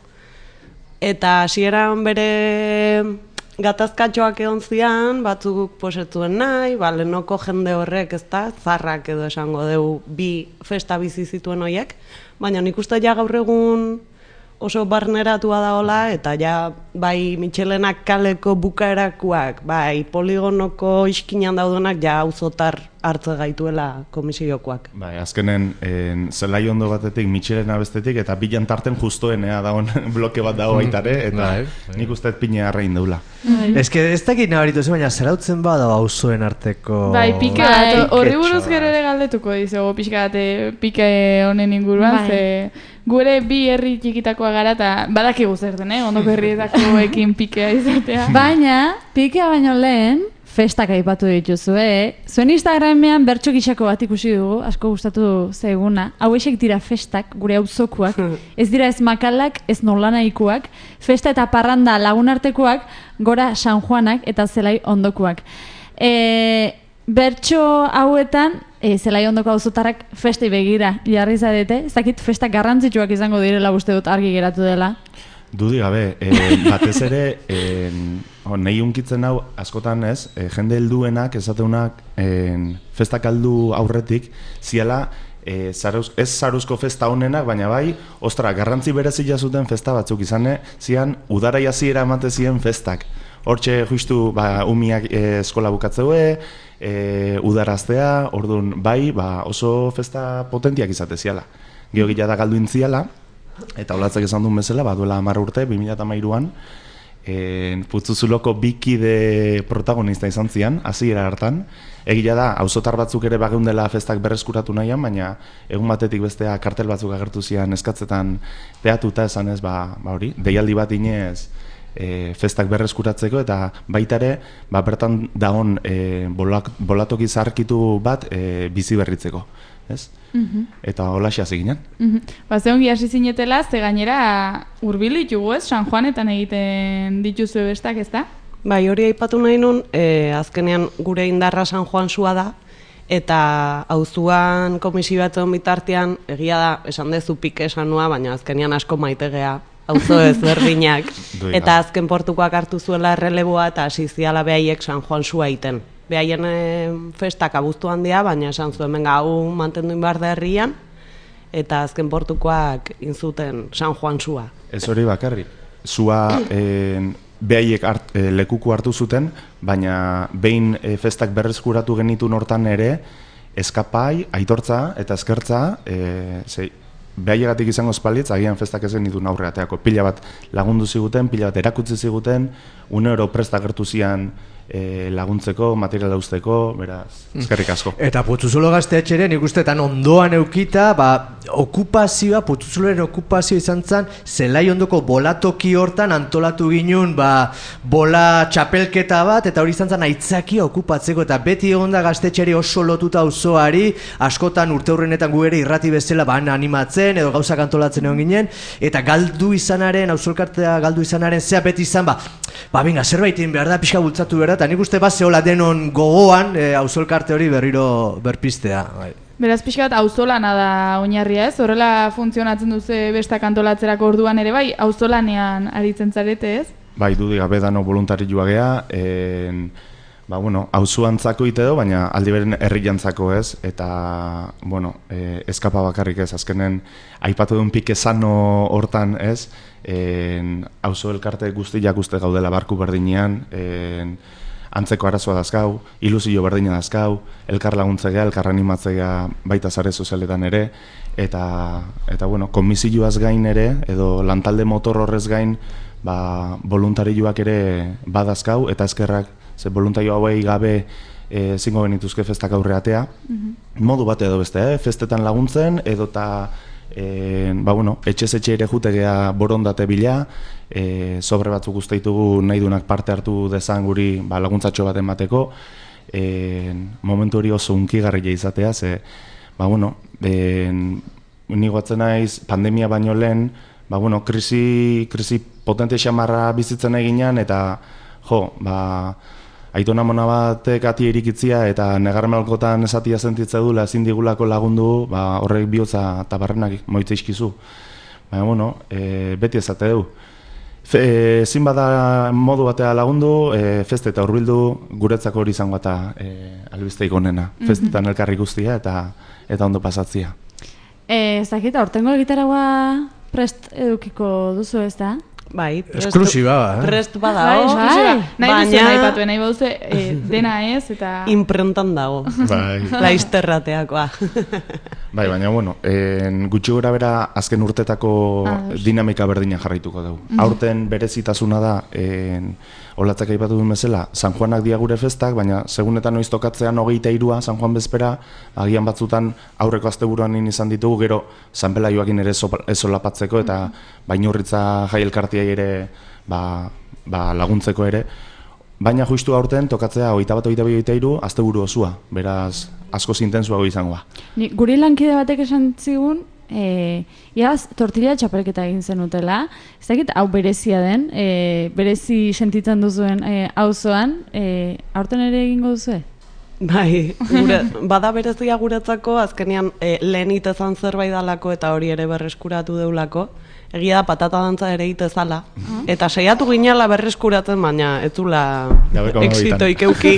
Eta hasieran bere gatazkatxoak egon zian, batzuk posetzuen nahi, lehenoko jende horrek ez da, zarrak edo esango deu bi festa bizi zituen horiek, baina nik uste ja gaur egun oso barneratua daola, eta ja bai Michelenak kaleko bukaerakoak, bai poligonoko iskinan daudenak ja auzotar hartze gaituela komisiokoak. Bai, azkenen zelai ondo batetik, Michelena bestetik, eta bilan tarten justoenea dagoen bloke bat dago baitare, eta nik usteet pine harrein daula. Ez que ez dakit nabaritu zen, baina zerautzen bada auzoen arteko... Bai, pike bat, horri buruz gero ere galdetuko dizugu, pixka bat pike honen inguruan, ze gure bi herri txikitakoa gara, eta badakigu zerten, ondoko herrietakoekin pikea izatea. Baina, pikea baino lehen, festak aipatu dituzu, Zuen Instagramean bertso gixako bat ikusi dugu, asko gustatu zaiguna. Hauexek dira festak, gure auzokoak, ez dira ez makalak, ez nolanaikoak, festa eta parranda lagunartekoak, gora San Juanak eta Zelai ondokoak. Bertso hauetan, Zelai ondoko auzotarrak festei begira jarri zarete, ez dakit festak garrantzitsuak izango direla uste dut argi geratu dela. Dudi gabe, batez ere, nahi unkitzen hau askotan ez, jende helduenak esateunak festak aldu aurretik, ziala ez zaruzko festa honenak, baina bai, garrantzi berezia zuten festa batzuk izane, zian udara hasiera emate ziren festak. Hortxe justu umiak eskola bukatzeue, udaraztea, orduan bai, oso festa potentiak izate ziala. Gero gila da galdu intziala, eta olatzak esan duen bezala, duela 10 urte, 2013an, Putzuzuloko bikide protagonista izan zian, hasiera hartan. Egia da, auzotar batzuk ere bageundela festak berreskuratu nahian, baina egun batetik bestea kartel batzuk agertu zian eskatzetan peatuta esanez, hori, deialdi bat inez festak berreskuratzeko, eta baita ere, bertan dagon bolatoki zarkitu bat bizi berritzeko. Eta holaxe hasi ginen. Ze ongi hasi zinetela, ze gainera hurbil ditugu ez, San Juanetan egiten dituzu bestak, ez da? Bai, hori aipatu nahi nun, azkenean gure indarra San Juan sua da, eta auzuan komisio batzen bitartean, egia da, esan dezu pike esanua, baina azkenean asko maitegea auzo ezberdinak, eta azken portukoak hartu zuela erreleboa, eta hasi ziala behaiek San Juan sua egiten. Behaien festak abuztuan dira, baina esan zuen benga hau mantenduin behar da herrian, eta azken portukoak inzuten San Juan sua. Ez hori bakarrik, sua behaiek lekuko hartu zuten, baina behin festak berreskuratu genitun hortan ere, eskapai, aitortza eta eskertza, behaiegatik izango espalitz, agian festak ezen ditun aurreateako. Pila bat lagundu ziguten, pila bat erakutsi ziguten, €1 presta gertu zian laguntzeko, materiala usteko, beraz, eskerrik asko. Eta Putzuzulo gaztetxeren ikustetan ondoan eukita, okupazioa, Putzuzuloren okupazio izan zen, zelai ondoko bolatoki hortan antolatu ginen, bola txapelketa bat, eta hori izan zen aitzakia okupatzeko, eta beti egon da gaztetxeri oso lotuta auzoari, askotan urte hurrenetan gu ere irrati bezala animatzen, edo gauzak antolatzen egon ginen, eta galdu izanaren, auzolkartea galdu izanaren, zea beti izan, benga, zerbaitin behar da, pixka bultzatu behar da, eta nik uste zehola denon gogoan auzolkarte hori berriro berpistea. Beraz, pixka bat auzolana da oinarria ez? Horrela funtzionatzen duze bestak antolatzerako orduan ere bai, auzolanean aritzen zarete ez? Bai, dudik gabe dano voluntarioa gea, auzoantzako ite edo, baina aldi beren herriantzako ez, eta, eskapa bakarrik ez, azkenen aipatu duen pike sano hortan ez, auzo elkarte guztiak uste gaudela barku berdinean, antzeko arazoa dazkau, ilusio berdina dazkau, elkar laguntzea, elkar animatzea baita sare sozialetan ere, eta komisioaz gain ere, edo lantalde motor horrez gain, voluntarioak ere badazkau, eta eskerrak, ze voluntario hauei gabe zingo benituzke festak aurreatea, modu bat edo beste, festetan laguntzen, edo eta etxez-etxe ere jutegea borondate bila, sobre batzuk uste ditugu nahi dunak parte hartu dezan guri laguntzatxo bat emateko, momentu hori oso unkigarria izatea, ze, nigo atzen naiz pandemia baino lehen, krisi potente xamarra bizitzen eginean, eta aitona mona batek ati erikitzia eta negarmelkotan esatia sentitza dula ezin digulako lagundu, horrek bihotza eta barrenak moitza izkizu. Baina, beti ezate du. Ezin bada modu batea lagundu, feste eta hurbildu guretzako hori izango eta albizteik onena. Festetan elkarri guztia eta ondo pasatzia. Ez dakit, aurtengo egitaragoa prest edukiko duzu ez da? Bai, esklusiba, prest badao, nahi duzu nahi baduzu dena ez, eta... Improntan dago, laizterrateakoa. Bai, baina, gutxi gora bera azken urtetako dinamika berdina jarraituko dugu. Aurten berezitasuna da, olatzak aipatu duen bezala, San Juanak dia gure festak, baina segunetan noiz tokatzean 23a San Juan bezpera, agian batzutan aurreko asteburuan izan ditugu, gero San Pelaioakin ere ez olapatzeko, eta bainurritza jai elkartia ere laguntzeko ere, baina justu aurten tokatzea 21-22 asteburu osua, beraz asko intensuago izangoa. Guri lankide batek esan zigun, iaz tortilla txapelketa egin zenutela, ez dakit hau berezia den, berezi sentitzen duzuen auzoan, aurten ere egingo duzu? Bai, bada berezia guretzako, azkenean lehen itezan zerbait dalako eta hori ere berreskuratu deulako, egia da patata dantza ere itezala, eta saiatu ginala berreskuratzen, baina ez zula exito ikeuki.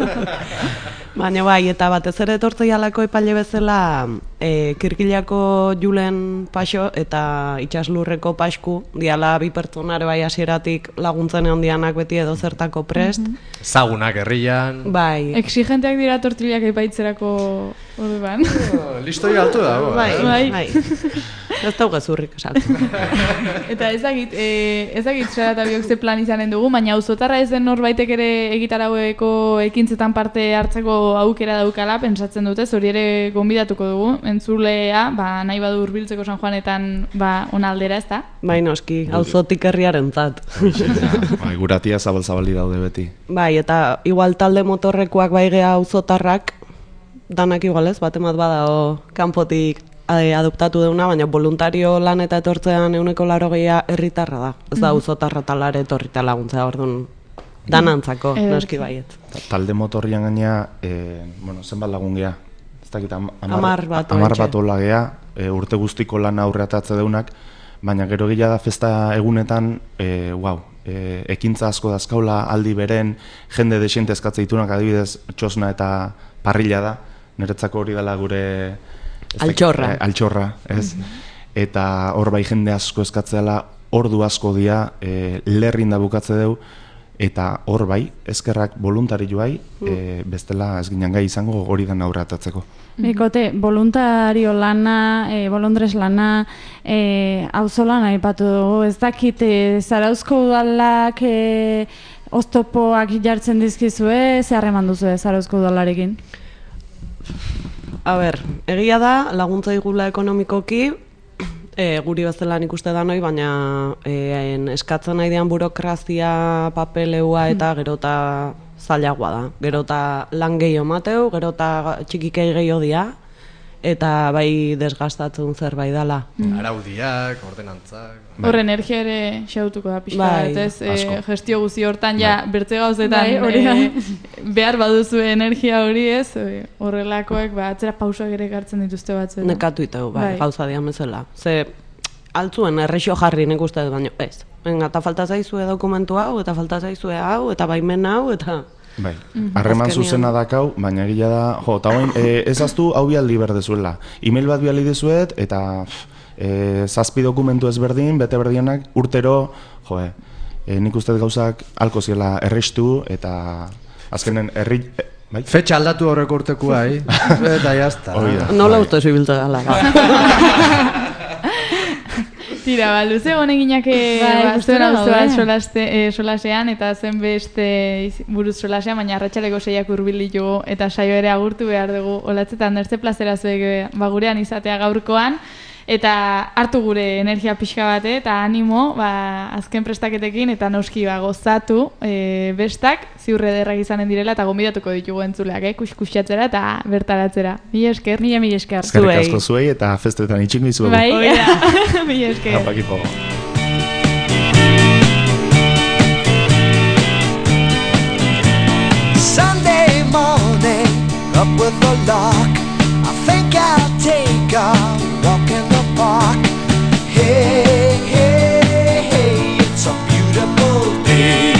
Baina bai, eta batez ere etortzeialako epaile bezala Kirkilako Julen Paxo eta Itxaslurreko Pasku diala bi pertsonare bai hasieratik laguntzen egon dianak beti edo zertako prest. Zagunak herrian. Bai. Exigenteak dira tortillak epaitzerako orduan. Listoi altu dago. Bai. Ez dago gezurrik esaltzen. Eta ezagit Sara eta biok ze plan izanen dugu, baina auzotarra ez den norbaitek ere egitaraueko ekintzetan parte hartzeko aukera daukala, pentsatzen dute, hori ere gonbidatuko dugu, entzulea, nahi badu hurbiltzeko San Juanetan onaldera, ez da? Bai, noski, auzotik herriarentzat. Bai, guratia zabal-zabali daude beti. Bai, eta igual talde motorrekoak bai gea auzotarrak, danak igual ez, batemat badao kanpotik adoptatu deuna, baina voluntario lan eta etortzean 180 herritarra da. Ez da auzotarra talare etorrita laguntzea, orduan danantzako, noski baiet. Talde motorrian gaina, zenbat lagun geha? Ez dakit, 10 bat hola geha, urte guztiko lan aurreatatze deunak, baina gero gila da festa egunetan, ekintza asko dazkaula aldi beren, jende desiente eskatze ditunak, adibidez, txosna eta parrilla da, niretzako hori dela gure... Altxorra, ez? Eta hor bai jende asko eskatzeala, ordu asko dia, lerrin da bukatze deu, eta hor bai, eskerrak voluntario bai, bestela ez ginen gai izango hori den aurratatzeko. Bikote, voluntario lana, bolondres lana, auzolan aipatu dugu, ez dakit, Zarauzko udalak oztopoak jartzen dizkizue, ze harreman duzue Zarauzko udalarekin? A ber, egia da, laguntza igula ekonomikoki, guri bezala nik uste da noi, baina eskatzen nahi dian burokrazia, papeleua eta gero eta zailagoa da. Gero eta lan gehiago mateu, gero eta txikikei gehiago dia, eta bai desgastatzen zerbait dela. Araudiak, ordenantzak... Hor energia ere xautuko da pixka bat, ez? Gestio guzi hortan ja bertze gauzetan behar baduzu energia hori, ez? Horrelakoek atzera pausak ere gartzen dituzte batzuetan. Nekatu itau, gauza dian bezala. Ze altzuen errexo jarri nik uste dut, baina ez. Eta falta zaizue dokumentu hau, eta falta zaizue hau, eta baimen hau, eta... Bai, harreman zuzena dakau, baina egia da, eta hoin, ez aztu hau bialdi berdezuela. E-mail bat bialdi dezuet, eta zazpi dokumentu ezberdin, bete berdienak, urtero, nik uste gauzak alko ziela errestu, eta azkenen Fetxa aldatu horrek urtekua, eta jazta. Nola uste zubiltza gala. Tira, luze honen ginak solasean, eta zen beste buruz solasean, baina arratsaleko 6ak hurbil ditugu, eta saio ere agurtu behar dugu, olatzetan dertze plazera zuek gurean izatea gaurkoan, eta hartu gure energia pixka bate, eta animo, azken prestaketekin, eta noski gozatu bestak, ziurre derrak izanen direla, eta gonbidatuko ditugu entzuleak, kuskusatzera eta bertaratzera. Mila esker. Mila esker. Eskerrik asko zuei, eta festetan itxingo izuegu. Bai, mila esker. Apakipo. Sunday morning, up with the lark, I think I'll take a walk in the park. Hey, hey, hey, it's a beautiful day.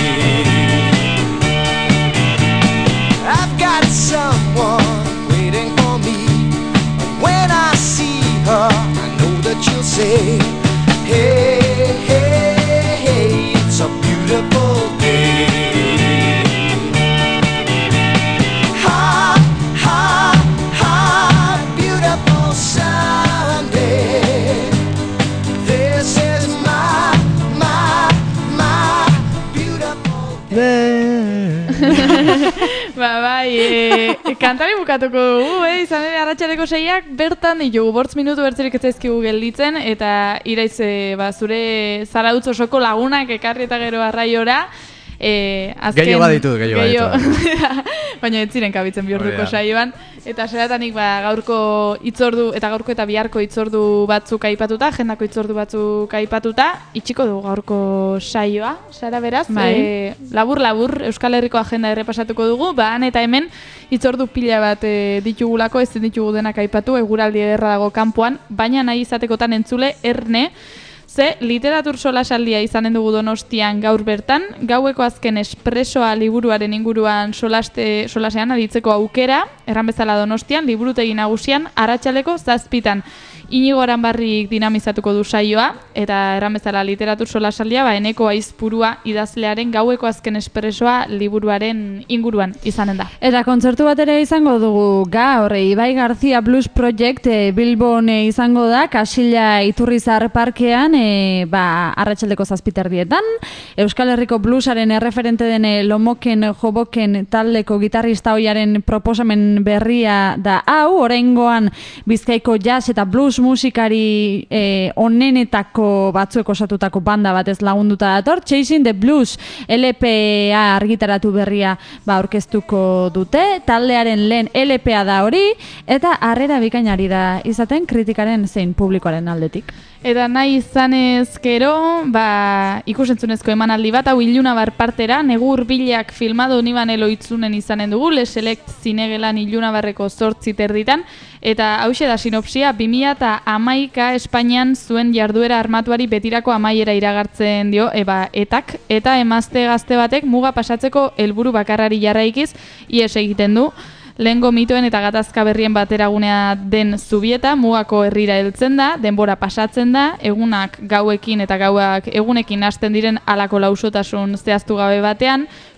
I've got someone waiting for me. When I see her, I know that she'll say, hey, hey, hey, it's a beautiful day. Kantari bukatuko dugu, izan ere arratsaleko 6ak bertan ditugu, 8 minutu bertzerik ez zaizkigu gelditzen, eta iraiz zure Zarautz osoko lagunak ekarri eta gero arraiora. Gehiago baditu. Baina ez ziren kabitzen bihurtuko saioan. Eta seratanik gaurko hitzordu eta gaurko eta biharko hitzordu batzuk aipatuta, agendako hitzordu batzuk aipatuta, itxiko dugu gaurko saioa, Sara, beraz. Labur Euskal Herriko agenda errepasatuko dugu, han eta hemen hitzordu pila bat ditugulako, ez ditugu denak aipatu, eguraldi ederra dago kanpoan, baina nahi izatekotan entzule erne. Ze, literatur solasaldia izanen dugu Donostian gaur bertan, gaueko azken espresoa liburuaren inguruan solasean aditzeko aukera, erran bezala Donostian, liburutegi nagusian, arratsaleko 7:00. Inigo Aranbarrik dinamizatuko du saioa, eta erran bezala literatur solasaldia, Eneko Aizpurua idazlearen gaueko azken espresoa liburuaren inguruan izanen da. Eta kontzertu bat ere izango dugu gaur, Ibai García Blues Project Bilbon izango da, Kasilla Iturrizar Parkean, arratsaldeko 7:00. Euskal Herriko bluesaren erreferente den Lomoken Joboken taldeko gitarrista ohiaren proposamen berria da hau, oraingoan Bizkaiko jazz eta blues musikari onenetako batzuek osatutako banda batez lagunduta dator. Chasing the Blues LPA argitaratu berria aurkeztuko dute, taldearen lehen LPA da hori, eta harrera bikainari da izaten kritikaren zein publikoaren aldetik. Eta nahi izanez gero, ikusentzunezko emanaldi bat, hau Ilunabar partera, Negur Bilak filmado Nibanelo itzunen izanen dugu, Leselect zinegelan Ilunabarreko 8:30, eta hauxe da sinopsia, 2011 Espainian zuen jarduera armatuari betirako amaiera iragartzen dio, etak, eta emazte gazte batek muga pasatzeko helburu bakarrari jarraikiz, ies egiten du. Lehengo mitoen eta gatazka berrien bateragunea den Zubieta, mugako herrira heltzen da, denbora pasatzen da, egunak gauekin eta gauak egunekin hasten diren halako lausotasun zehaztu gabe batean,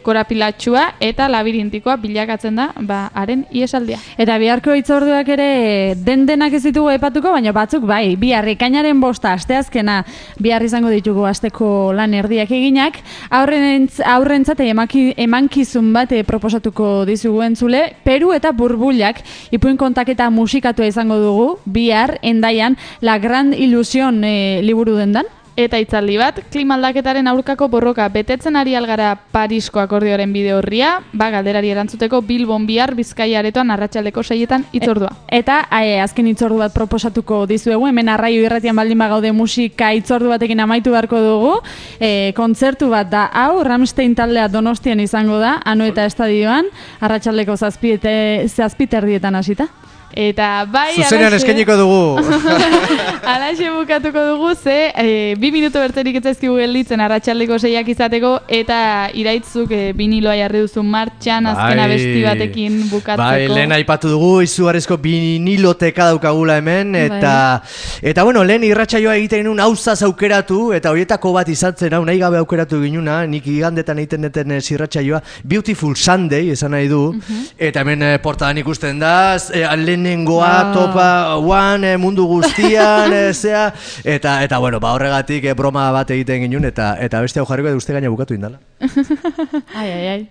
korapilatxua eta labirintikoa bilakatzen da, haren iesaldia. Eta biharko hitzorduak ere den-denak ez ditugu epatuko, baina batzuk bai, bihar ekainaren 5 asteazkena bihar izango ditugu asteko lan erdiak eginak, aurrentzat emankizun bat proposatuko dizugu entzule, Peru eta Burbuilak ipuin kontaketa musikatua izango dugu, bihar Endaian La Gran Ilusión liburu dendan. Eta hitzaldi bat, klima aldaketaren aurkako borroka betetzen ari algara Parisko akordioaren bide horria, galderari erantzuteko Bilbon bihar Bizkaia aretoan arratsaldeko 6etan hitzordua. Eta azken hitzordu bat proposatuko dizuegu, hemen Arraio Irratian baldin bagaude musika hitzordu batekin amaitu beharko dugu, kontzertu bat da hau, Rammstein taldea Donostian izango da, Anoeta estadioan, arratsaldeko 7:30 hasita. Eta bai... Zuzenean eskainiko dugu. Alaxe bukatuko dugu, ze 2 minutu berterik etzaizkigu gelditzen arratsaldeko 6ak izateko, eta iraitzuk biniloa jarri duzu martxan, azken abesti batekin bukatzeko. Bai, lehen aipatu dugu, izugarrizko biniloteka daukagula hemen, eta bueno, lehen irratsaioa egiten genuen hauzaz aukeratu, eta horietako bat izatzen, hau nahi gabe aukeratu ginuna, nik igandetan egiten deten irratsaioa, Beautiful Sunday, esan nahi du, eta hemen portadan ikusten da, lehenengoa, topa, mundu guztian, eta bueno, horregatik broma bat egiten ginuen, eta beste hau jarriko edo uste gaina bukatu indala. Ai.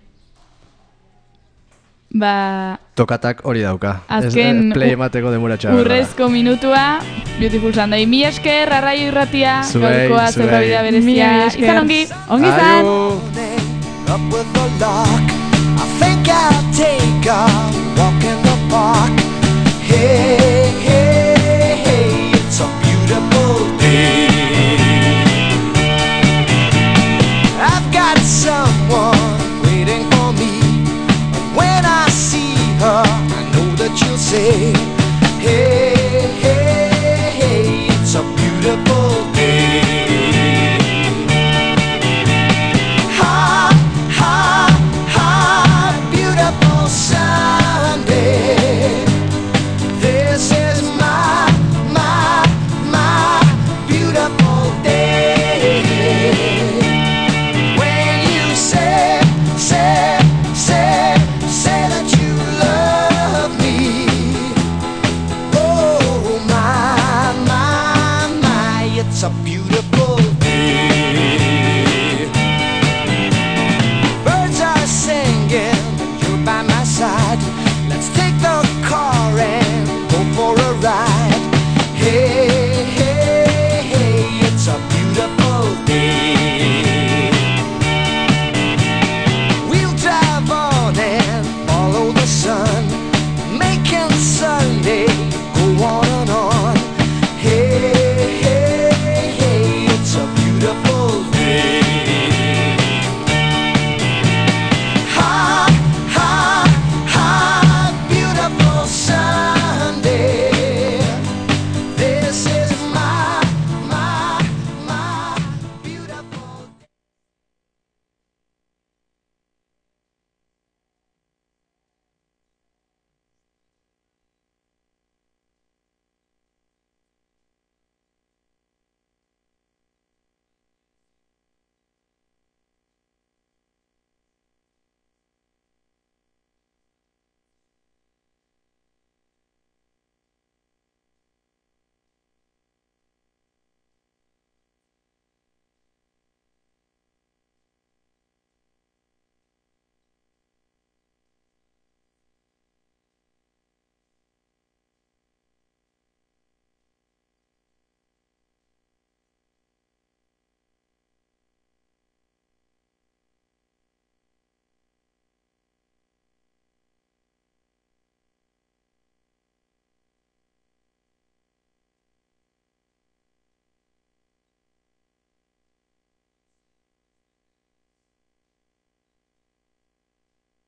Tokatak hori dauka. Azken play emateko demora txabarra. Urrezko minutua, Beautiful Sunday. Mi esker, Arraio Irratia, gaurkoa zeurra bidea berezia. Izan ongi izan! Up with the lock, I think I'll take a walk in the park. Hey, hey, hey, it's a beautiful day. I've got someone waiting for me. And when I see her, I know that she'll say, hey.